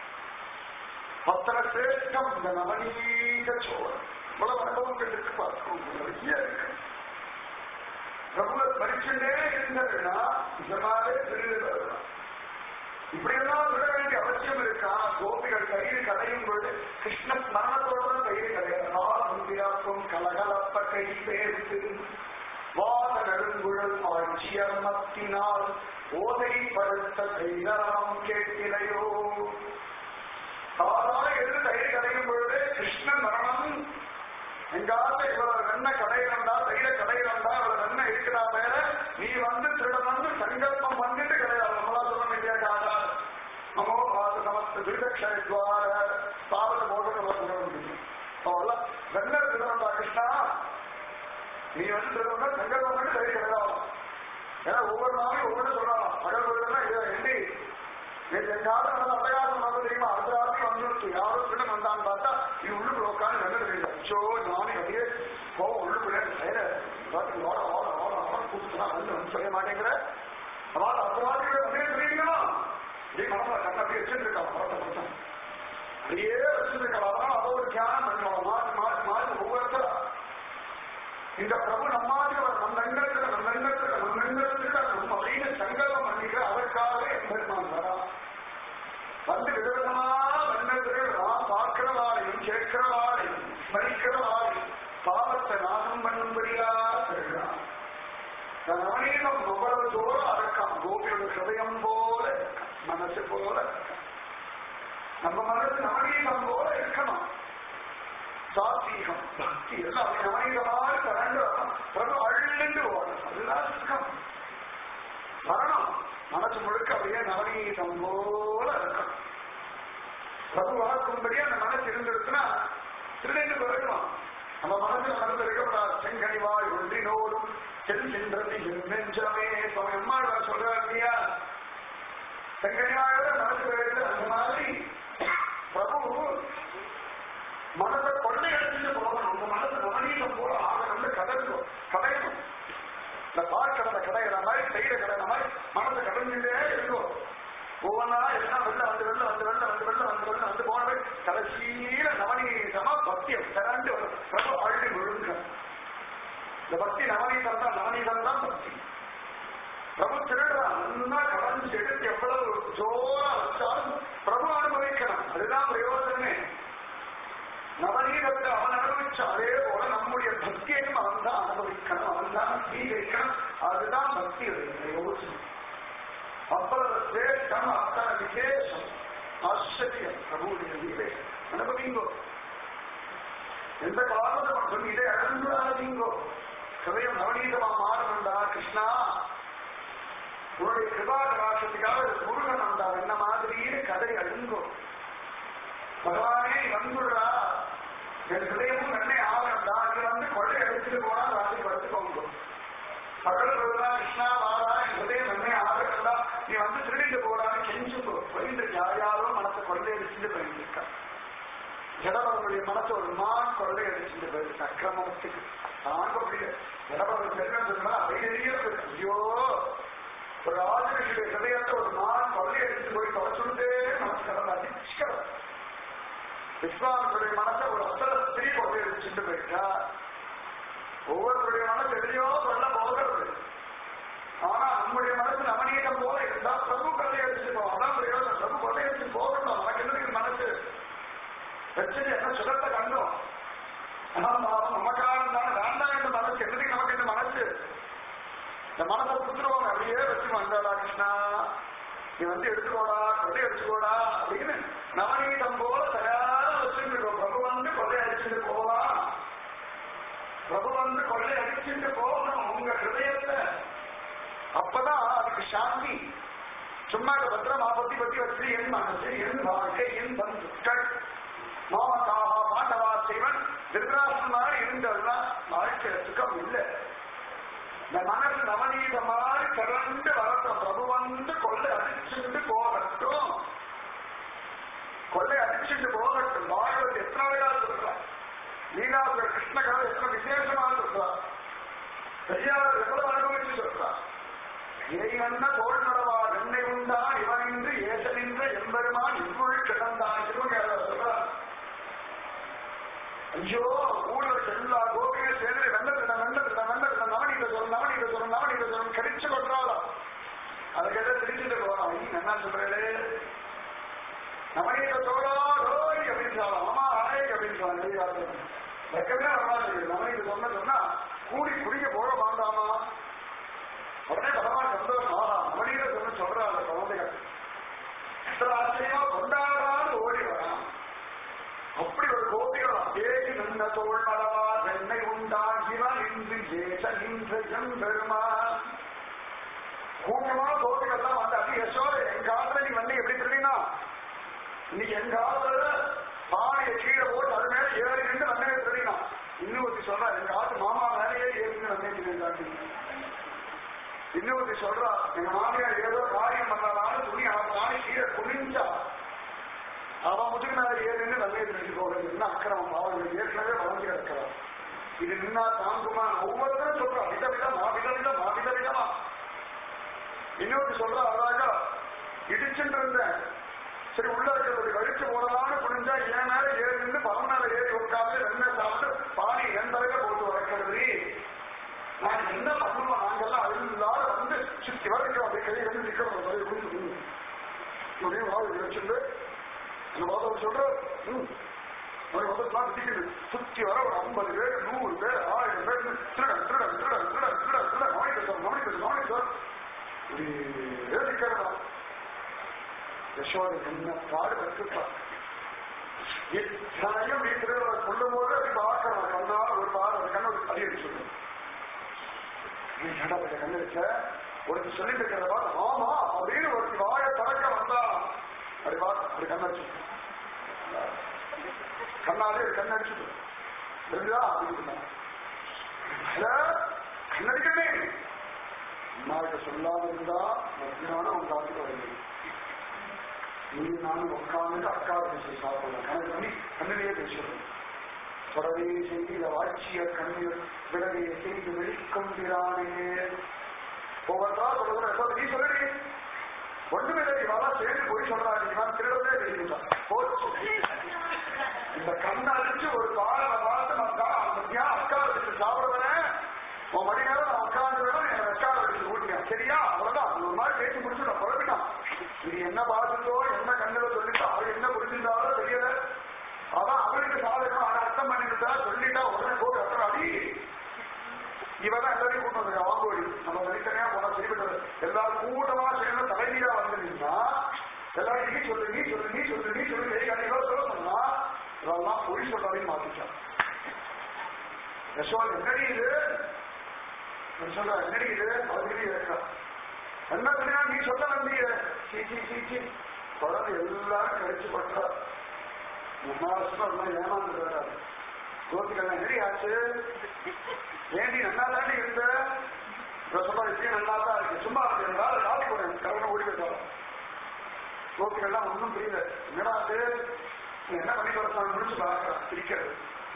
அத்தனை சிரேஷ்டம் இந்த நவநீத சோழன். இவ்வளவு அனுபவங்கள் இருக்கு பார்த்துக்கோங்க, நிறைய இருக்கு. பிரபுவர் மறிச்சுட்டே இருந்தாருன்னா இந்த மாதிரி திருவிழா இப்படியெல்லாம் விட வேண்டிய அவசியம் இருக்கா? கோபிகள் கயிறு கடையும் பொழுது கிருஷ்ண ஸ்மரணத்தோட கயிறு கடையாக்கும் கலகலப்ப கை பேர்த்து வாத நெடுங்குழல் ஆட்சியர்மத்தினால் ஓதை படுத்த கைதரம் கேட்கிலையோ. சாதாரண எதிர்த்து கயிறு கடையும் பொழுது கிருஷ்ண மரணம் எங்காவது இவ்வளவு வெண்ண கடையிலண்டா தைர கடையிலண்டா இவ்வளவு வெண்ண இருக்கிறா மேல நீ வந்து திருட வந்து சங்கல்பம் பண்ணிட்டு கிடையாது. நம்மளா சொல்ல வேண்டியதாக நமோ பாத சமஸ்த திருடக்ஷத்வார பாவத போக அவெல்லாம் வெண்ண திருடா கிருஷ்ணா நீ வந்து திருடா சங்கல்பம் பண்ணி தைர கிடையாது. ஏன்னா ஒவ்வொரு நாளையும் ஒவ்வொரு சொல்லலாம். பகல் பொழுதுனா இதை எண்ணி எங்காவது நம்ம அடையாளம் வந்து தெரியுமா அடுத்த ராத்திரி வந்துருச்சு யாரும் திருடன் வந்தான்னு பார்த்தா நீ உள்ளுக்குள்ள உட்காந்து வெண்ண தெரியுது. அச்சோ நானே அப்படியே கோவம் உள்ளுக்குள்ளே கூப்பிட்டுனா வந்து செய்ய மாட்டேங்கிற அதாவது அந்த மாதிரி அப்படியே தெரியுங்களா இதே மனசுல கண்ண அப்படியே வச்சுருக்கான் பரத்தை பரத்தம் அப்படியே வச்சிருக்கலாம். அதை ஒரு தியானம் பண்ணுவோம் மாறி மாறி மாறி ஒவ்வொருத்தரா இந்த பிரபு நம்மாதிரி நம்ம எங்களுக்கு நம்ம எங்களுக்கு நம்ம எங்களுக்கு நம்ம அப்படின்னு சங்கல்பம் பண்ணிக்கிற அதற்காகவே எம்பெருமான் வரா வந்து விதவிதமா வெண்ணர்கள் நாம் பார்க்கிறவாளையும் கேட்கிறவாளையும் ஸ்மரிக்கிறவாளையும் பாவத்தை நாசம் பண்ணும்படியா தருகிறான். நவநீதம் அவ்வளவு தோறும் அடக்கம் கோபியோட ஹிருதயம் போல மனசு போல நம்ம மனசு நவநீதம் போல இருக்கணும். சாத்வீகம் பக்தி எல்லாம் நவநீதமாக தரண்டு பிரபு அழுந்து ஓடும். அதுதான் சுகம் மரணம் மனசு முழுக்க அப்படியே நவநீதம் போல இருக்கும். பிரபு வளர்க்கும்படியே அந்த மனசு இருந்திருக்குன்னா திருடென்று போயிடுவான். நம்ம மனசு மனசு இருக்கக்கூடாது. செங்கனிவாய் ஒன்றினோடும் செல்கின்றது நெஞ்சமே சுவாமி அம்மாள் சொல்றாரு இல்லையா செங்கனிவாயோட மனசு போயிடுது. அந்த மாதிரி பிரபு மனதை கொள்ளை எடுத்துட்டு போகணும். அந்த மனசு நவநீதம் போல ஆகணும்னு கடையணும். இந்த பார்க்கடலை கடையிற மாதிரி செய்யற கடையிற மாதிரி மனசை கடைஞ்சுட்டே இருக்கும். ஒவ்வொன்றா எல்லாம் வெள்ள வந்து வெள்ள வந்து வெள்ள வந்து வெள்ள வந்து வெள்ள வந்து போனது கடைசியில நவநீதமா பக்தியம் திரண்டு பிரபு அள்ளி விழுங்க. இந்த பக்தி நவநீதம் தான். நவநீதம் தான் பக்தி. பிரபு திருடுறான் நல்லா கடைஞ்சு எடுத்து எவ்வளவு ஜோரா வச்சாலும் பிரபு அனுபவிக்கணும். அதுதான் பிரயோஜனமே. நவநீதத்தை அவன் அனுபவிச்சான். அதே போல நம்முடைய பக்தியையும் அவன் தான் அனுபவிக்கணும். அவன் தான் ஸ்வீகரிக்கணும். அதுதான் பக்தி யோசனை. அவ்வளவு சிரேஷ்டம் அத்தனை விசேஷம் ஆச்சரியம் பிரபுடைய லீலை அனுபவிங்கோ. எந்த காலத்தை மட்டும் இதை அழுந்தாதீங்கோ. ஹிருதயம் நவநீதமா மாறணும்டா கிருஷ்ணா உன்னுடைய கிருபாகராசத்துக்காக முருகன் வந்தா என்ன மாதிரியே கதை அழுங்கோ. பகவானே வந்துடுறா என் ஹிருதயமும் நன்மை ஆகணும்டா அங்க வந்து கொள்ளை அடிச்சுட்டு போனா ராசி படுத்துக்கோங்க. பகல் வருதா கிருஷ்ணா வாரா என் ஹிருதயம் நன்மை ஆகணும்டா நீ வந்து திருடிட்டு போறான்னு கெஞ்சுக்கோ. போயிட்டு யாரோ மனசை கொள்ளை அடிச்சுட்டு போயிருக்கா. ஜடபவனுடைய மனசை ஒரு மான் கொள்ளை அடிச்சுட்டு போயிருக்கு அக்கிரமத்துக்கு தாங்க முடியாது. ஜடபவன் செல்வா வைரிய ஐயோ ஒரு ராஜனுடைய ஹிருதயத்தை ஒரு மான் கொள்ளை அடிச்சுட்டு போய் தொலைச்சுட்டே மனசு கடந்த அடிச்சுக்கிறது. விஸ்வாமியுடைய மனசை ஒரு அசல ஸ்திரீ கொள்ளை அடிச்சுட்டு போயிட்டா. ஒவ்வொருவருடைய மனசு எதையோ சொல்ல போகிறது. ஆனா நம்முடைய மனசு நவநீதம் போல இருந்தா பிரபு கொள்ளை அடிச்சு போவோம். அதான் பிரயோஜனம். பிரபு கொள்ளை அடிச்சு போகணும். நமக்கு என்ன மனசு வச்சது என்ன சுகத்தை கண்டோம். நமக்காரம் தானே வேண்டாம் என்ற மனசு என்னதுக்கு நமக்கு இந்த மனசு இந்த மனசை கொடுத்துருவாங்க. அப்படியே வச்சு வந்தாடா கிருஷ்ணா நீ வந்து எடுத்துக்கோடா கொள்ளை அடிச்சுக்கோடா அப்படின்னு நவநீதம் போல தயாரா வச்சுருக்கோம். பிரபு வந்து கொள்ளை அடிச்சுட்டு போகலாம். பிரபு வந்து கொள்ளை அடிச்சுட்டு போகணும் உங்க ஹிருதயத்தை. அப்பதான் அதுக்கு சாந்தி. சும்மா பத்திரமா பத்தி வச்சு என் மனசு என் வாழ்க்கை என் பந்துக்கள் மாமக்காவா பாண்டவா செய்வன் திருராசனாக இருந்ததுன்னா வாழ்க்கையில சுகம் இல்லை. இந்த மனசு நவநீத மாதிரி திரண்டு வரட்டும். பிரபு வந்து கொள்ளை அடிச்சுட்டு போகட்டும். கொள்ளை அடிச்சுட்டு போகட்டும். வாழ்வது எத்தனை சொல்ற லீலாசுர கிருஷ்ண கதை எத்தனை விசேஷமாக சொல்றா, பெரியார் எவ்வளவு அனுபவிச்சு சொல்றா. ஏயன்ன தோல் நடவா வெண்ணை உண்டான் இவன் இன்று ஏசனின்ற எம்பெருமான் இவ்வுள் கிடந்தான் சொல்றா. ஐயோ ஊழல் எல்லா கோபியும் சேர்ந்து நவனீத சொல்லும் கடிச்சு கொண்டாலும் அதை கேட்ட திருச்சிட்டு போறான். என்ன சொல்றே நவனீத சோழோய் அப்படின்னு அம்மா ஆய் அப்படின்னு வெக்கமே வரமாட்டேங்குது. நவனீத சொன்னா கூடி குடிக்க போக வேண்டாமா, உடனே பரமா சந்தோஷம் நவனீத சொல்றாங்க குழந்தைகள் எத்தனை ஆச்சரியமா கொண்டாடாது ஓடி வரான். அப்படி ஒரு கோபிகள் ஏகி நின்ற தோல் மலவா வெண்ணை உண்டாகிவன் இன்று ஏச நின்ற எம்பெருமா. கூட்டமான கோபிகள்லாம் வந்து அது யசோத என் காலத்துல நீ வந்து எப்படி தெரியுமா, இன்னைக்கு என் காலத்துல பானையை கீழே போட்டு அது மேல ஏறி நின்று வந்தே தெரியுமா. இன்னொருத்தி சொல்றா எங்க காலத்து மாமா மேலேயே ஏறின்னு வந்தே தெரியுங்க. இன்னொருத்தி சொல்றா எங்க மாமியார் ஏதோ காரியம் பண்ணலான்னு துணி அவன் நாளை கீழே குனிஞ்சா அவன் முதுகு மேல ஏறின்னு வந்தே தெரிஞ்சு போகிறது அக்கிரமம். அவர்கள் ஏற்கனவே வளர்ந்து கிடக்கிறார். இது நின்னா தாங்குமா ஒவ்வொருத்தரும் சொல்றா விதவிதமா. இன்னொருத்தி சொல்றா அழகா இடிச்சுட்டு இருந்தேன், சரி உள்ள இருக்கிறது கழிச்சு போடலான்னு புரிஞ்சா என் மேல ஏறி நின்று பவன் மேல ஏறி உட்காந்து வெண்ணெய் சாப்பிட்டு பாடி என் தலையில போட்டு வளர்க்கிறது. நான் என்ன பண்ணுவோம், நாங்கெல்லாம் அழுந்தால வந்து சுத்தி வரைக்கும் அப்படி கையை வந்து நிக்கிறோம் வச்சுட்டு அந்த வாதம் சொல்ற சுத்தி வர ஒரு 50 பேர் 100 பேர் 1000 பேர் நிக்கிறதா. யசோதை என்ன பாடு வச்சுட்டான். எத்தனையும் வீட்டில் சொல்லும் போது அப்படி பார்க்கணும் கண்ணால் ஒரு பாடு அந்த கண்ணை ஒரு பதிவு சொல்லும். கண்ணு வச்ச ஒருத்தி சொல்லிட்டு இருக்கிறத பார்த்து ஆமா அப்படின்னு ஒரு வாய பறக்க வந்தா அப்படி பார்த்து அப்படி கண்ண வச்சு கண்ணாலே கண்ண அடிச்சுட்டு தெரிஞ்சா அப்படின்னு கண்ணடிக்கவே அம்மாவிட்ட சொல்லாம இருந்தா மத்தியானம் அவங்க காத்துட்டு வருது. நீ நானும் உட்காந்து அக்கா பேசி சாப்பிடலாம் கணக்கு பண்ணி கண்ணிலேயே பேசுறோம். தொடவே செய்து இதை வாட்சிய கண்ணீர் விலகை செய்து வெளிக்கொண்டிரானே ஒவ்வொருத்தா சொல்லுறேன். நீ சொல்லுடி ஒன்றுமே இவாளா சேர்ந்து போய் சொல்றாங்க நான் திருடவே தெரியுதான் போச்சு. இந்த கண்ணை அடிச்சு ஒரு பாடலை பார்த்து மத்தியானம் அக்கா வச்சு சாப்பிடுவேன் உன் மணி நேரம் நான் உட்காந்து வேணும் என் அக்கா வச்சு ஊட்டினேன் சரியா அவ்வளவுதான். ஒரு மாதிரி பேசி முடிச்சு நான் குழப்பிட்டான். இது என்ன பார்த்துட்டோ என்ன கண்ணுல சொல்லிட்டோ அவள் என்ன புரிஞ்சிருந்தாலும் தெரியல. அதான் அவளுக்கு சாதகம் அதை அர்த்தம் பண்ணிட்டு சொல்லிட்டா உடனே போட்டு அப்புறம் அடி இவதான் எல்லாரையும் கூட்டம் வந்துருக்கா வாங்கோடி நம்ம தனித்தனியா போனா சரிப்பட்டது. எல்லாரும் கூட்டமா சேர்ந்து தலைவீரா வந்துருந்தீங்கன்னா எல்லாரும் நீ சொல்லு சொல்ல சொன்னா இதெல்லாம் பொய் சொல்றாரையும் மாத்திச்சான். யசோதை என்னடி இது சொல்ற என்னடி இது அவர்கிட்ட இருக்கா என்ன சொன்னா நீ சொல்ல வந்தீங்க சீச்சி குழந்தை எல்லாரும் கழிச்சு பட்டா முன்னாள் ஏமாந்து வராது. கோபிகள் என்னடி ஆச்சு ஏண்டி நல்லா தாண்டி இருந்த சொல்ற இப்பயும் நல்லா தான் இருக்கு சும்மா இருந்தாலும் காலி போறேன் கவனம் ஓடி போயிட்டாலும் கோபிகள்லாம் ஒன்றும் புரியல. என்னடா அது என்ன பண்ணி கொடுத்தான் முடிச்சு பார்க்கலாம் பிடிக்கிறது.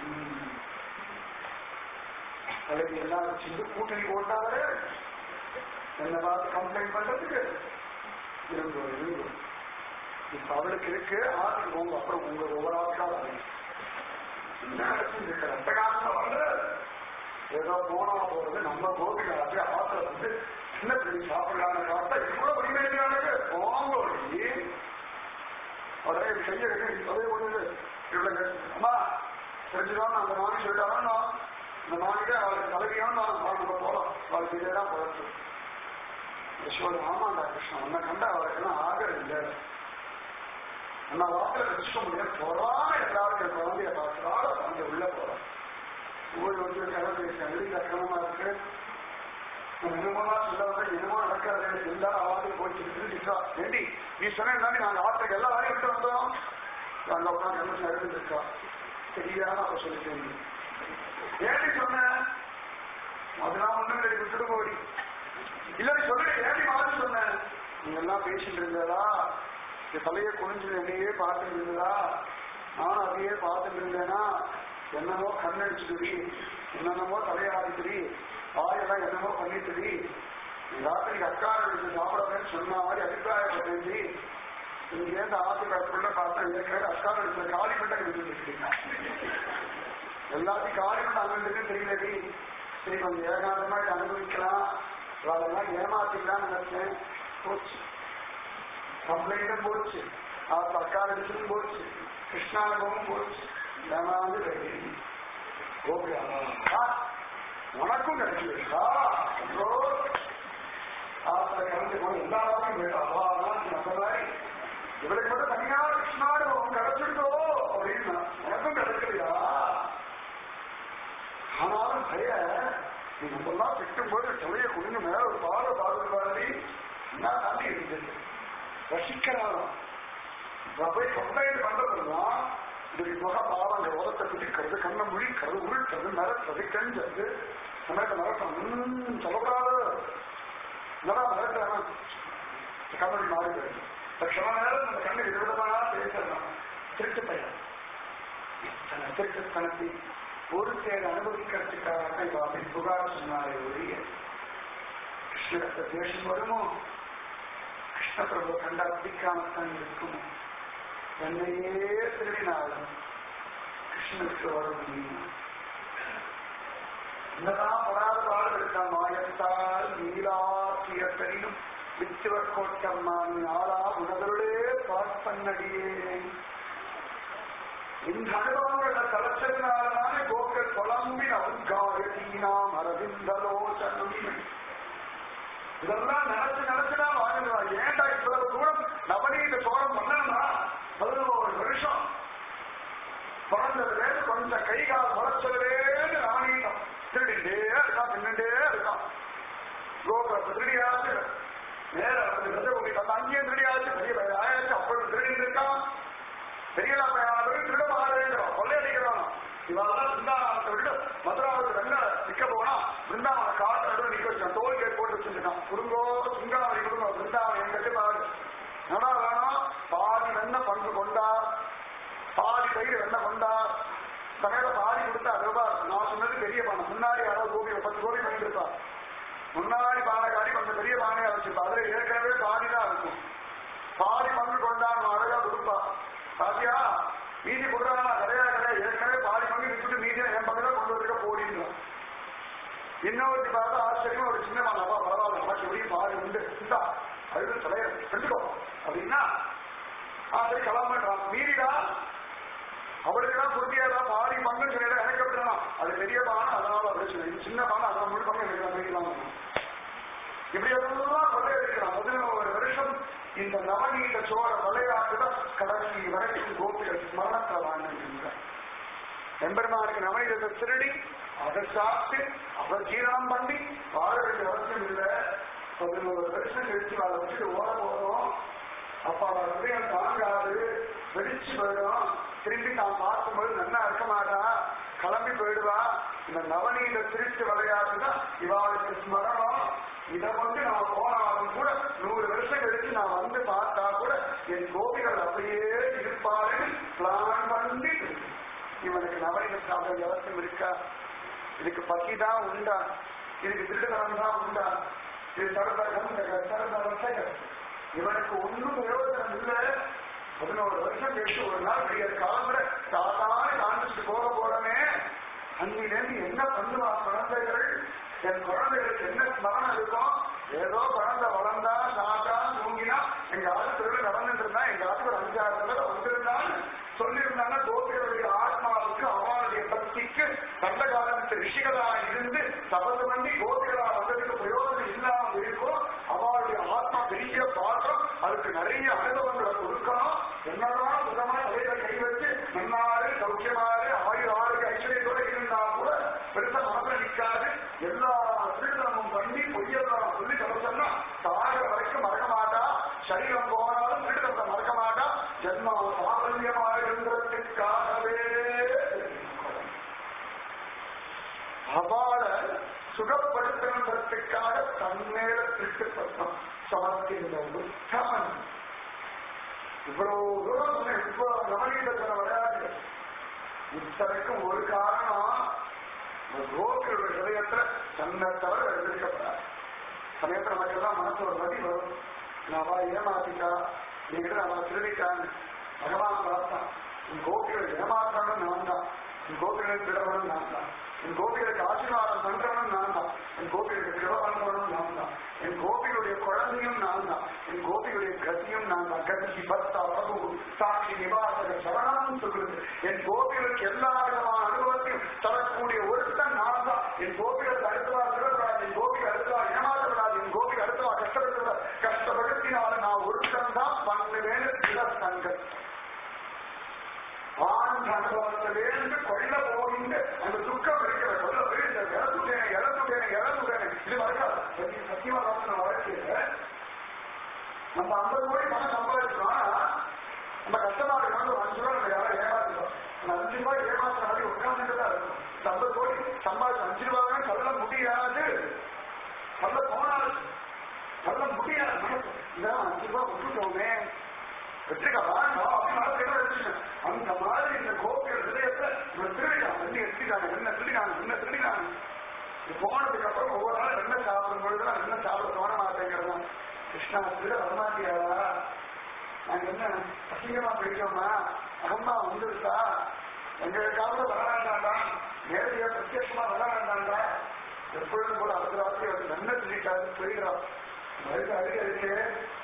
தலைக்கு எல்லாம் செஞ்சு கூட்டணி போட்டாரு என்ன பார்த்து கம்ப்ளைண்ட் பண்றதுக்கு இருந்தோம். இப்ப அவளுக்கு இருக்கு ஆற்றுக்கு போங்க அப்புறம் உங்க ஒவ்வொரு ஆட்களா என்ன நடந்துருக்கு ரத்த காலத்துல வந்து ஏதோ போனா போறது நம்ம கோபிகள் அப்படியே ஆத்துல வந்து சின்ன பிள்ளை சாப்பிடலான்னு பார்த்தா இவ்வளவு வலிமையானது போங்கி உடனே செய்ய அதே ஒண்ணு இவ்வளவு அம்மா தெரிஞ்சுதான் அந்த மாணி சொல்லிட்டாரா இந்த மாணிக்க அவளுக்கு தலைவியான்னு நம்ம போறோம் அவளுக்கு இதேதான் பழச்சு. யசோதை ஆமாண்டா கிருஷ்ணன் உன்னை கண்டா அவளுக்கெல்லாம் ஆகிறது இல்லை அந்த வாக்கில வச்சுக்க முடியாது போறாம எல்லாரும் என் குழந்தைய பார்க்கிறாள் அங்க உள்ள போறான். ஊழல் வந்து கிளம்பி வெளியில அக்கிரமமா இருக்கு என்னமோனா சொல்ல வந்து என்னமோ நடக்காது எல்லாரும் ஆற்றுக்கு போயிட்டு ஏண்டி நீ சொன்ன நாங்க ஆற்றுக்கு எல்லா வேலையும் விட்டு வந்தோம் அங்க உட்காந்து என்ன எழுதிருக்கா தெரியாம அப்ப சொல்லிட்டேன். ஏண்டி சொன்ன அதெல்லாம் ஒண்ணும் இல்லை விட்டுட்டு போடி இல்ல சொல்லு ஏண்டி மாதிரி சொன்ன நீங்க எல்லாம் பேசிட்டு இருந்ததா தலையை குனிஞ்சு என்னையே பார்த்துட்டு இருந்ததா நானும் அதையே பார்த்துட்டு இருந்தேனா என்னமோ கண்ணடிச்சுடுவி, என்னென்னமோ தலையாடிச்சுடி, வாயெல்லாம் என்னமோ பண்ணிட்டுடி, ராத்திரிக்கு அக்கார வச்சு சாப்பிடறேன்னு சொன்ன மாதிரி அபிப்பிராயப்பட்டு இங்கேருந்து ஆத்துக்காரக்குள்ள பார்த்தா ஏற்கனவே அக்கார வச்சு காலி மட்டும் விட்டுருக்கீங்க. எல்லாத்தையும் காலி மட்டும் அனுபவிச்சுன்னு தெரியலடி. சரி கொஞ்சம் ஏகாந்தமா இதை அனுபவிக்கலாம், அதெல்லாம் ஏமாத்திக்கலாம்னு நினைச்சேன். போச்சு, கம்ப்ளைண்டும் போச்சு, அக்கார அடிச்சதும் போச்சு, கிருஷ்ணானுபவம் போச்சு. ஏமாந்து ஓகே உனக்கும் கிடைச்சிருக்கா ஆத்துல கலந்து போன எல்லாத்தையும் இவளுக்கு மட்டும் தனியா கிருஷ்ணானுபவம் கிடைச்சிருக்கோ அப்படின்னா உனக்கும் கிடைக்கலையா? ஆனாலும் பய நீ நம்மெல்லாம் திட்டும்போது தலைய குடிங்க மேல ஒரு பாடுபாடி என்ன தாண்டி இருந்தது ரசிக்கிறாராம். போய் கம்ப்ளைண்ட் பண்றதுலாம் இதுக்கு முக பாவங்க உரத்தை குதிக்கிறது, கண்ணை முழிக்கிறது, உருட்டுறது, மிரட்டுறது, கெஞ்சது, சமயத்தை மிரட்டணும் சொல்லக்கூடாது. என்னதான் மிரட்டுறாங்க கண்ணு மாறி போயிடுது. க்ஷண நேரம் அந்த கண்ணு விதவிதமான பேசலாம். திருட்டு பையன் திருட்டுத்தனத்தை ஒரு சேர அனுபவிக்கிறதுக்காக இவாவை புகார் சொன்னாரே ஒழிய கிருஷ்ணத்தை தேசம் வருமோ, கிருஷ்ண பிரபு கண்டா பிடிக்காமத்தான் இருக்குமோ. என்னையே திருடினாலும் கிருஷ்ணனுக்கு வர முடியும். என்னதான் படாத பாடு இருக்க மாயத்தால் நீலாற்றியும் வித்துவர் கோட்டம்மான் ஆளா உணர்வுகளே பார்ப்பன்னடியே. இந்த அனுபவங்களை தலைச்சதுனால்தானே கோக்கள் புலம்பின் அவுங்காயத்தீனாம் அரவிந்தலோசனம். இதெல்லாம் நினைச்சுதான் வாழ்ந்துருவாங்க. ஏன்டா இவ்வளவு தூரம் நவநீத சோழம் பண்ணணும்னா 11 வருஷம் பிறந்ததுலேருந்து கொஞ்சம் கை கால் முளைச்சதுலேருந்து நவநீதம் திருடிண்டே இருக்கான், தின்னுட்டே இருக்கான். கோபுரத்தை திருடியாச்சு, நேர அங்கேயும் திருடியாச்சு, பெரிய ஆயாச்சு, அப்பொழுது திருடிட்டு இருக்கான். பெரிய திருடமாக இருக்கிறோம், கொள்ளையடிக்கிறோம். இவெல்லாம் பிருந்தாவனத்தை விட்டு மதுராவுக்கு வெண்ண நிக்க போனா பிருந்தாவன காட்டு நடுவு நிக்க வச்சான், டோல்கேட் போட்டு வச்சிருக்கான். குடும்போ சிங்காவரி குடும்பம் பிருந்தாவன் எங்கிட்ட பாரு நடா வேணும். பாதி வெண்ண பங்கு கொண்டார், பாதி கயிறு வெண்ண கொண்டார், சமையல பாதி கொடுத்தா ரூபா. நான் சொன்னது பெரிய பானை, முன்னாடி யாராவது கோபி 10 கோபி பண்ணிட்டு இருப்பா. முன்னாடி பானைக்காரி கொஞ்சம் பெரிய பானையா வச்சிருப்பா, அதுல ஏற்கனவே பாதிதான் இருக்கும். பாதி பங்கு கொண்டான் அழகா கொடுப்பா. சாத்தியா மீதி கொடுறானா கிடையாது, ஏற்கனவே பாதி பங்கு விட்டுட்டு மீதியா என் பங்குதான் கொண்டு வந்துக்க போடின்னு. இன்னொருத்தி பார்த்தா ஆச்சரியமா ஒரு சின்ன பானப்பா பரவாயில்ல, நமக்கு எப்படியும் பாதி உண்டு இந்தா அது தலைய கண்டுக்கோ அப்படின்னா சரி கலாமன்றான். மீறிடா அவளுக்குதான் குருதியாதான் பாதி பங்கு சொல்லிட எனக்கு அப்படின்னா அது பெரிய பானை, அதனால பிரச்சனை. இது சின்ன பானை, அதனால முழு பங்கு எனக்கு வைக்கலாம். இப்படி எல்லாம் கொள்ளையடிக்கிறான். 11 வருஷம் இந்த நவநீத சோழ விளையாட்டுதான் கடைசி வரைக்கும் கோபிகள் ஸ்மரணத்தை வாழ்ந்துகின்ற. எம்பெருமானுக்கு நவநீதத்தை திருடி அதை சாப்பிட்டு அவர் ஜீரணம் பண்ணி வாழ வேண்டிய அவசியம் இல்லை. 11 வருஷம் கழிச்சு அதை வச்சுட்டு ஓட போறோம். அப்ப அவர் ஹிருதயம் தாங்காது, வெடிச்சு போயிடும். திரும்பி தான் பார்க்கும்போது நல்லா இருக்க மாட்டா, கிளம்பி போயிடுவா. இந்த நவநீத திருட்டு விளையாட்டுதான் இவாளுக்கு ஸ்மரணம். இதை நான் போனாலும் கூட 100 வருஷம் கழிச்சு நான் வந்து பார்த்தா கூட என் கோபிகள் அப்படியே இருப்பாருன்னு பிளான் பண்ணி இவனுக்கு நவநீத சாப்பிட அவசியம் இருக்கா? இதுக்கு பசி தான் உண்டா? இதுக்கு திருட்டுத்தனம் தான் உண்டா? இது தரதரம் இவனுக்கு ஒன்றும் பிரயோஜனம் இல்லை. 11 வருஷம் கழிச்சு ஒரு நாள் பெரிய காலம்புற சாதாரண காமிச்சுட்டு போக போறமே, அன்னிலேருந்து என்ன பண்ணுவா குழந்தைகள்? என் குழந்தைகளுக்கு என்ன ஸ்மரணம் இருக்கும்? ஏதோ குழந்தை வளர்ந்தா சாப்பிட்டா தூங்கினா எங்க ஆத்துக்கு நடந்துட்டு இருந்தா எங்க ஆத்துக்கு ஒரு 5-6 தடவை வந்திருந்தான்னு சொல்லியிருந்தாங்க. கோபிகளுடைய ஆத்மாவுக்கு அவனுடைய பக்திக்கு கண்ட காலத்து ரிஷிகளா இருந்து தபசு பண்ணி கோபிகளா வந்ததுக்கு பிரயோஜனம் இல்லாம இருக்கும். அவளுடைய ஆத்மா பெரிய பாத்திரம், அதுக்கு நிறைய அனுபவங்களை கொடுக்கணும். என்னதான் சுத்தமா தலையில கை வச்சு நன்னாரு சௌக்கியமாறு ஆரோக்கிய ஐஸ்வர்யத்தோட இருந்தா கூட பெருசா மனசுல நிற்காது. எல்லா திருத்தனமும் பண்ணி பொய்யெல்லாம் சொல்லி தபசன்னா சாகிற வரைக்கும் மறக்க மாட்டா. சரீரம் போனாலும் திருத்தத்தை மறக்க மாட்டா. ஜென்மா சாபல்யமாக இருந்ததுக்காகவே அவளை சுகப்படுத்துறதுக்காக தன்மேல திருட்டு பட்டம் சமர்த்தின்ற உத்தமன். இவ்வளவு தூரம் இவ்வளவு நவநீதத்தன விளையாட்டு இத்தனைக்கும் ஒரு காரணம், கோபியோட ஹிருதயத்துல தன்னை தவிர எழுதிக்கப்படாது. சமயத்துல நமக்கெல்லாம் மனசு ஒரு நதி வரும், அவ ஏமாத்திட்டா, நீங்க அவன் திருடிட்டான்னு பகவான் பார்த்தான். என் கோபிகளை ஏமாற்றணும் நான் தான், என் கோபிகளை திருடவனும் நான் தான், என் கோபிகளுக்கு ஆசீர்வாதம் பண்றவனும் நான் தான், என் கோபிகளுக்கு கிருப பண்றவனும் நான் தான், என் கோபிகளுடைய குழந்தையும் நான் தான், என் கோபிகளுடைய கதியும் நான் தான். கதி பக்தா பிரபு சாட்சி நிவாசக சரணம் சொல்லுது. என் கோபிகளுக்கு எல்லா விதமான அனுபவத்தையும் தரக்கூடிய ஒருத்தன் நான் தான். என் கோபிகளுக்கு அடுத்தவா திருடாது, என் கோபிகள் அடுத்தவா ஏமாற்றப்படாது, என் கோபிகள் அடுத்தவா கஷ்டப்படுத்த கஷ்டப்படுத்தினால நான் ஒருத்தன் தான் பண்ணுவேன். சில சங்கம் ஆண் அனுபவத்திலேருந்து கொள்ள போகின்ற அந்த துக்கம் இருக்கிற கொள்ள போயிருந்த இழந்துட்டேன் இழந்துட்டேன் இழந்துட்டேன் இது வரக்காது. சத்தியமா வாழ்க்கையில நம்ம 50 கோடி பணம் சம்பாதிச்சோம், நம்ம கஷ்டமா இருக்கணும். ஒரு 5 ரூபாய் நம்ம யாரும் ஏமாத்துறோம், அந்த 5 ரூபாய் ஏமாத்துற மாதிரி உட்கார்ந்துட்டு தான் இருக்கும். 50 கோடி சம்பாதிச்சு 5 ரூபாய் சொல்ல முடியாது, சொல்ல போனாது, சொல்ல முடியாது. இந்த 5 ரூபாய் விட்டுட்டோமே வெற்றிக்கா வேண்டாம் அப்படின்னு வச்சுக்கேன். அந்த மாதிரி இந்த கோபியோட ஹிருதயத்தை திருடிக்காங்க, என்ன எடுத்துக்காங்க, என்ன திருடிக்காங்க, என்ன திருடிக்காங்க. இது போனதுக்கு அப்புறம் ஒவ்வொரு நாளும் என்ன சாப்பிடும் பொழுதுலாம் என்ன சாப்பிட தோண மாட்டேங்கிறதா. கிருஷ்ணா திருட வரமாட்டியாவா, நாங்க என்ன அசிங்கமா போயிட்டோமா, அகம்மா வந்துருக்கா, எங்களுக்காக வர வேண்டாண்டா, நேரடியா பிரத்யட்சமா வர வேண்டாண்டா, எப்பொழுதும் போல அடுத்த ராத்திரி அவருக்கு என்ன சொல்லிட்டாரு போயிடுறோம். வயசு அருகே இருக்கே.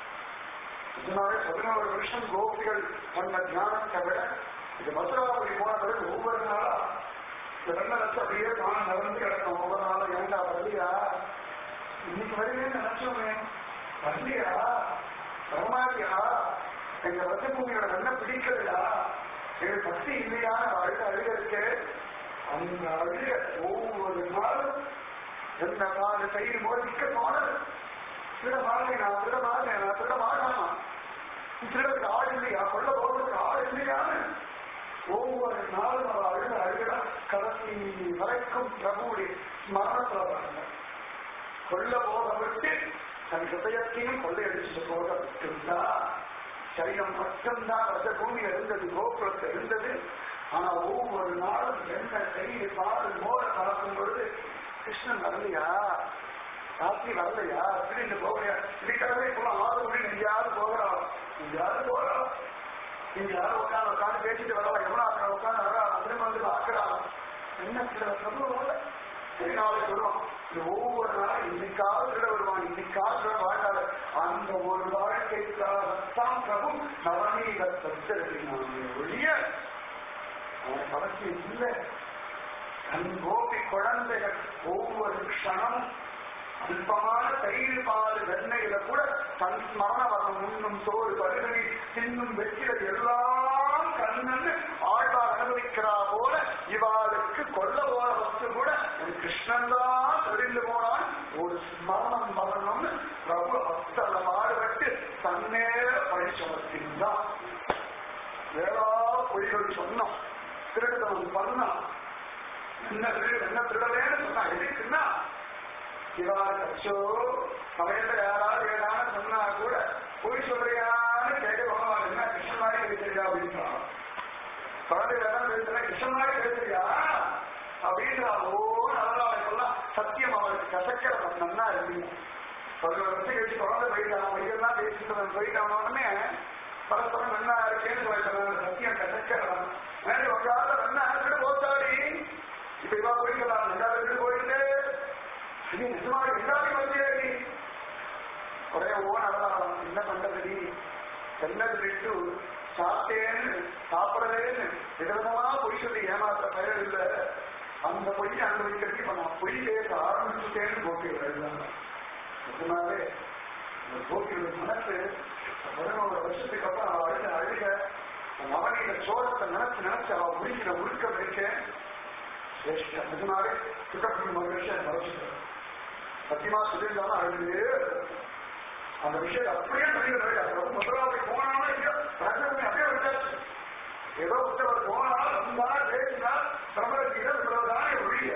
இதனாலே 11 வருஷம் கோபிகள் பண்ண தியானத்தை விட இது மதுராபுரி போன பிறகு ஒவ்வொரு நாளா இந்த வெள்ளத்தை அப்படியே தானே நடந்து கிடக்கும். ஒவ்வொரு நாளும் ஏண்டா வரலையா, இன்னைக்கு வருவேன்னு நினைச்சோமே வரலையா, வரமாட்டியா, எங்க ரஜபூமியோட வெண்ண பிடிக்கலையா, எங்களுக்கு பக்தி இல்லையான அழுக அழுக இருக்கு. அந்த அழுக ஒவ்வொரு நாளும் என்ன நாலு தயிர் மோதிக்க போனது. திருட மாட்டேன் நான், திருட மாட்டேன் நான், திருட மாட்டாமா, திருடத்துக்கு ஆள் இல்லையா, கொள்ள போகிறதுக்கு ஆள் இல்லையான்னு ஒவ்வொரு நாளும் அவர் அழுத அழுகா கடைசி வரைக்கும் பிரபுடைய ஸ்மரணத்துல வராங்க. கொள்ள போக விட்டு தன் ஹிருதயத்தையும் கொள்ளையடிச்சுட்டு போக விட்டுருந்தா சரீரம் மட்டும்தான் ரஜபூமியில் இருந்தது, கோபுரத்தில் இருந்தது. ஆனா ஒவ்வொரு நாளும் என்ன தயிர் பால் மோர கலக்கும் பொழுது கிருஷ்ணன் வரலையா, ராத்திரி வரலையா, திருட்டு போகலையா, இதுக்காகவே இப்போ 6 மணி எங்கேயாவது போகிறோம், எங்கேயாவது போகிறோம், நீங்க யாரும் உட்காந்து பேசிட்டு வரலாம், எவ்வளோ உட்காந்து வரலாம், அதில் வந்து பார்க்கலாம். என்ன சில சொல்லுவோம், சரி நாளைக்கு வருவோம். இது ஒவ்வொரு நாளும் இன்னைக்காவது விட வருவான், இன்னைக்காவது வாழ்ந்தாரு. அந்த ஒரு வாழ்க்கைக்காகத்தான் பிரபு நவநீதத்தை ஒழிய அவன் அவசியம் இல்லை. தன் கோபி குழந்தைகள் ஒவ்வொரு க்ஷணம் அல்பமான தயிர் பால் வெண்ணையில கூட தன் ஸ்மரண வரம் உண்ணும் சோறு பருகனி தின்னும் வெற்றிகள் எல்லாம் கண்ணன்னு ஆழ்வார் அனுபவிக்கிறா போல இவாளுக்கு கொல்ல போற வஸ்து கூட கிருஷ்ணன் தான் தெரிந்து போனால் ஒரு ஸ்மரணம் வரணும்னு பிரபு அத்தனை பாடுபட்டு தன்னேர பழிச்சமர்த்தின்தான். வேறா பொய்கள் சொன்னோம், திருடுதவன் பண்ணா, என்ன திருடவேன்னு சொன்னா எதுக்குன்னா சிவாச்சோ சமயத்துல யாராவது வேணான்னு சொன்னா கூட போய் சொல்றியான்னு கேட்க பகவான் என்ன கிருஷ்ணன் மாதிரி பேசுறியா அப்படின்னு குழந்தைகள் பேசுறா, கிருஷ்ணன் மாதிரி பேசுறியா அப்படின்றா. அதெல்லாம் சத்தியம் அவருக்கு கசக்கிற நன்னா இருக்கு. 11 வருஷம் கழிச்சு குழந்தை போயிட்டான், வயதெல்லாம் பேசிட்டு போயிட்டான உடனே பரஸ்பரம் நன்னா இருக்கேன்னு சொல்லிட்டாங்க. சத்தியம் கசக்கிறான். உங்கால நன்னா இருக்கிற போத்தாடி இப்ப இவா போயிக்கலாம், எல்லாரும் போயிட்டு நிஜமாக எல்லாரும் வந்து ஒரே ஓன் அடலாம். என்ன பண்றது, என்னது விட்டு சாப்பிட்டேன்னு சாப்பிடலேன்னு விதவிதமா பொய் சொல்லி ஏமாற்ற பெயர் இல்லை. அந்த பொய்யை அனுபவிக்கிறதுக்கு இப்ப நான் பொய் பேச ஆரம்பிச்சுட்டேன்னு கோபி எழுதாங்க. அதனாலே இந்த கோபியோட மனசு 11 வருஷத்துக்கு அப்புறம் அவ அழுக அழுக நவநீத சோழத்தை நினைச்சு அவ முடிக்கிற முழுக்க வைக்க நிஜமாவே சுக்கப்பின் ஒரு விஷயம் மறைச்சுக்கிறார். சத்தியமா சொல்லியிருந்தாலும் அழுது அந்த விஷயத்தை அப்படியே சொல்லிடுறாரு. முதலாவது போனாலும் அப்படியே விட்டாச்சு. ஏதோ உத்தரவு போனால் ரொம்ப பேசினா பிரபலத்திகள் இவ்வளவுதானே ஒழிய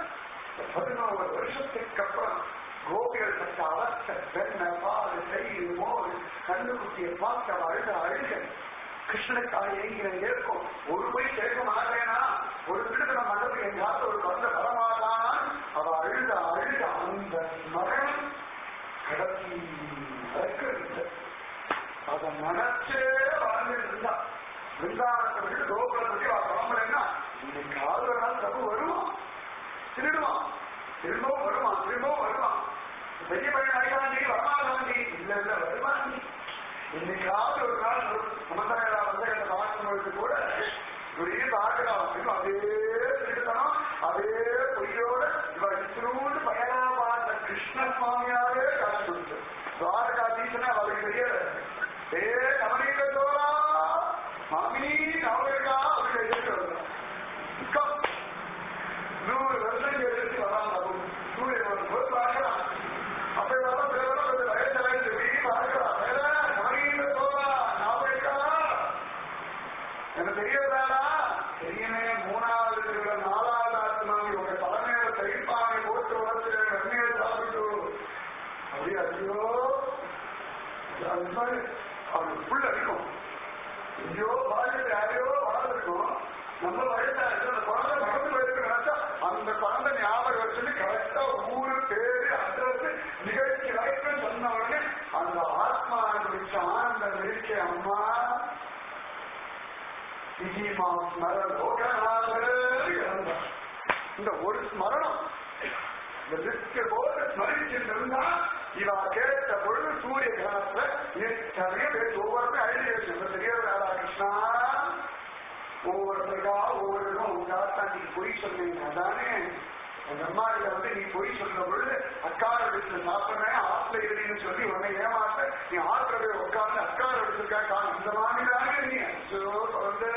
11 வருஷத்துக்கு அப்புறம் கோபிகள் பட்ட அவஸ்தை வெண்ண பால் தயிர் மோர் கண்ணுக்குட்டியை பார்த்து அழுத அழுக கிருஷ்ணனுக்காக ஏங்கிற இருக்கும். ஒரு போய் கேட்க மாட்டேனா ஒரு திருத்தம் மண்டபத்துக்கு எங்காவது ஒரு குழந்தை வரமாட்டான். அவ அழுத அழுத அந்த மகன் கடத்தி வளர்க்கிறது. அதை நினைச்சே வாழ்ந்துட்டு இருந்தா. பிருந்தாவனத்தை விட்டு கோகுலத்துக்கு அவ கிளம்புறேன்னா இன்னைக்கு ஆறு நாள் தப்பு வருவான், திருடுவான், திரும்பவும் வருவான், திரும்பவும் வருவான். பெரிய பையன் ஆயிட்டாண்டி வரமாட்டாண்டி, இல்ல இல்ல வருவாண்டி. இன்னைக்காவது ஒரு நாள் சமந்தரையா வந்து அந்த பார்க்கும்போது கூட ஒரே பார்க்கலாம். அதே திருத்தனம், அதே பொய்யோட இவ இத்தினூண்டு பயனா பார்த்த கிருஷ்ண சுவாமியாவே காட்சி கொடுத்து துவாரகாதீசனை அவருக்கு தெரியல. ஏ கமலீக ஜோரா மாமி அவருக்கா அவருக்கு எதிர்த்து வருகிறான். 100 வருஷம் எடுத்து வராங்க. சூரியன் வரும்போது பார்க்கலாம். அப்படி வர பிறகு கொஞ்சம் வயசாயிட்டு வீடு பார்க்கலாம். கமலீக ஜோரா அவருக்கா எனக்கு தெரியறதாடா தெரியுமே. 3வது திருவிழா 4வது ஆத்மாவி உங்க தலைமையில தைப்பானை போட்டு வளர்த்து வெண்மையை சாப்பிட்டு அப்படியே ஐயோ அது மாதிரி அவனுக்கு புல் அடிக்கும். ஐயோ பாதிட்டு யாரையோ வாழ்ந்துருக்கும். நம்ம வயசா இருக்கு அந்த குழந்தை மறந்து போயிருக்கு நினைச்சா அந்த குழந்தை ஞாபகம் வச்சுட்டு கரெக்டா ஊரு பேரு அட்ரஸ் நிகழ்ச்சி வரைக்கும் சொன்ன உடனே அந்த ஆத்மா அனுபவிச்ச ஆனந்த நிகழ்ச்சி அம்மா இந்த ஒரு ஸ்மரணம் இந்த லிஸ்ட் போது ஸ்மரிச்சிருந்தா இவா கேட்ட பொழுது சூரிய கிரகத்துல நிறைய பேர் ஒவ்வொருத்தரும் ஐடியா தெரியற ராதா கிருஷ்ணா ஒவ்வொருத்தருக்கா ஒவ்வொருத்தரும் உங்க நீ பொய் சொன்னீங்க தானே. அந்த அம்மாவில வந்து நீ பொய் சொல்ற பொழுது அக்கார எடுத்து சாப்பிடுறேன் ஆத்துல இருன்னு சொல்லி உடனே ஏமாத்த நீ ஆத்துல உட்கார்ந்து அக்கார எடுத்துருக்கா இந்த மாதிரி தானே நீ வந்து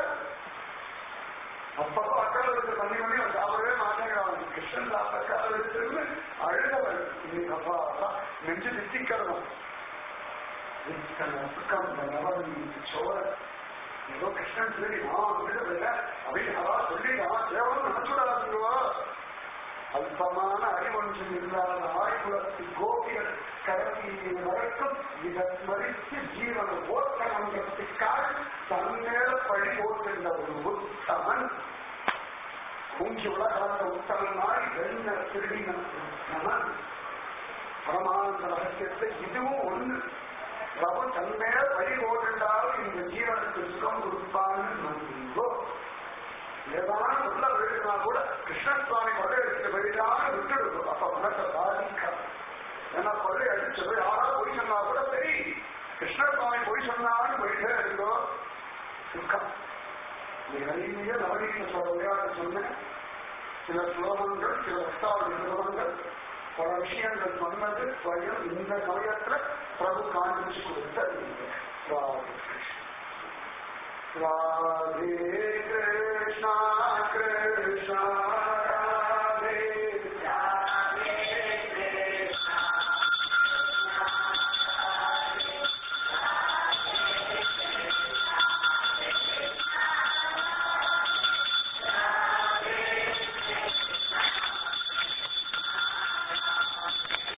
அப்பப்போ அக்கார எடுத்து பண்ணி பண்ணி அவன் சாப்பிடவே மாட்டேங்கிறான். கிருஷ்ணன் சாப்பிட்ட அக்கார எடுத்துன்னு அழுதவள் இன்னைக்கு அப்பா அப்பா நெஞ்சு திட்டிக்கிறதும் சோழ ஏதோ கிருஷ்ணன் சொல்லி நான் விடுதல அப்படின்னு சொல்லிட்டான். தேவனும் நினைச்சுடாதுவா. அல்பமான அறிவொன்றும் இல்லாத ஆய்குலத்து கோபிகள் கடத்தி வரைக்கும் இதை ஸ்மரித்து ஜீவன ஓட்டமன்றத்துக்காக தன்மேல பழி போட்டிருந்த ஒரு உத்தமன் மூஞ்சி உலகாந்த உத்தமனாய் வெண்ண திருடின உத்தமன் பரமானந்த ரகசியத்தை இதுவும் ஒண்ணு. பிரபு தன்மேல பழி போட்டிருந்தாலும் இந்த ஜீவனுக்கு சுகம் கொடுப்பான்னு நம்புங்கோ. ஏதான உள்ள விழுதுனா கூட கிருஷ்ணசுவாமி கொள்ளை அடிச்ச வழிதான விட்டுடுவோம். அப்ப மனத்தை பாதிக்க. ஏன்னா கொள்ளை அடிச்சது யாரா போய் சொன்னா கூட சரி கிருஷ்ணசுவாமி போய் சொன்னாலும் போயிட்டே இருந்தோ சுக்கம். நிறைய நவநீத சொல்ற விளையாட்டு சொன்ன சில ஸ்லோகங்கள் சில அஷ்டாவளி ஸ்லோகங்கள் பல விஷயங்கள் சொன்னது ஸ்வயம் இந்த சமயத்துல பிரபு காண்பிச்சு கொடுத்த ராதே கிருஷ்ணா